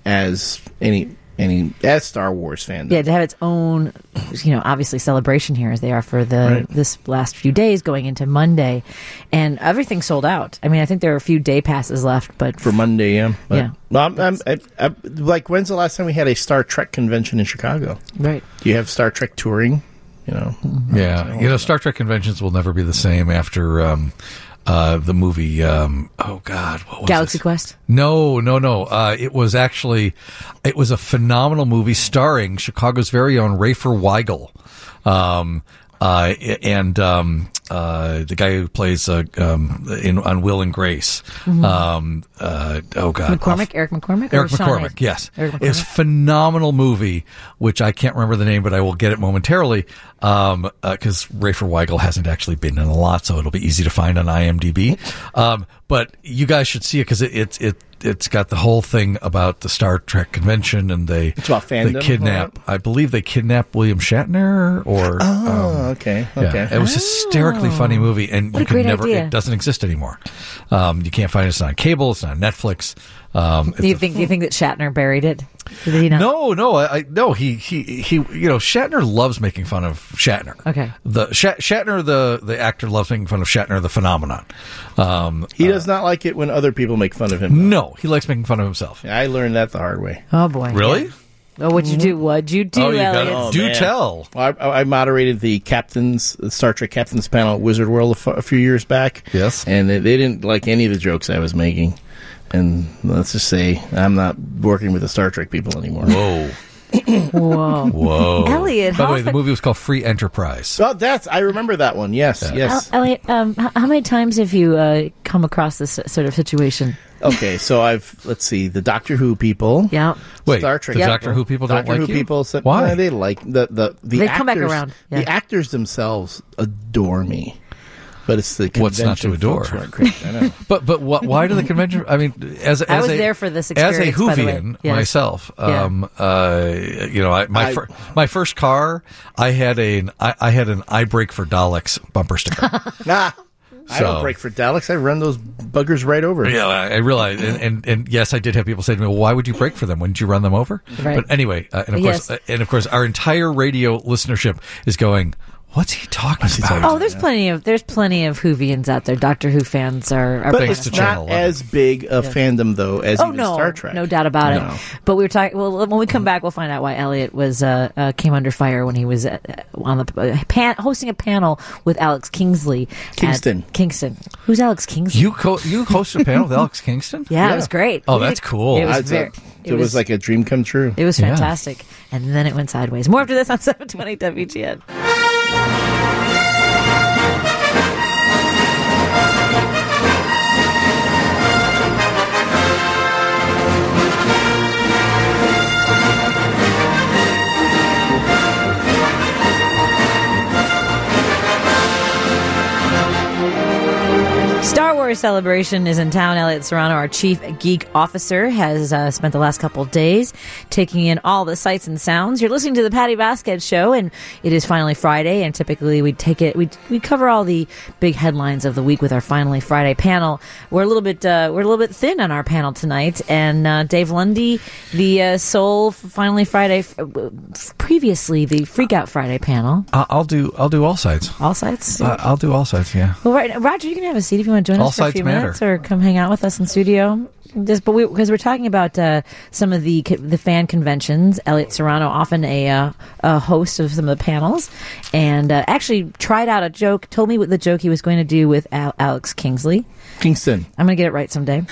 as any any as Star Wars fandom? Yeah, to have its own, you know, obviously celebration here as they are for the Right. this last few days going into Monday, and everything's sold out. I mean, I think there are a few day passes left, but For Monday, yeah. But, Yeah. Well, I'm, I'm, I, I, like, when's the last time we had a Star Trek convention in Chicago? right. Do you have Star Trek touring? You know, Yeah, you know, Star Trek conventions will never be the same after um, uh, the movie. Um, oh God, what was Galaxy this? Quest. No, no, no. Uh, it was actually, it was a phenomenal movie starring Chicago's very own Rafer Weigel, um, uh, and um, uh, the guy who plays uh, um, in on Will and Grace. Um, uh, oh God, McCormick, Eric McCormick, or Eric Sean McCormick, Hayes? yes. Eric It's a McCormick. phenomenal movie, which I can't remember the name, but I will get it momentarily, um, uh 'cause Rafer Weigel hasn't actually been in a lot, so it'll be easy to find on IMDb. Um, but you guys should see it, because it, it, it, it's got the whole thing about the Star Trek convention, and they, It's about fandom, they kidnap, I believe they kidnapped William Shatner, or, Oh, um, okay, yeah, okay. it was a hysterically funny movie, and What you a can great never, idea. it doesn't exist anymore. Um, you can't find it, it's not on cable, it's not on Netflix. Um, Do you it's a- think? Do you think that Shatner buried it? Did he not? No, no, I, I no. He, he, he. You know, Shatner loves making fun of Shatner. Okay. The Shat, Shatner, the the actor, loves making fun of Shatner, the phenomenon. Um, He does not like it when other people make fun of him. no, he likes making fun of himself. I learned that the hard way. Oh boy. Really? Oh, what'd you do? What'd you do, Oh, you got Elliot? it. Do man. tell. Well, I, I moderated the captains, the Star Trek captains panel at Wizard World a, f- a few years back. Yes. And they, they didn't like any of the jokes I was making. And let's just say I'm not working with the Star Trek people anymore. Whoa. Whoa. Whoa. Elliot, By how the way, the often- movie was called Free Enterprise. Oh, that's I remember that one. Yes, yes. El- Elliot, um, h- how many times have you uh, come across this sort of situation? Okay, so I've let's see the Doctor Who people. Yeah. Wait, Star Trek. the people. Doctor Who people don't Doctor like Who you? people. Said, Why? no, they like the the the They actors, come back around, yeah. The actors themselves adore me, but it's the What's not to convention adore? folks who aren't crazy. I know. But but wh- why do the convention? I mean, as, as I was a, there for this as a experience, by the way. Whovian Yes. myself, Yeah. um, uh, you know, I, my I- fir- my first car, I had a I, I had an I Break for Daleks bumper sticker. Nah, I So- don't break for Daleks. I run those buggers right over. Yeah, I I realize, and, and and yes, I did have people say to me, "Well, why would you break for them? Wouldn't you run them over?" Right. But anyway, uh, and of Yes. course, uh, and of course, our entire radio listenership is going, "What's he talking about?" Oh, there's plenty of there's plenty of Whovians out there. Doctor Who fans are. are But Thanks it's to Channel not eleven. as big a fandom though as Oh even no, Star Trek. no doubt about No. it. But we were talking. Well, when we come back, we'll find out why Elliot was uh, uh, came under fire when he was uh, on the uh, pan- hosting a panel with Alex Kingsley. at- Kingston. Kingston. Who's Alex Kingsley? You co- you hosted a panel with Alex Kingston? yeah, it was great. Oh, We that's did- cool. It was I- very. it, was, like a dream come true. It was Yeah. fantastic, and then it went sideways. More after this on seven twenty W G N. Star Wars Celebration is in town. Elliot Serrano, our chief geek officer, has uh, spent the last couple of days taking in all the sights and sounds. You're listening to the Patty Vasquez Show, and it is finally Friday. And typically, we take it, we we cover all the big headlines of the week with our Finally Friday panel. We're a little bit uh, we're a little bit thin on our panel tonight, and uh, Dave Lundy, the uh, sole Finally Friday, f- previously the Freak Out Friday panel, I- I'll do I'll do all sides. all sides. Uh, I'll do all sides. Yeah. Well, right, Roger, you can have a seat if you want to join All us for a sides few matter. minutes, or come hang out with us in studio. Just, but we because we're talking about uh, some of the the fan conventions. Elliot Serrano, often a, uh, a host of some of the panels, and uh, actually tried out a joke. Told me what the joke he was going to do with Al- Alex Kingsley. Kingston. I'm going to get it right someday.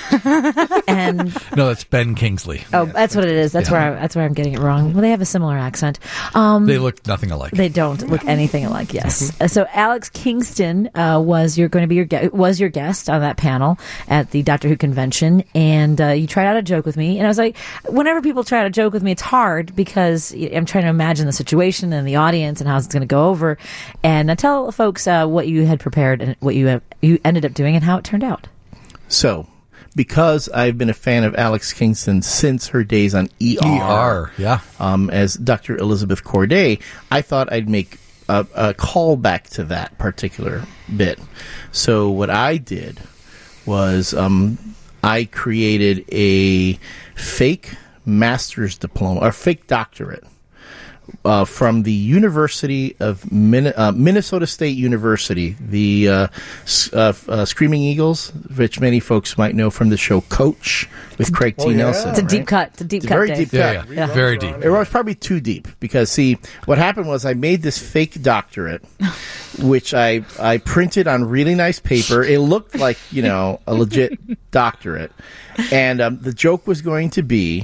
and No, that's Ben Kingsley. oh, that's what it is. That's Yeah. where I, that's where I'm getting it wrong. Well, they have a similar accent. Um, They look nothing alike. They don't look anything alike. Yes. Uh, so Alex Kingston uh, was you're going to be your gue- was your guest on that panel at the Doctor Who convention, and uh, you tried out a joke with me, and I was like, whenever people try out a joke with me, it's hard because I'm trying to imagine the situation and the audience and how it's going to go over, and uh, tell folks uh, what you had prepared and what you have, you ended up doing and how it turned out. So, because I've been a fan of Alex Kingston since her days on E R, E R, yeah. um, as Doctor Elizabeth Corday, I thought I'd make a, a callback to that particular bit. So what I did was um, I created a fake master's diploma, or fake doctorate, Uh, from the University of Min- uh, Minnesota State University, the uh, s- uh, uh, Screaming Eagles, which many folks might know from the show Coach with Craig T. Nelson. It's a deep right? cut. It's a deep It's a cut. very Dave. deep Yeah, cut. yeah. Very deep. It was probably too deep because, see, what happened was I made this fake doctorate, which I I printed on really nice paper. It looked like, you know, a legit doctorate, and um, the joke was going to be.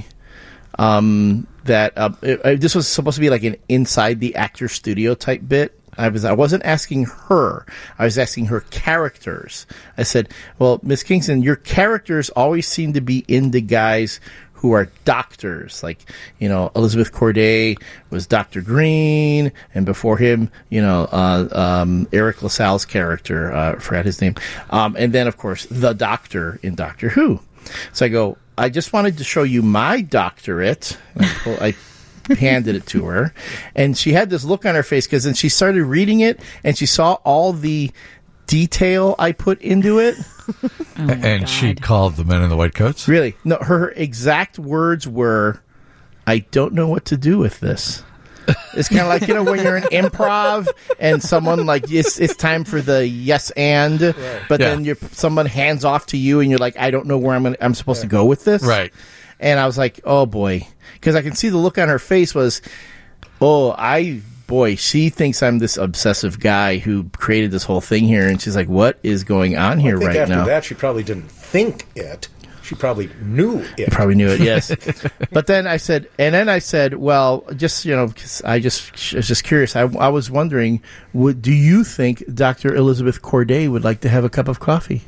Um, that uh, it, it, this was supposed to be like an inside the actor studio type bit. I was I wasn't asking her. I was asking her characters. I said, "Well, Miss Kingston, your characters always seem to be into guys who are doctors. Like, you know, Elizabeth Corday was Doctor Green, and before him, you know, uh, um, Eric LaSalle's character, uh, I forgot his name, um, and then of course the Doctor in Doctor Who." So I go, I just wanted to show you my doctorate. I, pull, I handed it to her, and she had this look on her face because then she started reading it, and she saw all the detail I put into it. and she called the men in the white coats? Really? No, her exact words were, I don't know what to do with this. It's kind of like, you know, when you're in improv and someone like, it's, it's time for the yes and, right. but yeah. then you're, someone hands off to you and you're like, I don't know where I'm gonna, I'm supposed yeah. to go with this. Right. And I was like, oh boy. Because I can see the look on her face was, oh, I, boy, she thinks I'm this obsessive guy who created this whole thing here. And she's like, what is going on here well, I think right after now? After that, she probably didn't think it. She probably knew it. Probably knew it, yes. But then I said, and then I said, well, just, you know, 'cause I just I was just curious. I, I was wondering, would, do you think Doctor Elizabeth Corday would like to have a cup of coffee?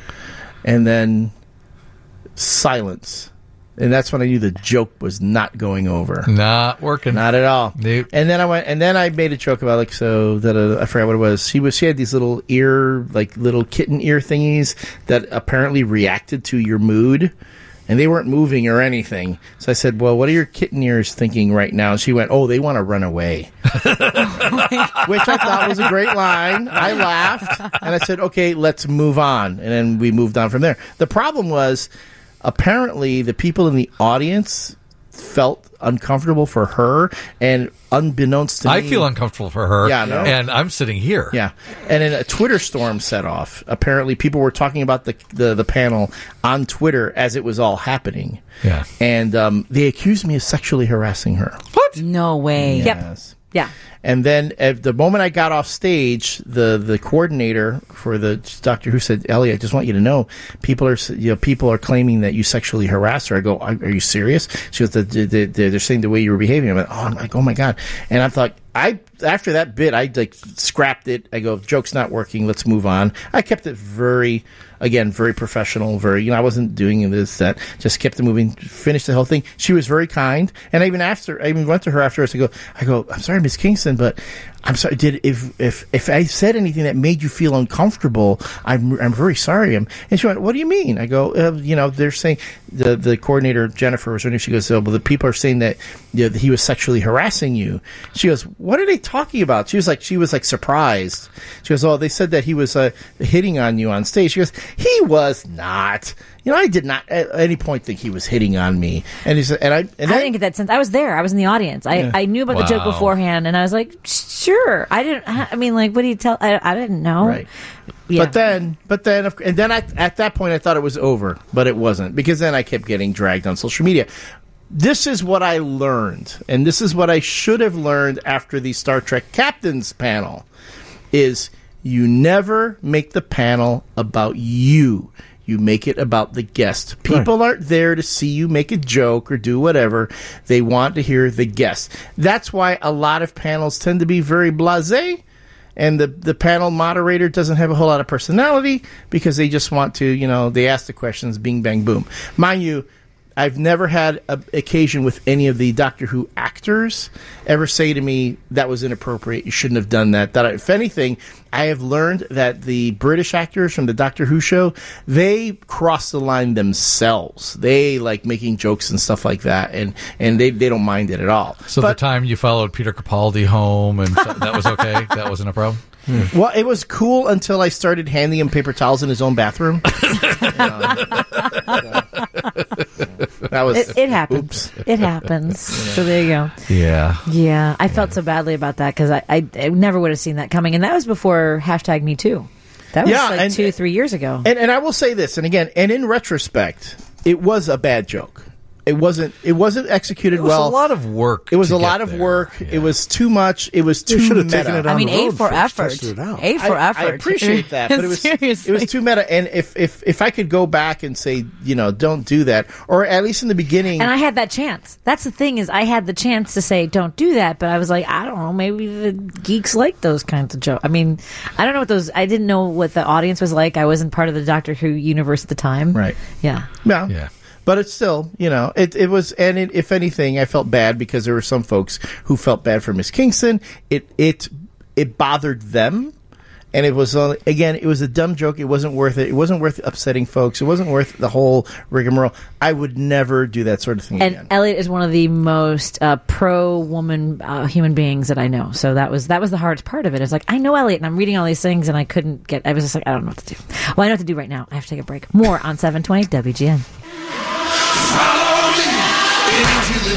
And then silence. And that's when I knew the joke was not going over. Not working. Not at all. Nope. And then I went, and then I made a joke about like so that uh, I forgot what it was. She was she had these little ear, like little kitten ear thingies that apparently reacted to your mood, and they weren't moving or anything. So I said, "Well, what are your kitten ears thinking right now?" And she went, "Oh, they want to run away," which I thought was a great line. I laughed and I said, "Okay, let's move on," and then we moved on from there. The problem was, apparently, the people in the audience felt uncomfortable for her, and unbeknownst to me, I feel uncomfortable for her. Yeah, no. And I'm sitting here. Yeah, and then a Twitter storm set off. Apparently, people were talking about the the, the panel on Twitter as it was all happening. Yeah, and um, they accused me of sexually harassing her. What? No way. Yes. Yep. Yeah. And then at the moment I got off stage, the, the coordinator for the Doctor Who said, "Ellie, I just want you to know, people are you know people are claiming that you sexually harassed her." I go, "Are you serious?" She goes, "They're, they're, they're saying the way you were behaving." I'm like, "Oh, I'm like, oh my god!" And I thought, I after that bit, I like scrapped it. I go, "Joke's not working. Let's move on." I kept it very, again, very professional. Very, you know, I wasn't doing this that. Just kept it moving. Finished the whole thing. She was very kind, and I even after I even went to her afterwards. I go, I go, "I'm sorry, Miss Kingston, but I'm sorry. Did if if if I said anything that made you feel uncomfortable, I'm I'm very sorry." And she went, "What do you mean?" I go, uh, "You know, they're saying the the coordinator Jennifer was her name. She goes, "Oh, well, the people are saying that, you know, that he was sexually harassing you." She goes, "What are they talking about?" She was like, she was like surprised. She goes, "Oh, they said that he was uh, hitting on you on stage." She goes, "He was not. You know, I did not at any point think he was hitting on me." And he said, and I, and I didn't get that sense. I was there. I was in the audience. I, Yeah. I knew about Wow. the joke beforehand, and I was like, sure. I didn't. I mean, like, what do you tell? I, I didn't know. Right. Yeah. But then, but then, of- and then I, at that point, I thought it was over, but it wasn't, because then I kept getting dragged on social media. This is what I learned, and this is what I should have learned after the Star Trek Captains panel, is you never make the panel about you. You make it about the guest. People aren't there to see you make a joke or do whatever. They want to hear the guest. That's why a lot of panels tend to be very blasé, and the, the panel moderator doesn't have a whole lot of personality, because they just want to, you know, they ask the questions, bing, bang, boom. Mind you, I've never had an occasion with any of the Doctor Who actors ever say to me, "That was inappropriate, you shouldn't have done that." That, if anything, I have learned that the British actors from the Doctor Who show, they cross the line themselves. They like making jokes and stuff like that, and, and they, they don't mind it at all. So But- the time you followed Peter Capaldi home, and so, that was okay? That wasn't a problem? Well, it was cool until I started handing him paper towels in his own bathroom. That was It, it happens. Oops. It happens. So there you go. Yeah. Yeah, I felt so badly about that because I, I, I never would have seen that coming, and that was before hashtag Me Too. That was Yeah, like and- two, three years ago. And and I will say this, and again, and in retrospect, it was a bad joke. It wasn't. It wasn't executed It was well. a lot of work. It was to a get lot of there. work. Yeah. It was too much. It was too You should have meta. taken it on I mean, the A road for first, effort. tested it out. A for I, effort. I appreciate that, but it was Seriously. it was too meta. And if, if if I could go back and say, you know, don't do that, or at least in the beginning, And I had that chance. That's the thing, is I had the chance to say don't do that, but I was like, I don't know, maybe the geeks like those kinds of jokes. I mean, I don't know what those. I didn't know what the audience was like. I wasn't part of the Doctor Who universe at the time. right? Yeah. Yeah. Yeah. But it's still, you know, it it was, and it, if anything, I felt bad because there were some folks who felt bad for Miss Kingston. It it it bothered them, and it was uh, again, it was a dumb joke. It wasn't worth it. It wasn't worth upsetting folks. It wasn't worth the whole rigmarole. I would never do that sort of thing And again. Elliot is one of the most uh, pro-woman uh, human beings that I know. So that was that was the hardest part of it. It's like, I know Elliot, and I'm reading all these things, and I couldn't get. I was just like, I don't know what to do. Well, I know what to do right now. I have to take a break. More on seven twenty W G N. Follow me into the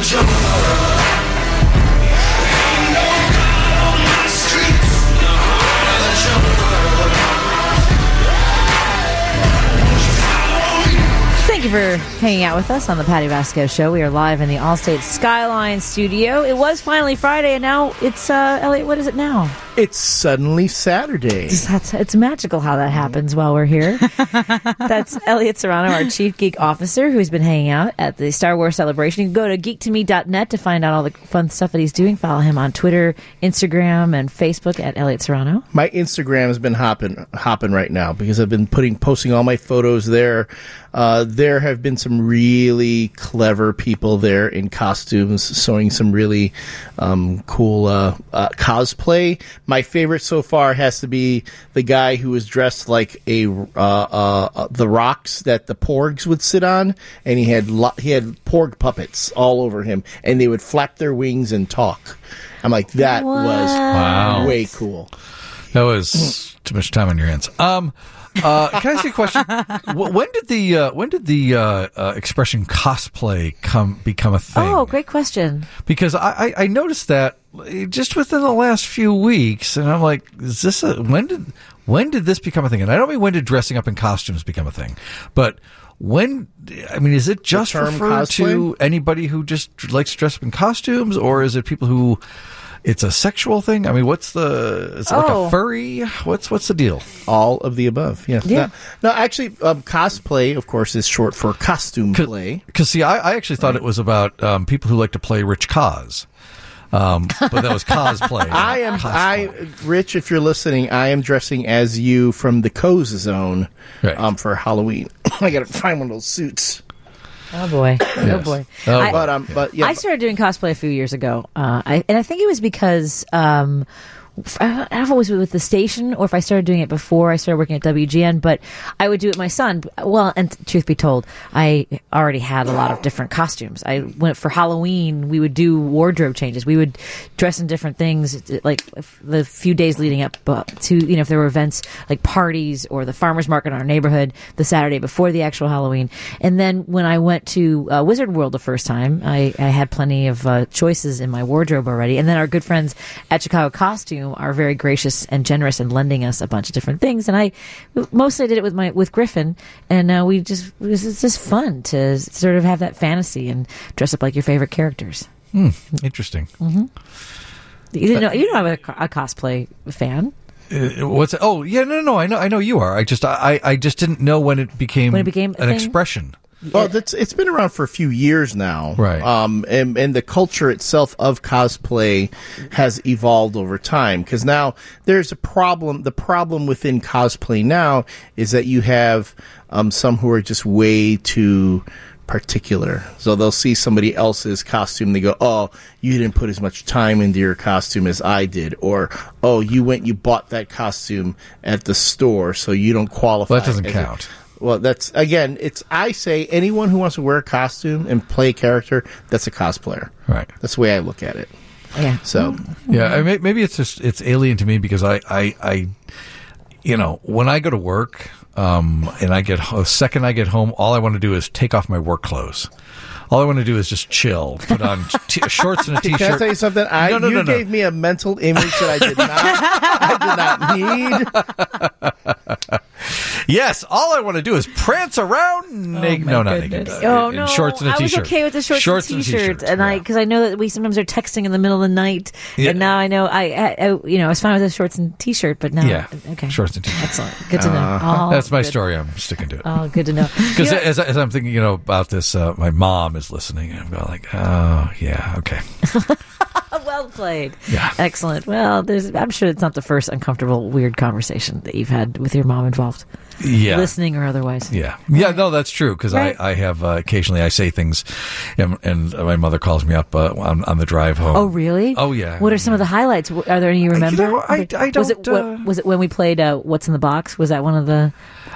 Thank you for hanging out with us on the Patty Vasquez Show. We are live in the Allstate Skyline studio. It was finally Friday, and now it's, uh, Elliot, what is it now? It's suddenly Saturday. That's, it's magical how that happens while we're here. That's Elliot Serrano, our Chief Geek Officer, who's been hanging out at the Star Wars celebration. You can go to geek to me dot net to find out all the fun stuff that he's doing. Follow him on Twitter, Instagram, and Facebook at Elliot Serrano. My Instagram has been hopping hopping right now because I've been putting posting all my photos there. Uh, there have been some really clever people there in costumes showing some really um, cool uh, uh, cosplay. My favorite so far has to be the guy who was dressed like a uh, uh, uh, the rocks that the porgs would sit on, and he had lo- he had porg puppets all over him, and they would flap their wings and talk. I'm like, that What? was Wow. way cool. That was too much time on your hands. Um, uh, can I ask you a question? Wh- When did the uh, when did the uh, uh, expression cosplay come become a thing? Oh, great question. Because I, I, I noticed that just within the last few weeks, and I'm like, is this a when did when did this become a thing? And I don't mean when did dressing up in costumes become a thing, but when, I mean, is it just term referred to cosplay? anybody who just likes to dress up in costumes, or is it people who it's a sexual thing? I mean, what's the, is it like Oh. a furry? What's, what's the deal? All of the above. Yeah. Yeah. No, no, actually, um, cosplay, of course, is short for costume play. Because, see, I, I actually thought it was about um, people who like to play Rich Cos. Um, but that was cosplay. I am, Cosplay. I, Rich, if you're listening, I am dressing as you from the Coz Zone Right. um, for Halloween. I got to find one of those suits. Oh, boy. Oh, Yes. boy. Oh, I- But um, but yeah, I started doing cosplay a few years ago, uh, I, and I think it was because um, I don't know if it was with the station or if I started doing it before I started working at W G N, but I would do it with my son. Well, and truth be told, I already had a lot of different costumes. I went for Halloween. We would do wardrobe changes. We would dress in different things, like if the few days leading up uh, to, you know, if there were events like parties or the farmers market in our neighborhood the Saturday before the actual Halloween. And then when I went to uh, Wizard World the first time, I, I had plenty of uh, choices in my wardrobe already. And then our good friends at Chicago Costume are very gracious and generous in lending us a bunch of different things. And I mostly did it with my with Griffin, and uh, we just it was it's just fun to sort of have that fantasy and dress up like your favorite characters. Hmm, interesting. You didn't know you know I'm a, a cosplay fan. Uh, what's oh yeah no no no I know I know you are I just I I just didn't know when it became When it became a an thing? expression. well, that's it's been around for a few years now, Right. Um, and and the culture itself of cosplay has evolved over time because now there's a problem. The problem within cosplay now is that you have um some who are just way too particular. So they'll see somebody else's costume, they go, "Oh, you didn't put as much time into your costume as I did," or "Oh, you went, you bought that costume at the store, so you don't qualify." Well, that doesn't as a-" count. Well, that's again. It's I say anyone who wants to wear a costume and play a character, that's a cosplayer. Right. That's the way I look at it. Yeah. So Yeah, I may, maybe it's just it's alien to me because I, I, I you know, when I go to work, um, and I get the second I get home, all I want to do is take off my work clothes. All I want to do is just chill, put on t- shorts and a t-shirt. Can I tell you something? I No, no, you no, no. gave me a mental image that I did not. I did not need. Yes, all I want to do is prance around naked. no, not naked. uh, Oh in no! shorts and a I was t-shirt. okay with the shorts, Shorts and and a t-shirt, t-shirt, and I yeah. because I know that we sometimes are texting in the middle of the night, Yeah. and now I know I, I, I you know I was fine with the shorts and t-shirt, but now Yeah, okay, shorts and t-shirt. excellent, good to know. Oh, That's my good. story. I'm sticking to it. Oh, good to know. Because You know- as, as I'm thinking, you know, about this, uh, my mom is listening, and I'm going like, oh, yeah, okay. well played. Yeah. Excellent. Well, there's. I'm sure it's not the first uncomfortable, weird conversation that you've had with your mom involved, Yeah. listening or otherwise. Yeah. Yeah, no, that's true, because Right. I, I have, uh, occasionally I say things, and, and my mother calls me up uh, on, on the drive home. Oh, really? Oh, yeah. What are some of the highlights? Are there any you remember? know, I- I was it don't, what- uh, was it when we played uh, "What's in the Box"? Was that one of the?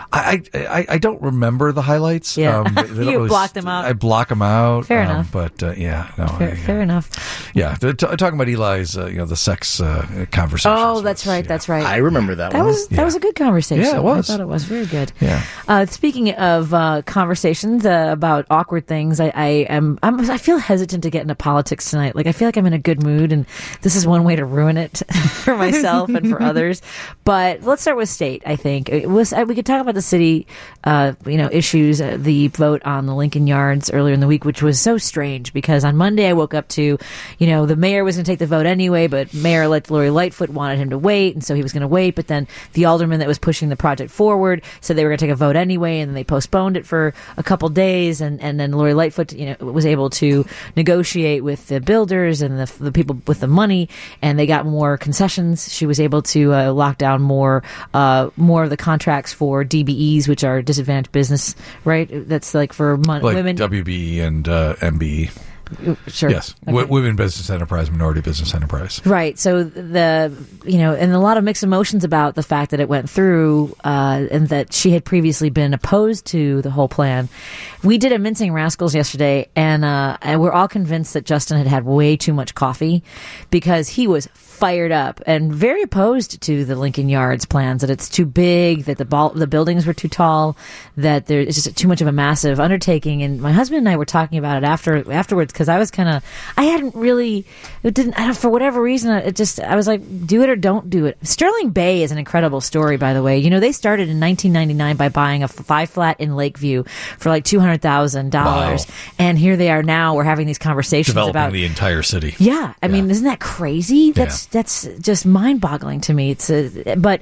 I, I I don't remember the highlights. Yeah. Um, they- they don't You really blocked st- them out. I block them out. Fair um, enough. But uh, yeah, no. Fair, I, fair enough. Yeah, they're t- talking about Eli's, uh, you know, the sex uh, conversation. Oh, that's right. That's right. I remember that, That one. was that was a good conversation. Yeah, it was. I thought it was very good. Yeah. Uh, speaking of uh, conversations uh, about awkward things, I, I am I'm, I feel hesitant to get into politics tonight. Like I feel like I'm in a good mood, and this is one way to ruin it for myself and for others. But let's start with state. I think it was uh, we could talk about the city, uh, you know, issues. Uh, the vote on the Lincoln Yards earlier in the week, which was so strange because on Monday I woke up to, you know, the mayor was going to take the vote anyway, but Mayor-elect Lori Lightfoot wanted him to wait, and so he was going to wait. But then the alderman that was pushing the project forward said they were going to take a vote anyway, and then they postponed it for a couple days, and, and then Lori Lightfoot, you know, was able to negotiate with the builders and the, the people with the money, and they got more concessions. She was able to uh, lock down more uh, more of the contracts for D B Es, which are disadvantaged business, right? That's like for mon- like women. W B E and uh, M B E. Sure. Yes, Okay. w- women business enterprise, minority business enterprise. Right. So the, you know, and a lot of mixed emotions about the fact that it went through, uh, and that she had previously been opposed to the whole plan. We did a Mincing Rascals yesterday, and, uh, and we're all convinced that Justin had had way too much coffee because he was fired up and very opposed to the Lincoln Yards plans, that it's too big, that the ball, the buildings were too tall, that there, it's just too much of a massive undertaking. And my husband and I were talking about it after, afterwards, because I was kind of, I hadn't really, it didn't, I don't, for whatever reason, it just, I was like, do it or don't do it. Sterling Bay is an incredible story, by the way. You know, they started in nineteen ninety-nine by buying a five flat in Lakeview for like two hundred thousand dollars. Wow. And here they are now, we're having these conversations Developing about the entire city. yeah, I mean, isn't that crazy? That's Yeah. that's just mind-boggling to me. It's a, but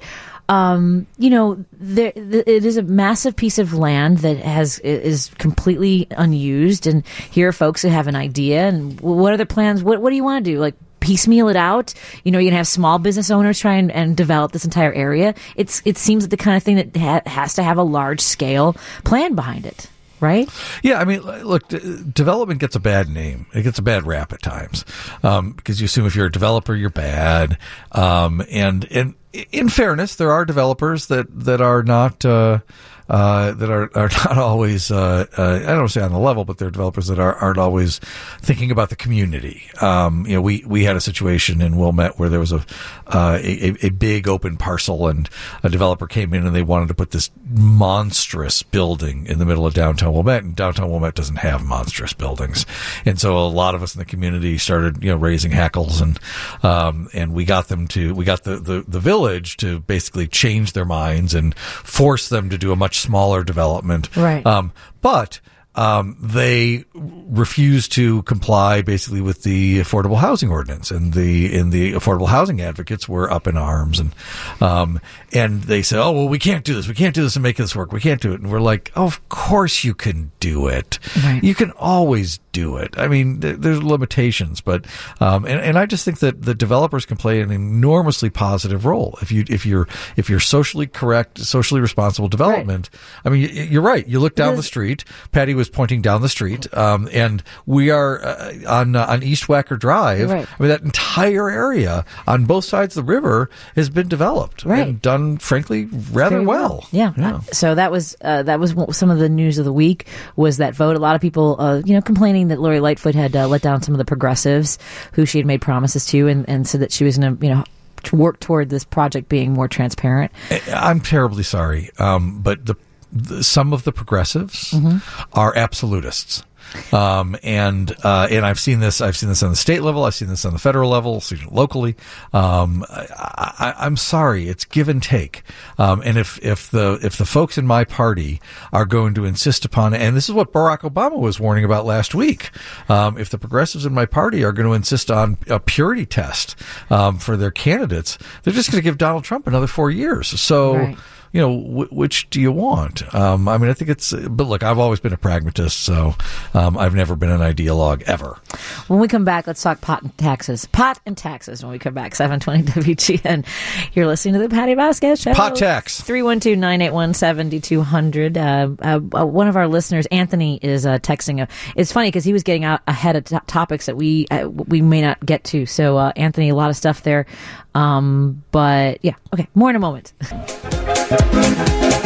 um, you know, there, th- it is a massive piece of land that has is completely unused, and here are folks who have an idea. And what are their plans? What what do you want to do? Like piecemeal it out? You know, you're gonna have small business owners try and, and develop this entire area. It's it seems like the kind of thing that ha- has to have a large scale plan behind it. Right? Yeah, I mean, look, d- development gets a bad name. It gets a bad rap at times um, because you assume if you're a developer, you're bad. Um, and and in fairness, there are developers that that are not. Uh, Uh, that are, are not always, uh, uh, I don't say on the level, but they're developers that are, aren't always thinking about the community. Um, you know, we, we had a situation in Wilmette where there was a, uh, a, a big open parcel, and a developer came in and they wanted to put this monstrous building in the middle of downtown Wilmette, and downtown Wilmette doesn't have monstrous buildings. And so a lot of us in the community started, you know, raising hackles, and, um, and we got them to, we got the, the, the village to basically change their minds and force them to do a much smaller development. Right. Um, but um, they refused to comply basically with the affordable housing ordinance, and the and the affordable housing advocates were up in arms, and um, and they said, oh well, we can't do this, we can't do this and make this work, we can't do it. And we're like, oh, of course you can do it. Right. You can always do it. I mean, th- there's limitations, but um, and, and I just think that the developers can play an enormously positive role if you if you're if you're socially correct, socially responsible development. Right. I mean, y- you're right. You look down Because- the street. Patty was pointing down the street, um, and we are uh, on uh, on East Wacker Drive. Right. I mean, that entire area on both sides of the river has been developed Right. and done, frankly, rather Very well. Yeah. Yeah. So that was uh, that was one- some of the news of the week was that vote. A lot of people, uh, you know, complaining that Lori Lightfoot had uh, let down some of the progressives who she had made promises to, and, and said that she was going to, you know, to work toward this project being more transparent. I'm terribly sorry, um, but the, the some of the progressives Mm-hmm. are absolutists. Um, and, uh, and I've seen this, I've seen this on the state level, I've seen this on the federal level, seen it locally. Um, I, I, I'm sorry, it's give and take. Um, and if, if the, if the folks in my party are going to insist upon, and this is what Barack Obama was warning about last week, um, if the progressives in my party are going to insist on a purity test, um, for their candidates, they're just going to give Donald Trump another four years. So, Right. you know, w- which do you want? Um, I mean, I think it's, but look, I've always been a pragmatist, so um, I've never been an ideologue ever. When we come back, let's talk pot and taxes. Pot and taxes when we come back. seven twenty W G N. You're listening to the Patty Vasquez Show. Pot tax. three one two, nine eight one, seven two zero zero. Uh, uh, uh, one of our listeners, Anthony, is uh, texting. A, it's funny because he was getting out ahead of t- topics that we uh, we may not get to. So, uh, Anthony, a lot of stuff there. Um, but, yeah. Okay. More in a moment.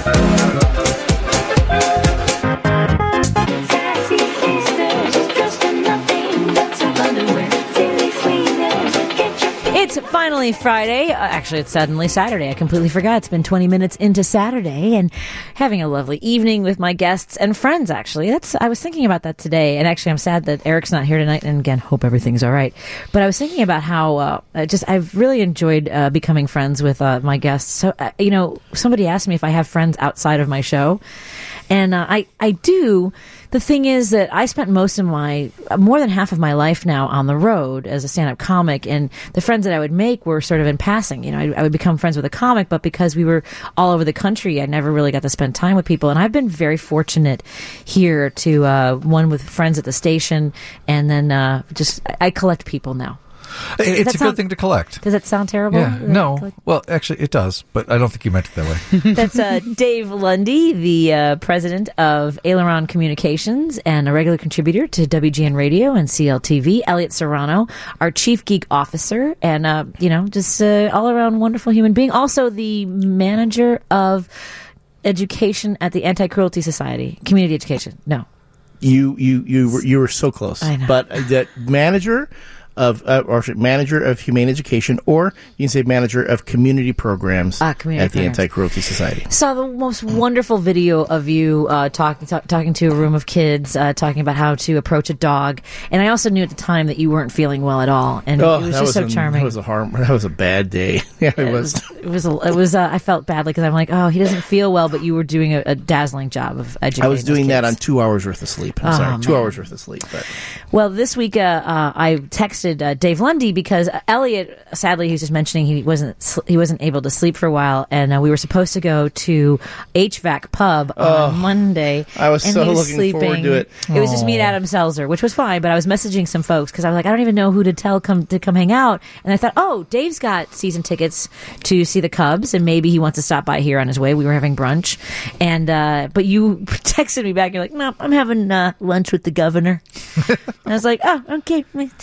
It's finally Friday. Uh, actually, it's suddenly Saturday. I completely forgot. It's been twenty minutes into Saturday and having a lovely evening with my guests and friends, actually. That's I was thinking about that today. And actually, I'm sad that Eric's not here tonight. And again, hope everything's all right. But I was thinking about how uh, I just I've really enjoyed uh, becoming friends with uh, my guests. So, uh, you know, somebody asked me if I have friends outside of my show. And uh, I, I do. The thing is that I spent most of my, more than half of my life now on the road as a stand-up comic, and the friends that I would make were sort of in passing. You know, I, I would become friends with a comic, but because we were all over the country, I never really got to spend time with people. And I've been very fortunate here to, uh, one with friends at the station, and then uh, just, I collect people now. It's a sound, good thing to collect. Does that sound terrible? Yeah, no. Well, actually, it does, but I don't think you meant it that way. That's uh, Dave Lundy, the uh, president of Aileron Communications and a regular contributor to W G N Radio and C L T V. Elliot Serrano, our chief geek officer, and, uh, you know, just uh, all-around wonderful human being. Also the manager of education at the Anti-Cruelty Society. Community education. No. You, you, you, were, you were so close. I know. But uh, that manager... Of uh, or manager of humane education, or you can say manager of community programs ah, community at the programs. Anti-Cruelty Society. Saw the most wonderful video of you uh, talking talk, talking to a room of kids, uh, talking about how to approach a dog, and I also knew at the time that you weren't feeling well at all, and oh, it was that just was so a, charming. That was a harm. That was a bad day. Yeah, it, it was. was. It was. A, it was. Uh, I felt badly because I'm like, oh, he doesn't feel well, but you were doing a, a dazzling job of educating. I was doing those that kids. on two hours worth of sleep. I'm Oh, sorry, two man. hours worth of sleep. But Well, this week uh, uh, I texted uh, Dave Lundy because Elliot, sadly, he was just mentioning he wasn't sl- he wasn't able to sleep for a while, and uh, we were supposed to go to H V A C Pub on Oh, Monday. I was and so he was looking sleeping. forward to it. It was just me and Adam Selzer, which was fine, but I was messaging some folks because I was like, I don't even know who to tell come to come hang out, and I thought, oh, Dave's got season tickets to see the Cubs, and maybe he wants to stop by here on his way. We were having brunch, and uh, but you texted me back. You're like, no, I'm having uh, lunch with the governor. And I was like, oh, okay,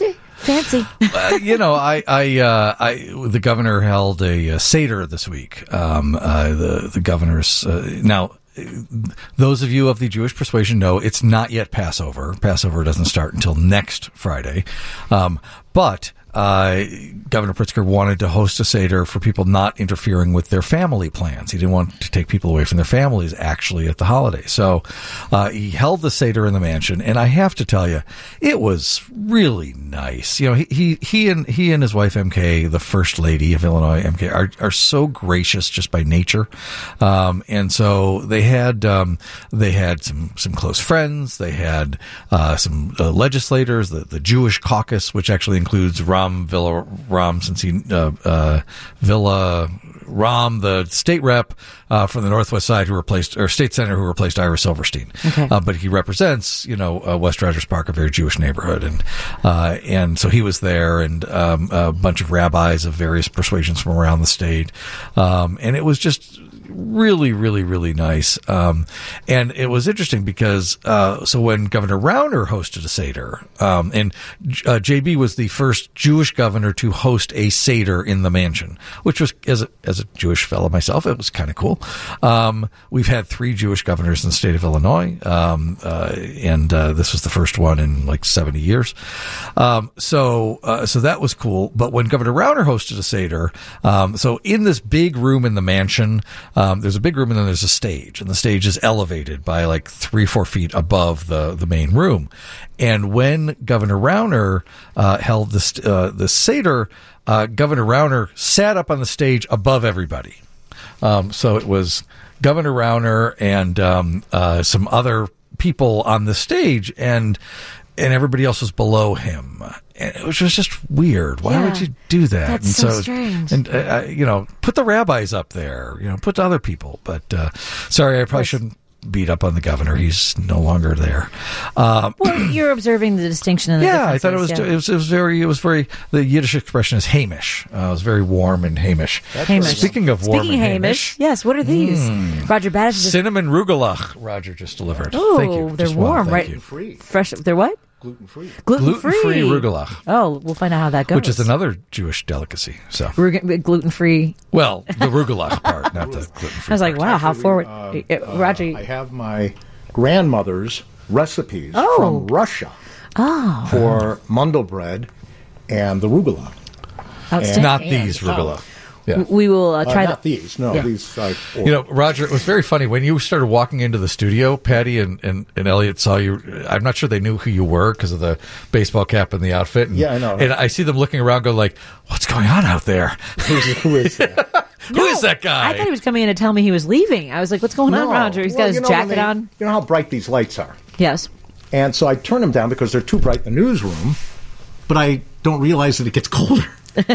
fancy. uh, you know, I, I, uh, I, the governor held a, a Seder this week. Um, uh, the, the governor's, uh, now, those of you of the Jewish persuasion know it's not yet Passover. Passover doesn't start until next Friday. Um, but, uh, Governor Pritzker wanted to host a Seder for people not interfering with their family plans. He didn't want to take people away from their families actually at the holiday. So, uh, he held the Seder in the mansion, and I have to tell you, it was really nice. You know, he, he, he and, he and his wife M K, the First Lady of Illinois, M K, are, are so gracious just by nature. Um, and so they had, um, they had some, some close friends. They had, uh, some uh, legislators, the, the Jewish caucus, which actually includes Ram Villa Ram, since he, uh, uh, Villa Ram, the state rep, uh, from the Northwest side who replaced, or state senator who replaced Ira Silverstein. Okay. Uh, but he represents, you know, uh, West Rogers Park, a very Jewish neighborhood. And, uh, and so he was there, and, um, a bunch of rabbis of various persuasions from around the state. Um, and it was just really, really, really nice. Um, and it was interesting because, uh, so when Governor Rauner hosted a Seder, um, and, uh, J B was the first Jewish governor to host a Seder in the mansion, which was, as a, as a Jewish fellow myself, it was kind of cool. Um, we've had three Jewish governors in the state of Illinois. Um, uh, and, uh, this was the first one in like seventy years. Um, so, uh, so that was cool. But when Governor Rauner hosted a Seder, um, so in this big room in the mansion, Um, there's a big room and then there's a stage, and the stage is elevated by like three, four feet above the, the main room. And when Governor Rauner, uh, held this, uh, the Seder, uh, Governor Rauner sat up on the stage above everybody. Um, so it was Governor Rauner and, um, uh, some other people on the stage, and, and everybody else was below him. And it was just, just weird. Why Yeah. would you do that? That's and so strange. And, uh, you know, put the rabbis up there, you know, put other people. But, uh, sorry, I probably shouldn't beat up on the governor. He's no longer there. Um, Well, you're observing the distinction and the yeah, I thought it was, differences, yeah. it was, it was very, it was very, the Yiddish expression is Hamish. Uh, it was very warm and Hamish. Hamish. Speaking of warm Speaking and Hamish, Hamish. yes, what are these? Mm. Roger Badish is Cinnamon rugelach, Roger just delivered. Oh, Thank you. they're Just one, warm, thank right? you. Fresh. They're what? gluten-free. Gluten free. Gluten-free arugula. Oh, we'll find out how that goes. Which is another Jewish delicacy. So, gluten free. well, the arugula part, not the gluten free. I was like, wow, how forward, Uh, uh, Roger. I have my grandmother's recipes Oh. from Russia Oh, for mundel bread and the rugula. outstanding. Not these rugula. Yeah. We will uh, Uh, try not the- these. No, Yeah. these. I, You know, Roger, it was very funny when you started walking into the studio. Patty and, and, and Elliot saw you. I'm not sure they knew who you were because of the baseball cap and the outfit. And, Yeah, I know. And I see them looking around, going like, "What's going on out there? Who's, who is that? Who is that guy?" I thought he was coming in to tell me he was leaving. I was like, what's going on, No. Roger? He's Well, got his you know when jacket they- on. You know how bright these lights are. Yes. And so I turn them down because they're too bright in the newsroom, but I don't realize that it gets colder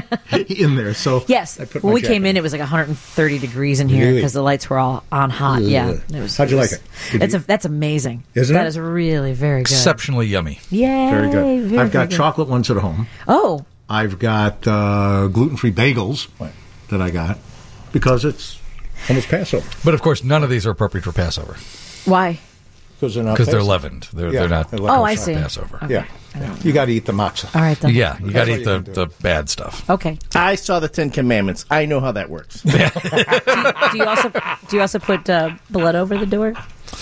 in there. So Yes. I put When my we came jacket in, it was like one hundred thirty degrees in here Really? because the lights were all on hot. Ugh. Yeah. It was, How'd you was- like it? Did That's you- a, that's amazing. Isn't That it? is really very good. Exceptionally yummy. Yay. Very good. Very, I've very got good. chocolate ones at home. Oh. I've got uh, gluten-free bagels that I got because it's almost Passover. But of course, none of these are appropriate for Passover Why? Because they're not because they're Passover. leavened. They're Yeah, they're not. they're Oh, I kosher see. Passover. Okay. Yeah. yeah. You got to eat the matzah. All right, then. Yeah, you got to That's eat all the, you can the bad stuff. Okay. I saw the Ten Commandments. I know how that works. do, you also do you also put uh, blood over the door?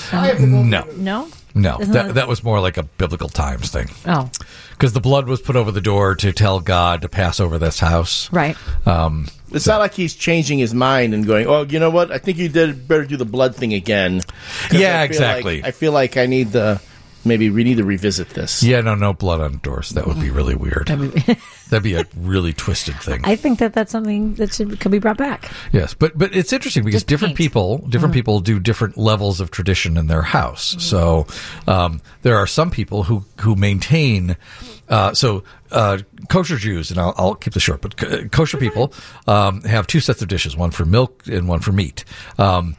No, No. no, Isn't that that- that was more like a biblical times thing. Oh. Because the blood was put over the door to tell God to pass over this house. Right. Um, It's not like he's changing his mind and going, "Oh, you know what? I think you did better do the blood thing again." 'Cause Yeah, I feel exactly. Like, I feel like I need to maybe we need to revisit this. yeah, no, no blood on doors. That would be really weird. That'd be a really twisted thing. I think that that's something that should could be brought back. Yes, but but it's interesting because Just different paint. people different Mhm. people do different levels of tradition in their house. So um, there are some people who who maintain. Uh, so uh, kosher Jews, and I'll, I'll keep this short, but k- kosher people um, have two sets of dishes: one for milk and one for meat. Um,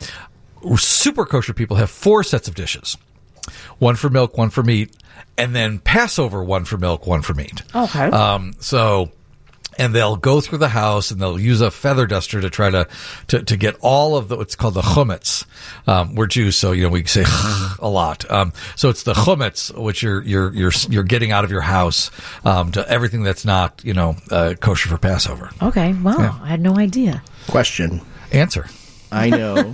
super kosher people have four sets of dishes: one for milk, one for meat, and then Passover, one for milk, one for meat. Okay. Um, so, and they'll go through the house and they'll use a feather duster to try to, to, to get all of the, what's called the chumetz. Um, we're Jews, so, you know, we say a lot. Um, so it's the chumetz, which you're, you're, you're, you're getting out of your house, um, to everything that's not, you know, uh, kosher for Passover. Okay. Wow. Yeah. I had no idea. Question. Answer. I know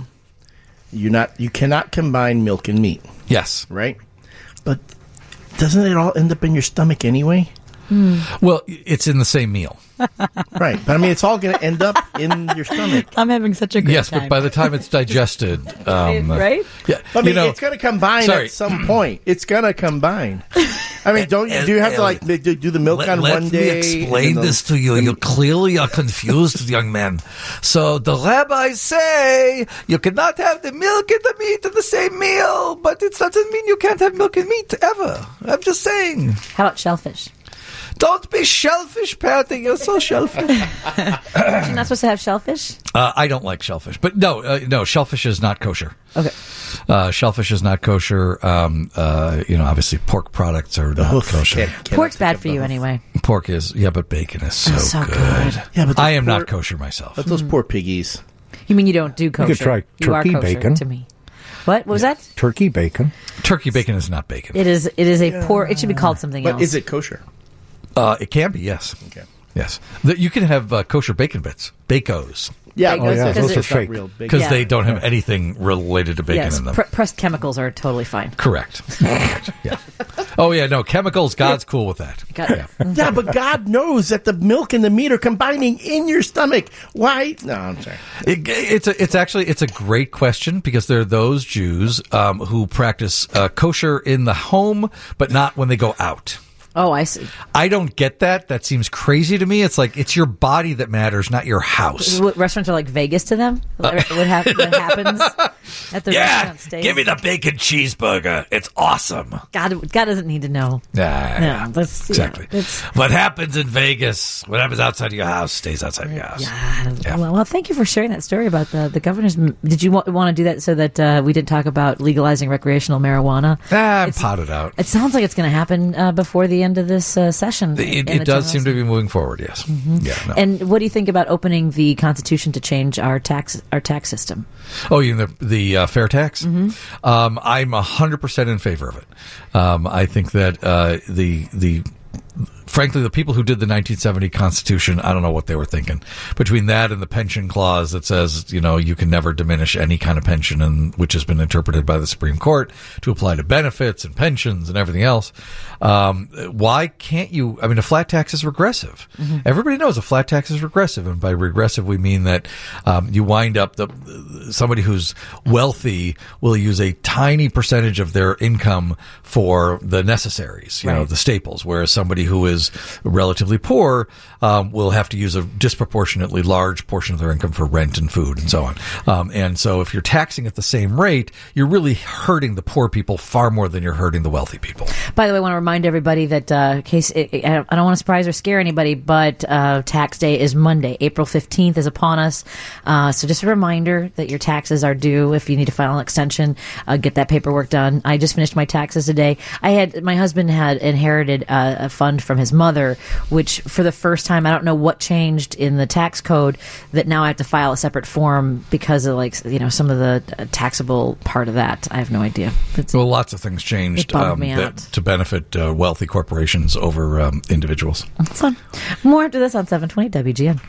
you not you cannot combine milk and meat. Yes. Right? But doesn't it all end up in your stomach anyway? Well, it's in the same meal. Right. But I mean, it's all going to end up in your stomach. I'm having such a great Yes, time. but by the time it's digested, um, Right? Yeah, I mean, you know, it's going to combine sorry. at some point. It's going to combine. I mean, don't you, do you have to like do do the milk on one day? and the- to you. You clearly are confused, young man. So the rabbis say you cannot have the milk and the meat in the same meal, but it doesn't mean you can't have milk and meat ever. I'm just saying. How about shellfish? Don't be shellfish, Patty. You're so shellfish. You're not supposed to have shellfish? Uh, I don't like shellfish, but no, uh, no, shellfish is not kosher. Okay. Uh, shellfish is not kosher. Um, uh, you know, obviously pork products are not Oof, kosher. can't- cannot Pork's think bad of for you those. anyway. Pork is, yeah, but bacon is so, Oh, so good. good. Yeah, but I those am poor- not kosher myself. But those poor piggies. You mean you don't do kosher? could try you are turkey kosher bacon. to me. What? What was that? Turkey bacon. Turkey bacon is not bacon. It is. It is a poor. It should be called something But else. is it kosher? Uh, it can be, yes. Okay. Yes. The, you can have uh, kosher bacon bits, bacos, Yeah, Oh, yeah, those are it's not fake. real bacon. because Yeah. they don't have anything related to bacon yes, in them. pr- pressed chemicals are totally fine. Correct. Correct. Yeah. Oh, yeah, no, chemicals, God's cool with that. Got Yeah. Yeah, but God knows that the milk and the meat are combining in your stomach. Why? No, I'm sorry. It, it's a, it's actually it's a great question because there are those Jews um, who practice uh, kosher in the home, but not when they go out. Oh, I see. I don't get that. That seems crazy to me. It's like it's your body that matters, not your house. What, restaurants are like Vegas to them. What, hap- what happens at the restaurant stays? the bacon cheeseburger. It's awesome. God, God doesn't need to know. Yeah, No, that's, exactly. Yeah, that's, What happens in Vegas, what happens outside of your house, stays outside of your house. yeah. Yeah. Well, well, thank you for sharing that story about the the governor's. Did you want, want to do that so that uh, we didn't talk about legalizing recreational marijuana? Ah, I'm It's- potted out. It sounds like it's going to happen uh, before the end of this uh, session. It, it does seem to be moving forward. Yes. Mm-hmm. Yeah. No. And what do you think about opening the Constitution to change our tax our tax system? Oh, you mean the the uh, fair tax? Mm-hmm. Um, I'm a hundred percent in favor of it. Um, I think that uh, the the. Frankly, the people who did the nineteen seventy Constitution, I don't know what they were thinking. Between that and the pension clause that says, you know, you can never diminish any kind of pension, and which has been interpreted by the Supreme Court to apply to benefits and pensions and everything else. Um, why can't you? I mean, a flat tax is regressive. Mm-hmm. Everybody knows a flat tax is regressive, and by regressive we mean that um, you wind up the somebody who's wealthy will use a tiny percentage of their income for the necessaries, you right. know, the staples, whereas somebody who is relatively poor um, will have to use a disproportionately large portion of their income for rent and food and so on. Um, and so if you're taxing at the same rate, you're really hurting the poor people far more than you're hurting the wealthy people. By the way, I want to remind everybody that uh, in case it, it, I don't, I don't want to surprise or scare anybody, but uh, tax day is Monday. April fifteenth is upon us. Uh, so just a reminder that your taxes are due. If you need to file an extension, uh, get that paperwork done. I just finished my taxes today. I had my husband had inherited uh, a fund from his mother, which for the first time, I don't know what changed in the tax code that now I have to file a separate form because of, like, you know, some of the uh, taxable part of that. I have no idea. It's, well, lots of things changed um, that, to benefit uh, wealthy corporations over um, individuals. Fun. More after this on seven twenty W G N.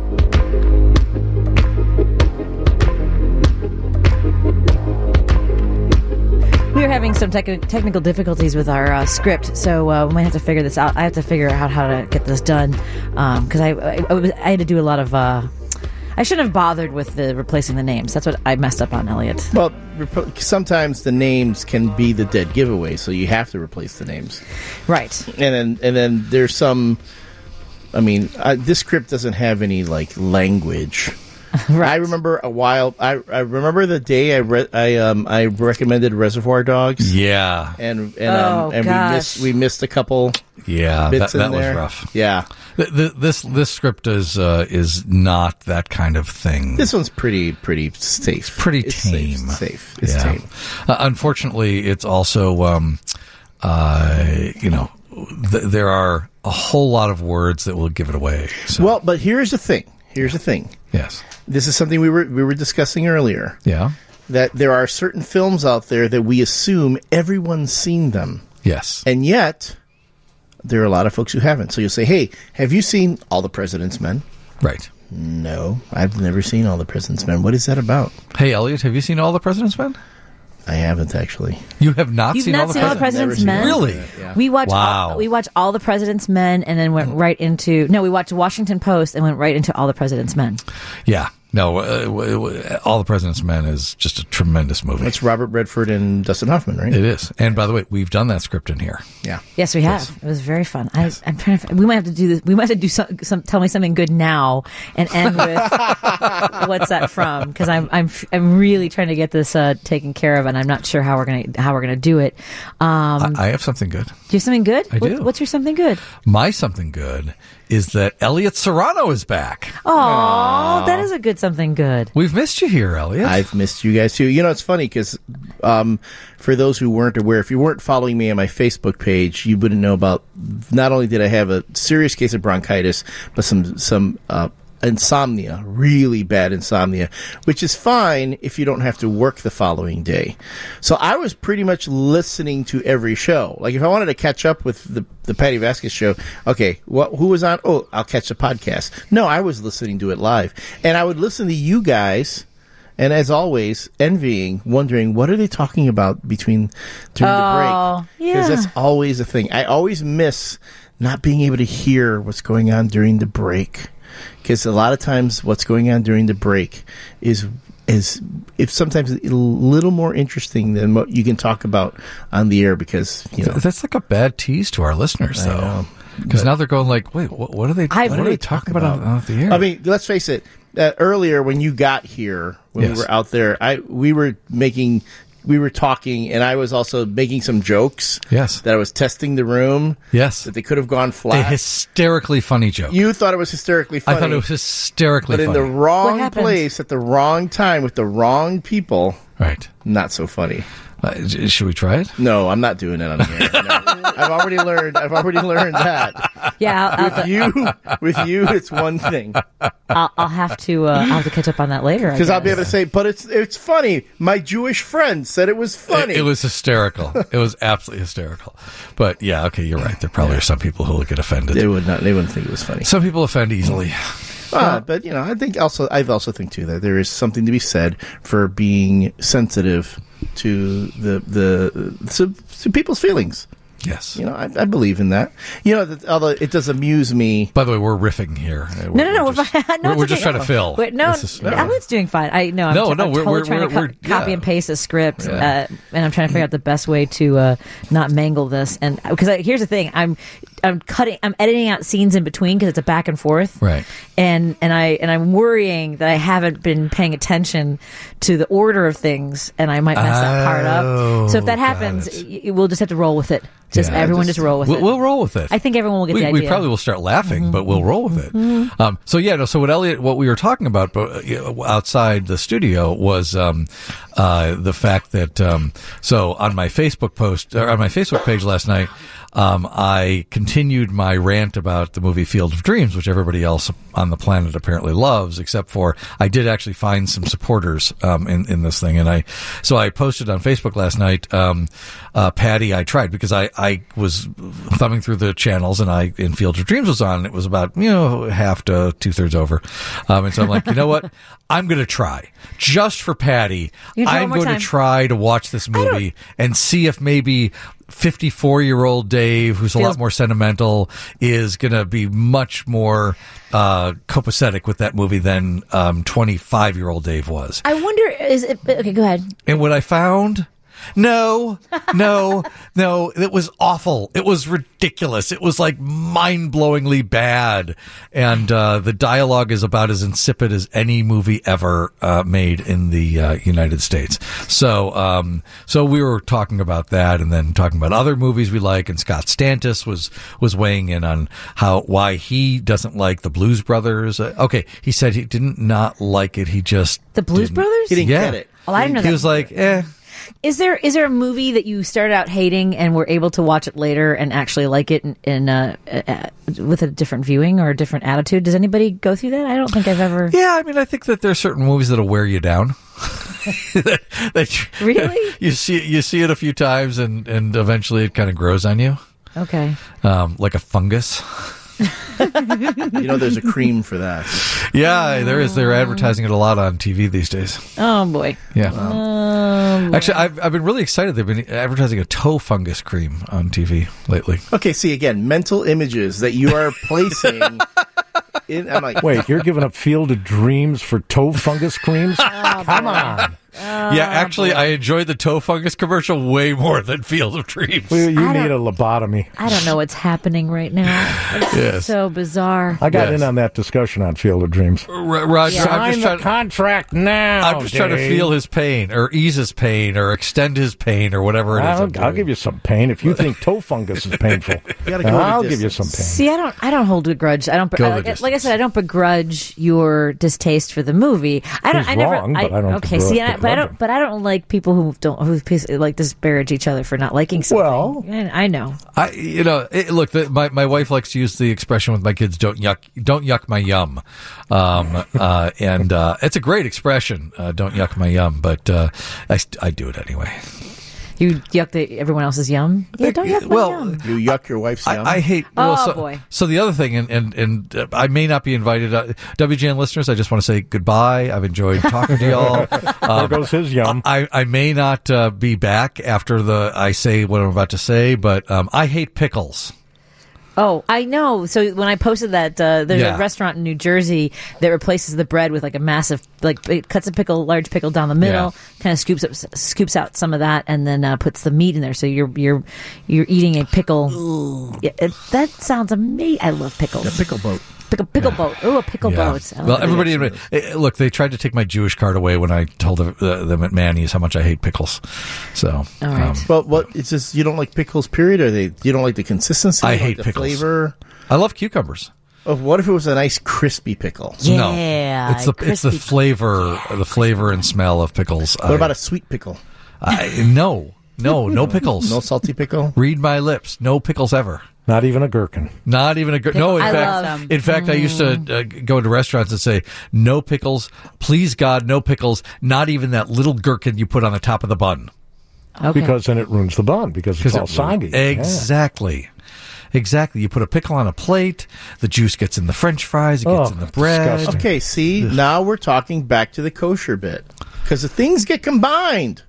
We are having some tech- technical difficulties with our uh, script, so uh, we might have to figure this out. I have to figure out how to get this done because um, I, I, I, was, I had to do a lot of. Uh, I shouldn't have bothered with the replacing the names. That's what I messed up on, Elliot. Well, rep- sometimes the names can be the dead giveaway, so you have to replace the names. Right. And then, and then there's some. I mean, uh, this script doesn't have any like language. Right. I remember a while. I, I remember the day I re- I um I recommended Reservoir Dogs. Yeah, and and um, oh, and gosh. we missed we missed a couple. Yeah, bits that, that in was there. rough. Yeah, the, the, this this script is uh, is not that kind of thing. This one's pretty pretty safe. It's pretty it's tame. Safe. safe. It's yeah. tame. Uh, unfortunately, it's also um uh you know th- there are a whole lot of words that will give it away. So. Well, but here's the thing. Here's the thing. Yes. This is something we were we were discussing earlier. Yeah. That there are certain films out there that we assume everyone's seen them. Yes. And yet, there are a lot of folks who haven't. So you'll say, hey, have you seen All the President's Men? Right. No, I've never seen All the President's Men. What is that about? Hey, Elliot, have you seen All the President's Men? I haven't, actually. You have not You've seen, not all, the seen all the President's Men? Really? Yeah. We watched wow. all, we watched All the President's Men and then went right into... No, we watched Washington Post and went right into All the President's Men. Yeah. No, uh, w- w- All the President's Men is just a tremendous movie. It's Robert Redford and Dustin Hoffman, right? It is. And by the way, we've done that script in here. Yeah. Yes, we have. Yes. It was very fun. I, I'm trying to. We might have to do this. We might have to do some. some tell me something good now and end with what's that from? Because I'm I'm I'm really trying to get this uh, taken care of, and I'm not sure how we're gonna how we're gonna do it. Um, I, I have something good. Do you have something good? I what, do. What's your something good? My something good is that Elliot Serrano is back. Oh, that is a good something good. We've missed you here, Elliot. I've missed you guys too. You know, it's funny because um, for those who weren't aware, if you weren't following me on my Facebook page, you wouldn't know about. Not only did I have a serious case of bronchitis, but some some uh, insomnia, really bad insomnia, which is fine if you don't have to work the following day. So I was pretty much listening to every show. Like if I wanted to catch up with the the Patty Vasquez show, okay, what who was on? Oh, I'll catch the podcast. No, I was listening to it live, and I would listen to you guys. And as always, envying, wondering, what are they talking about between during Oh, the break? Because yeah. that's always a thing. I always miss not being able to hear what's going on during the break. Because a lot of times what's going on during the break is is if sometimes a little more interesting than what you can talk about on the air because, you know. That's like a bad tease to our listeners, though. Because now they're going like, wait, what, what are they, I what are they talking about, on, on the air? I mean, let's face it. Uh, earlier, when you got here, when Yes. we were out there, I we were making, we were talking, and I was also making some jokes. Yes. That I was testing the room. Yes. That they could have gone A flat. hysterically funny joke. You thought it was hysterically funny. I thought it was hysterically but funny. in the wrong place at the wrong time with the wrong people. Right. Not so funny. Uh, should we try it? No, I'm not doing it on here. No. I've already learned. I've already learned that. Yeah, I'll, with I'll, you, with you, it's one thing. I'll, I'll have to. Uh, I'll have to catch up on that later. Because I'll be able to say, but it's it's funny. My Jewish friend said it was funny. It, it was hysterical. It was absolutely hysterical. But yeah, okay, you're right. There probably are some people who will get offended. They would not. They wouldn't think it was funny. Some people offend easily. Uh, but you know, I think also I also think too that there is something to be said for being sensitive to the the to, to people's feelings. Yes, you know, I, I believe in that. You know, that, although it does amuse me. By the way, we're riffing here. We're, no, no, no, we're just, we're, no, we're, we're okay. just trying to fill. Wait, no, is, no, Elliot's doing fine. I no, I'm, no, t- no, I'm we're, totally we're, trying we're, to co- we're, copy yeah. and paste a script, Yeah. uh, and I'm trying to figure out the best way to uh, not mangle this. And because here's the thing, I'm I'm cutting, I'm editing out scenes in between because it's a back and forth, right? And and I and I'm worrying that I haven't been paying attention to the order of things, and I might mess that part up. So if that happens, y- we'll just have to roll with it. Just Yeah, everyone just- just, roll with we'll, it. We'll roll with it. I think everyone will get we, the idea. we probably will start laughing, Mm-hmm. but we'll roll with it. Mhm. Um, so yeah, no. So what Elliot, what we were talking about but, uh, outside the studio was um, uh, the fact that um, so on my Facebook post or on my Facebook page last night, um, I continued my rant about the movie Field of Dreams, which everybody else on the planet apparently loves, except for I did actually find some supporters um, in in this thing, and I so I posted on Facebook last night. Um, uh, Patty, I tried because I I was thumbing through the channels, and I in Field of Dreams was on. And it was about you know half to two thirds over, um, and so I'm like, you know what, I'm going to try just for Patty. You try I'm one more going to time. try to watch this movie and see if maybe fifty-four-year-old Dave, who's a Feels- lot more sentimental, is going to be much more uh, copacetic with that movie than um, twenty-five-year-old Dave was. I wonder, is it okay? Go ahead. And what I found, no, no, no, it was awful. It was ridiculous. It was like mind-blowingly bad. And uh, the dialogue is about as insipid as any movie ever uh, made in the uh, United States. So, um, so we were talking about that, and then talking about other movies we like. And Scott Stantis was was weighing in on how why he doesn't like the Blues Brothers. Uh, okay, he said he didn't not like it. He just The Blues didn't. Brothers? He didn't Yeah. get it. Oh, I didn't know He that. was like, eh. Is there is there a movie that you started out hating and were able to watch it later and actually like it in, in uh, uh, with a different viewing or a different attitude? Does anybody go through that? I don't think I've ever. Yeah, I mean, I think that there are certain movies that'll wear you down. that, that you, Really? You see, you see it a few times, and, and eventually it kind of grows on you, Okay. um, like a fungus. You know, there's a cream for that. Yeah, there is. They're advertising it a lot on T V these days. Oh boy. Yeah. Um, Actually, I've I've been really excited. They've been advertising a toe fungus cream on T V lately. Okay, see again, mental images that you are placing. in, I'm like, Wait, you're giving up Field of Dreams for toe fungus creams? Come on. yeah, actually, I enjoyed the toe fungus commercial way more than Field of Dreams. Well, you I need a don't- lobotomy. I don't know what's happening right now. It's Yes. so bizarre. I got Yes. in on that discussion on Field of Dreams. R- Roger, I'm Sign just the trying. contract now. I'm just trying to Dave. feel his pain, or ease his pain, or extend his pain, or whatever it is. I'll, I'm I'll doing. give you some pain if you think toe fungus is painful. gotta go the I'll give you distance. some pain. See, I don't. I don't hold a grudge. I don't. Go I, the like, distance. like I said, I don't begrudge your distaste for the movie. I don't. He's I never. wrong, but I don't Okay. begrudge- See, I, but I begrudge don't. him. But I don't like people who don't who piece- like disparage each other for not liking something. Well- I, I know. I, you know, it, look, the, my my wife likes to use the expression with my kids: "Don't yuck, don't yuck my yum," um, uh, and uh, it's a great expression. Uh, don't yuck my yum, but uh, I, st- I do it anyway. You yuck the everyone else's yum. Yeah, don't yuck my well, yum. you yuck your wife's yum. I, I hate. Oh, well, so, boy. So the other thing, and and, and uh, I may not be invited. Uh, W G N listeners, I just want to say goodbye. I've enjoyed talking to y'all. There goes his yum. I, I may not uh, be back after the I say what I'm about to say, but um, I hate pickles. Oh, I know. So when I posted that, uh, there's Yeah. a restaurant in New Jersey that replaces the bread with like a massive, like it cuts a pickle, large pickle down the middle, kind of scoops up, scoops out some of that, and then uh, puts the meat in there. So you're you're you're eating a pickle. Yeah, it, that sounds amazing. I love pickles. a pickle boat. Pickle, pickle boat. Oh, a pickle Yeah. boat. I Well, love everybody, it. eh, look, they tried to take my Jewish card away when I told the, uh, them at Manny's how much I hate pickles. So, All right. um, But what? It's just you don't like pickles. Period. Or they you don't like the consistency. I you don't hate like the pickles. flavor. I love cucumbers. Oh, what if it was a nice crispy pickle? No, Yeah, it's the it's the crispy flavor, the flavor and smell of pickles. What about a sweet pickle? I, no, no, no pickles. No salty pickle? Read my lips. No pickles ever. Not even a gherkin. Not even a gherkin. No, in I fact, love- in fact, I used to uh, go into restaurants and say, no pickles. Please, God, no pickles. Not even that little gherkin you put on the top of the bun. Okay. Because then it ruins the bun because it's all soggy. Exactly. Exactly. You put a pickle on a plate, the juice gets in the French fries, it gets Oh, in the bread. disgusting. Okay, see, now we're talking back to the kosher bit. Because the things get combined.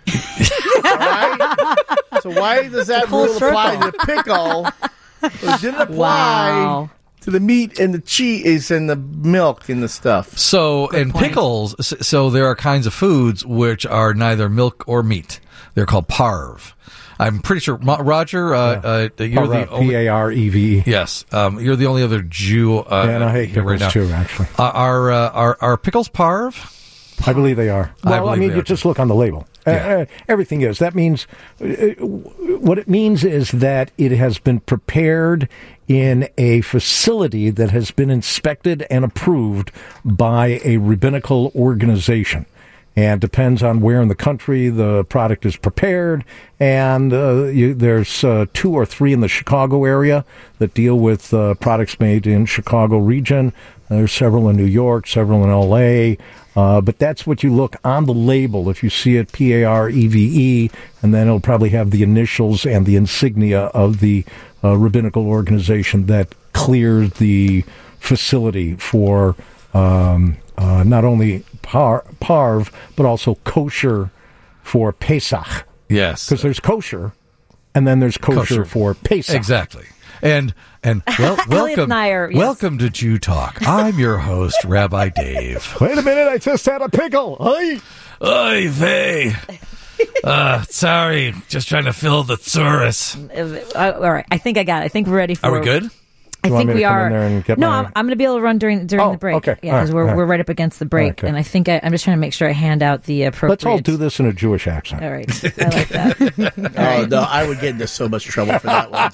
Right? So why does that full rule apply circle. to the pickle? But it didn't apply Wow. to the meat and the cheese and the milk and the stuff. So, and point. pickles, s- so there are kinds of foods which are neither milk or meat. They're called parve. I'm pretty sure, Ma- Roger, uh, uh, you're the P only... A R E V E. Yes, um, you're the only other Jew. Uh, Yeah, and I hate here right pickles now. too, actually. Uh, are, uh, are are pickles parve? I believe they are. I Well, I, believe mean, they you are, just too. look on the label. Uh, Yeah. uh, everything is. That means, uh, what it means is that it has been prepared in a facility that has been inspected and approved by a rabbinical organization. And depends on where in the country the product is prepared. And uh, you, there's uh, two or three in the Chicago area that deal with uh, products made in Chicago region. There's several in New York, several in L A. Uh, but that's what you look on the label. If you see it, P A R E V E, and then it'll probably have the initials and the insignia of the uh, rabbinical organization that cleared the facility for um, uh, not only par- parve, but also kosher for Pesach. Yes. Because there's kosher, and then there's kosher, Kosher. for Pesach. Exactly. And and well, Elliot welcome, and I are- yes. welcome to Jew Talk. I'm your host, Rabbi Dave. Wait a minute, I just had a pickle. Hey. Oy vey. Uh, sorry, just trying to fill the thesaurus. Uh, all right, I think I got it. I think we're ready for. Are we good? I You want think me we to come are. in there and get no, my- I'm, I'm going to be able to run during during Oh, the break. okay. Yeah, All because right, we're all right. we're right up against the break, Okay. and I think I, I'm just trying to make sure I hand out the appropriate. Let's all do this in a Jewish accent. All right, I like that. Oh, no, I would get into so much trouble for that one,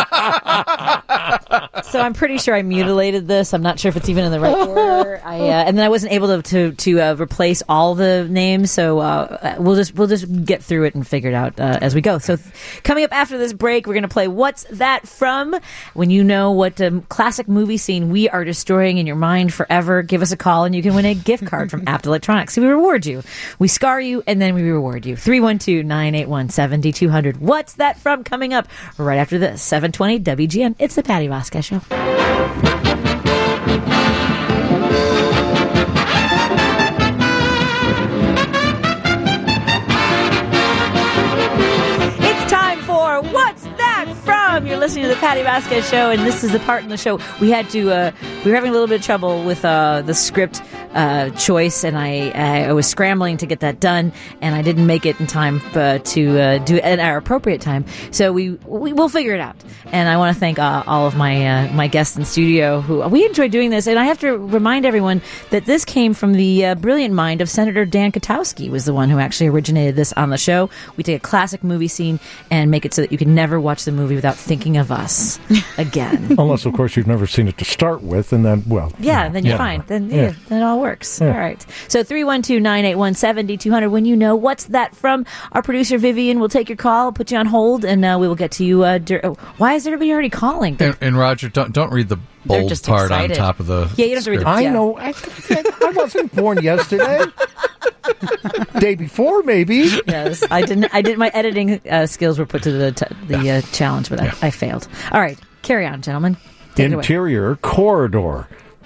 too. So I'm pretty sure I mutilated this. I'm not sure if it's even in the right order. I, uh, and then I wasn't able to to, to uh, replace all the names, so uh, we'll just we'll just get through it and figure it out uh, as we go. So th- coming up after this break, we're going to play What's That From? When you know what um, classic movie scene we are destroying in your mind forever, give us a call and you can win a gift card from Apt Electronics. So we reward you. We scar you and then we reward you. three one two, nine eight one, seven two zero zero. What's That From? Coming up right after this. seven twenty W G N. It's the Patty Vasquez Show. It's time for What's That From? You're listening to the Patty Vasquez Show, and this is the part in the show we had to. Uh, we were having a little bit of trouble with uh, the script uh, choice, and I, I was scrambling to get that done, and I didn't make it in time uh, to uh, do it at our appropriate time. So we, we we'll figure it out. And I want to thank uh, all of my uh, my guests in studio who we enjoy doing this. And I have to remind everyone that this came from the uh, brilliant mind of Senator Dan Katowski, was the one who actually originated this on the show. We take a classic movie scene and make it so that you can never watch the movie without thinking of us again. Unless, of course, you've never seen it to start with, and then, well. Yeah, then you're yeah. fine. Then yeah. Yeah. then it all works. Yeah. All right. So three one two, nine eight one, seven two zero zero. When you know What's That From? Our producer Vivian will take your call, put you on hold, and uh, we will get to you. Uh, dur- oh, why is everybody already calling? And, and Roger, don't don't read the They're bold just part excited. on top of the. Yeah, you don't have to read the- I yeah. know. I, I wasn't born yesterday. Day before, maybe. Yes, I didn't. I did. My editing uh, skills were put to the t- the uh, challenge, but I, I failed. All right, carry on, gentlemen. Take it away. Interior corridor.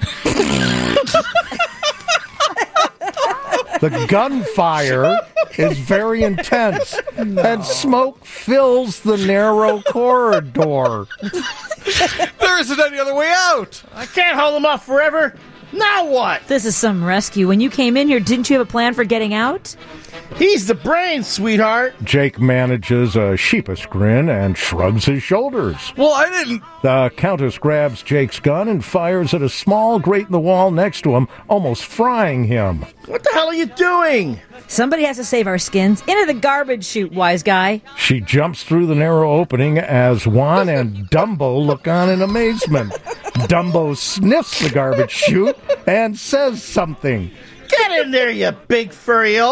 The gunfire is very intense, and smoke fills the narrow corridor. There isn't any other way out. I can't hold them off forever. Now what? This is some rescue. When you came in here, didn't you have a plan for getting out? He's the brains, sweetheart. Jake manages a sheepish grin and shrugs his shoulders. Well, I didn't. The Countess grabs Jake's gun and fires at a small grate in the wall next to him, almost frying him. What the hell are you doing? Somebody has to save our skins. Into the garbage chute, wise guy. She jumps through the narrow opening as Juan and Dumbo look on in amazement. Dumbo sniffs the garbage chute and says something. Get in there, you big furry elf.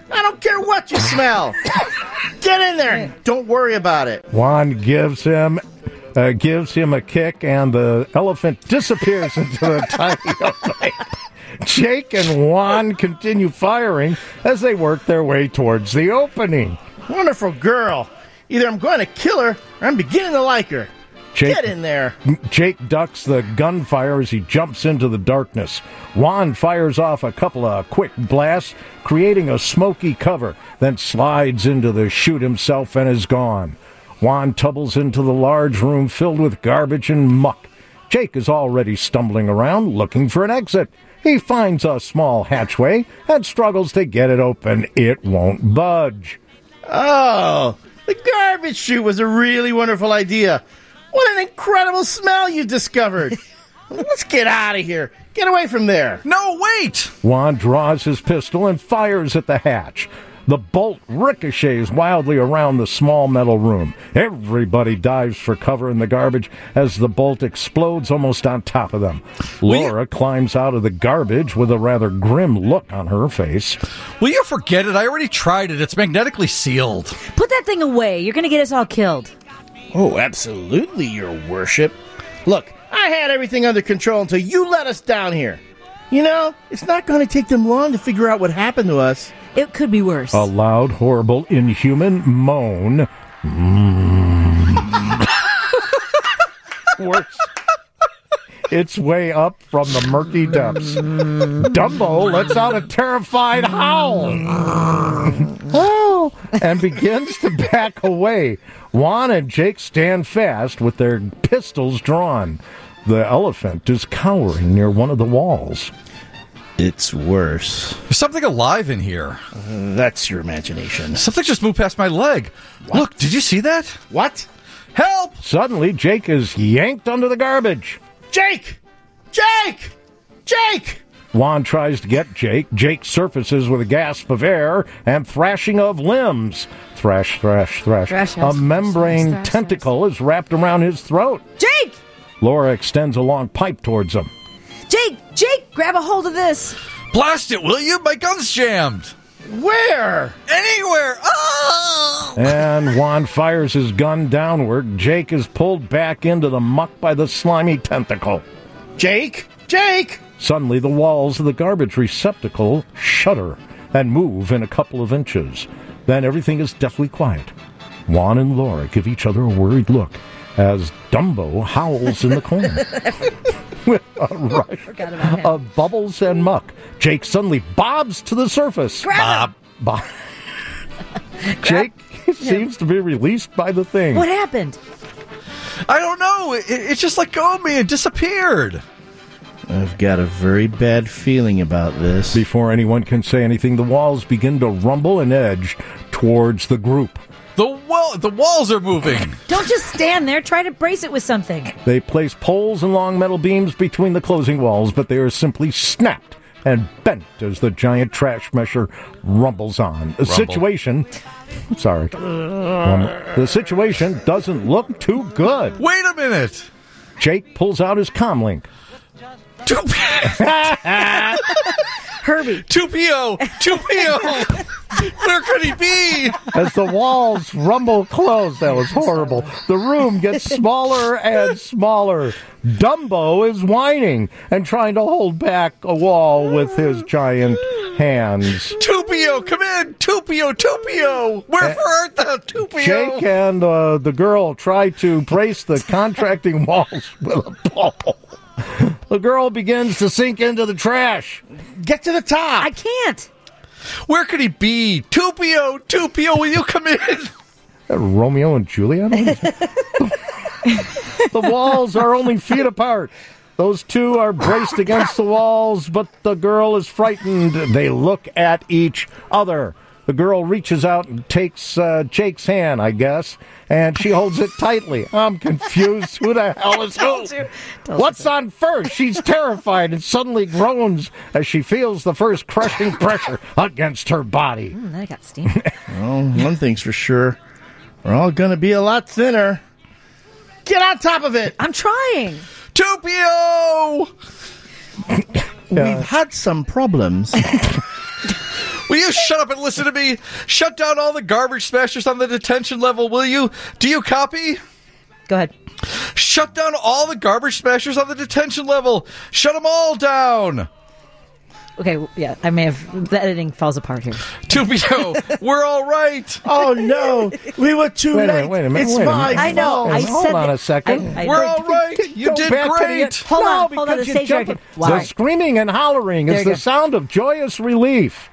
I don't care what you smell. Get in there. Don't worry about it. Juan gives him uh, gives him a kick, and the elephant disappears into the tiny opening. Jake and Juan continue firing as they work their way towards the opening. Wonderful girl. Either I'm going to kill her or I'm beginning to like her. Jake, Get in there. Jake ducks the gunfire as he jumps into the darkness. Juan fires off a couple of quick blasts, creating a smoky cover, then slides into the chute himself and is gone. Juan tumbles into the large room filled with garbage and muck. Jake is already stumbling around, looking for an exit. He finds a small hatchway and struggles to get it open. It won't budge. Oh, the garbage chute was a really wonderful idea. What an incredible smell you discovered. Let's get out of here. Get away from there. No, wait! Juan draws his pistol and fires at the hatch. The bolt ricochets wildly around the small metal room. Everybody dives for cover in the garbage as the bolt explodes almost on top of them. Laura climbs out of the garbage with a rather grim look on her face. Will you forget it? I already tried it. It's magnetically sealed. Put that thing away. You're going to get us all killed. Oh, absolutely, your worship. Look, I had everything under control until you let us down here. You know, it's not going to take them long to figure out what happened to us. It could be worse. A loud, horrible, inhuman moan. Mm. Works its way up from the murky depths. Dumbo lets out a terrified howl. Oh, and begins to back away. Juan and Jake stand fast with their pistols drawn. The elephant is cowering near one of the walls. It's worse. There's something alive in here. Uh, that's your imagination. Something just moved past my leg. What? Look, did you see that? What? Help! Suddenly, Jake is yanked under the garbage. Jake! Jake! Jake! Juan tries to get Jake. Jake surfaces with a gasp of air and thrashing of limbs. Thrash, thrash, thrash. Thrash, a membrane thrash, tentacle is wrapped around his throat. Jake! Laura extends a long pipe towards him. Jake! Jake! Grab a hold of this! Blast it, will you? My gun's jammed! Where? Anywhere! Oh! And Juan fires his gun downward. Jake is pulled back into the muck by the slimy tentacle. Jake! Jake! Suddenly, the walls of the garbage receptacle shudder and move in a couple of inches. Then everything is deathly quiet. Juan and Laura give each other a worried look as Dumbo howls in the corner. With a rush of bubbles and muck, Jake suddenly bobs to the surface. Grab Bob. Bob. Jake seems to be released by the thing. What happened? I don't know. It, it just let go of me and disappeared. I've got a very bad feeling about this. Before anyone can say anything, the walls begin to rumble and edge towards the group. The wall, the walls are moving. Don't just stand there. Try to brace it with something. They place poles and long metal beams between the closing walls, but they are simply snapped and bent as the giant trash mesher rumbles on. The Rumble. situation... Sorry. Um, the situation doesn't look too good. Wait a minute. Jake pulls out his comlink. Herbie. two P O! two P O! Where could he be? As the walls rumble close, that was horrible. The room gets smaller and smaller. Dumbo is whining and trying to hold back a wall with his giant hands. two P O, come in! two P O, two P O! Wherefore art thou, two P O? Jake and uh, the girl try to brace the contracting walls with a pole. The girl begins to sink into the trash. Get to the top! I can't! Where could he be? two P O, two P O, will you come in? Uh, Romeo and Juliet? The walls are only feet apart. Those two are braced against the walls, but the girl is frightened. They look at each other. The girl reaches out and takes uh, Jake's hand, I guess, and she holds it tightly. I'm confused. Who the hell is who? What's on first? She's terrified and suddenly groans as she feels the first crushing pressure against her body. Mm, that got steamy. Well, one thing's for sure. We're all going to be a lot thinner. Get on top of it! I'm trying! two P O! We've had some problems. Will you shut up and listen to me? Shut down all the garbage smashers on the detention level, will you? Do you copy? Go ahead. Shut down all the garbage smashers on the detention level. Shut them all down. Okay, yeah, I may have... The editing falls apart here. Tupio, we're all right. Oh, no. We were too Wait a late. minute, wait a minute, It's wait a my minute. I know. fault. I Hold said on that- a second. I- I- We're I- all right. You Go did back to the- great. Hold no, on, hold on, because the you stage jumped- director. The Wow. screaming and hollering There is you the go. sound of joyous relief.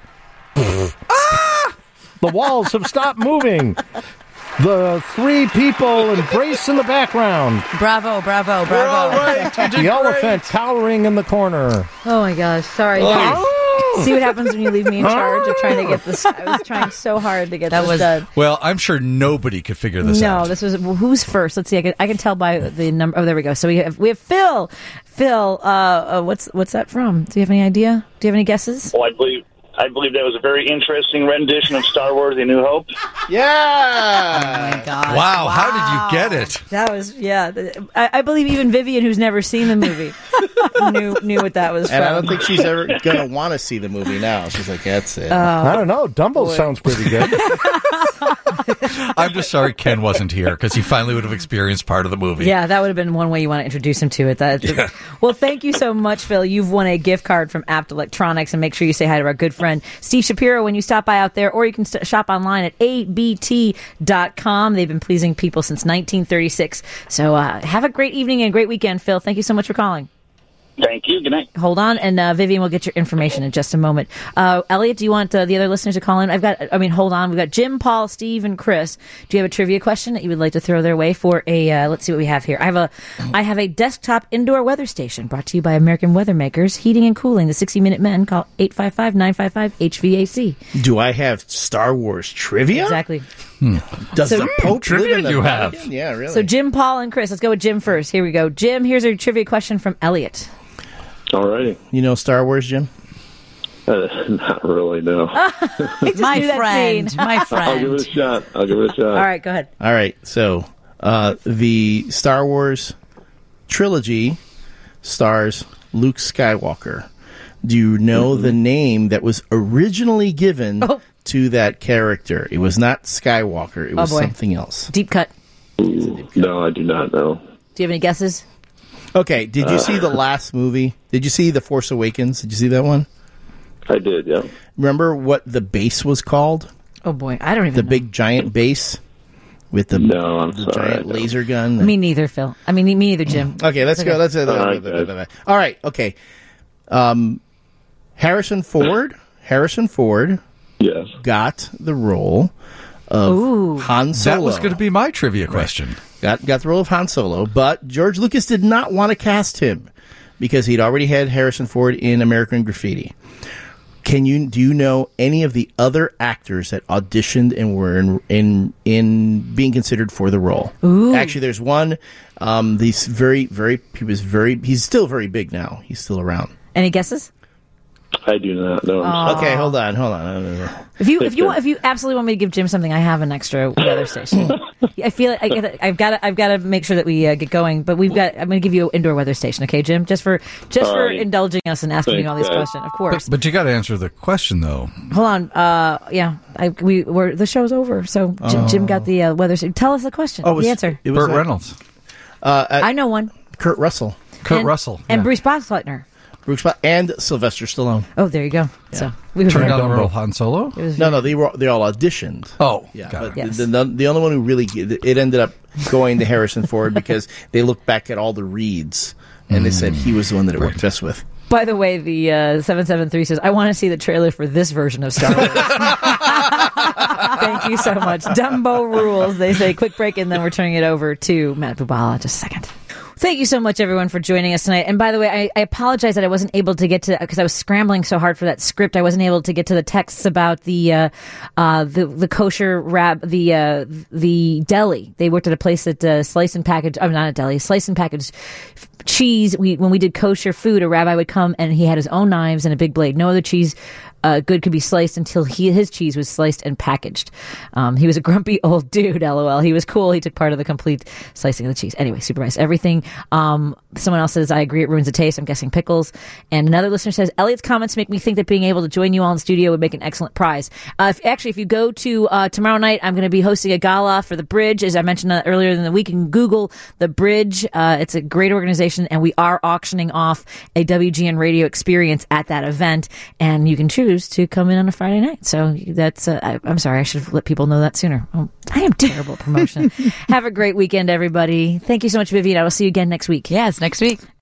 ah! The walls have stopped moving. The three people embrace in the background. Bravo, bravo, bravo. We're all right. You did The great. elephant cowering in the corner. Oh, my gosh. Sorry. Oh. See what happens when you leave me in charge of trying to get this. I was trying so hard to get That this was- done. Well, I'm sure nobody could figure this No, out. this was well, who's first. Let's see. I can I can tell by the number. Oh, there we go. So we have we have Phil. Phil, uh, uh, what's what's that from? Do you have any idea? Do you have any guesses? Well, I believe I believe that was a very interesting rendition of Star Wars: A New Hope. Yeah. Oh my God. Wow, how did you get it? That was yeah. th- I, I believe even Vivian, who's never seen the movie, knew knew what that was And from. I don't think she's ever going to want to see the movie now. She's like, that's it. I don't know. Dumbo sounds pretty good. I'm just sorry Ken wasn't here because he finally would have experienced part of the movie. Yeah, that would have been one way you want to introduce him to it. That, Yeah. Well, thank you so much, Phil. You've won a gift card from Apt Electronics, and make sure you say hi to our good friend Steve Shapiro when you stop by out there, or you can st- shop online at A B T dot com. They've been pleasing people since nineteen thirty-six. So uh, have a great evening and great weekend, Phil. Thank you so much for calling. Thank you. Good night. Hold on, and uh, Vivian will get your information in just a moment. Uh, Elliot, do you want uh, the other listeners to call in? I've got, I mean, hold on. We've got Jim, Paul, Steve, and Chris. Do you have a trivia question that you would like to throw their way for a? Uh, let's see what we have here. I have a, I have a desktop indoor weather station brought to you by American Weather Makers, Heating and Cooling. The sixty minute Men. Call eight five five, nine five five, H V A C. Do I have Star Wars trivia? Exactly. Does So- the Pope Trivia live in the you have. Vatican? Yeah, really. So Jim, Paul, and Chris. Let's go with Jim first. Here we go. Jim, here's a trivia question from Elliot. Alrighty. You know Star Wars, Jim? Uh, not really, no. Just My knew that friend, scene. my I'll give friend. it a shot. I'll give it a shot. All right, go ahead. All right. So uh, the Star Wars trilogy stars Luke Skywalker. Do you know the name that was originally given Oh. to that character? It was not Skywalker. It Oh, was boy. something else. Deep cut. No, I do not know. Do you have any guesses? Okay. Did you see the last movie? Did you see The Force Awakens? Did you see that one? I did, yeah. Remember what the base was called? Oh boy, I don't even The know. big giant base with the, No, I'm the sorry, I giant don't. laser gun. Me neither, Phil. I mean, me neither, Jim. Okay, let's go. Let's. Uh, All right, guys. all right. Okay. Um, Harrison Ford. Harrison Ford Yes. got the role of Ooh. Han Solo. That was going to be my trivia question. got got the role of Han Solo, but George Lucas did not want to cast him because he'd already had Harrison Ford in American Graffiti. Can you do you know any of the other actors that auditioned and were in in, in being considered for the role? Ooh. Actually, there's one. Um, he's very very he was very he's still very big now. He's still around. Any guesses? I do not know. I'm Okay, hold on, hold on. If you if you want, if you absolutely want me to give Jim something, I have an extra weather station. I feel like I, I've got to I've got to make sure that we uh, get going. But we've got I'm going to give you an indoor weather station, okay, Jim? Just for just All for right. indulging us and asking you Thanks, all these guys. questions, of course. But, but you got to answer the question, though. Hold on, uh, yeah, I, we we're, the show's over, so Jim, Oh. Jim got the uh, weather station. Tell us the question, Oh, it was- the answer. it was Burt a- Reynolds. Uh, I know one. Kurt Russell. Kurt And- Russell. and yeah. Bruce Boxleitner. Bruce Ba- and Sylvester Stallone. Oh, there you go. So we Turned down the were role of Han Solo? It was No, no, they were they all auditioned. Oh, yeah, got but it. Yes. the, the the only one who really it ended up going to Harrison Ford because they looked back at all the reads and they said he was the one that it worked best with. By the way, the uh, seven seven three says, I want to see the trailer for this version of Star Wars. Thank you so much. Dumbo rules. They say quick break, and then we're turning it over to Matt Bubala. Just a second. Thank you so much, everyone, for joining us tonight. And by the way, I, I apologize that I wasn't able to get to, because I was scrambling so hard for that script. I wasn't able to get to the texts about the uh, uh, the, the kosher rab, the uh, the deli. They worked at a place that uh, slice and package. I'm not a deli, slice and package cheese. We when we did kosher food, a rabbi would come and he had his own knives and a big blade. No other cheese uh, good could be sliced until he his cheese was sliced and packaged. Um, he was a grumpy old dude. LOL. He was cool. He took part of the complete slicing of the cheese. Anyway, super nice. Everything Um, someone else says, I agree, it ruins the taste. I'm guessing pickles. And another listener says, Elliot's comments make me think that being able to join you all in the studio would make an excellent prize. Uh, if, actually, if you go to uh, tomorrow night, I'm going to be hosting a gala for the Bridge, as I mentioned uh, earlier in the week. You can Google the Bridge. Uh, it's a great organization, and we are auctioning off a W G N radio experience at that event, and you can choose to come in on a Friday night. So that's, uh, I, I'm sorry, I should have let people know that sooner. Oh, I am terrible at promotion. Have a great weekend, everybody. Thank you so much, Vivian. I will see you again next week. Yes, next week.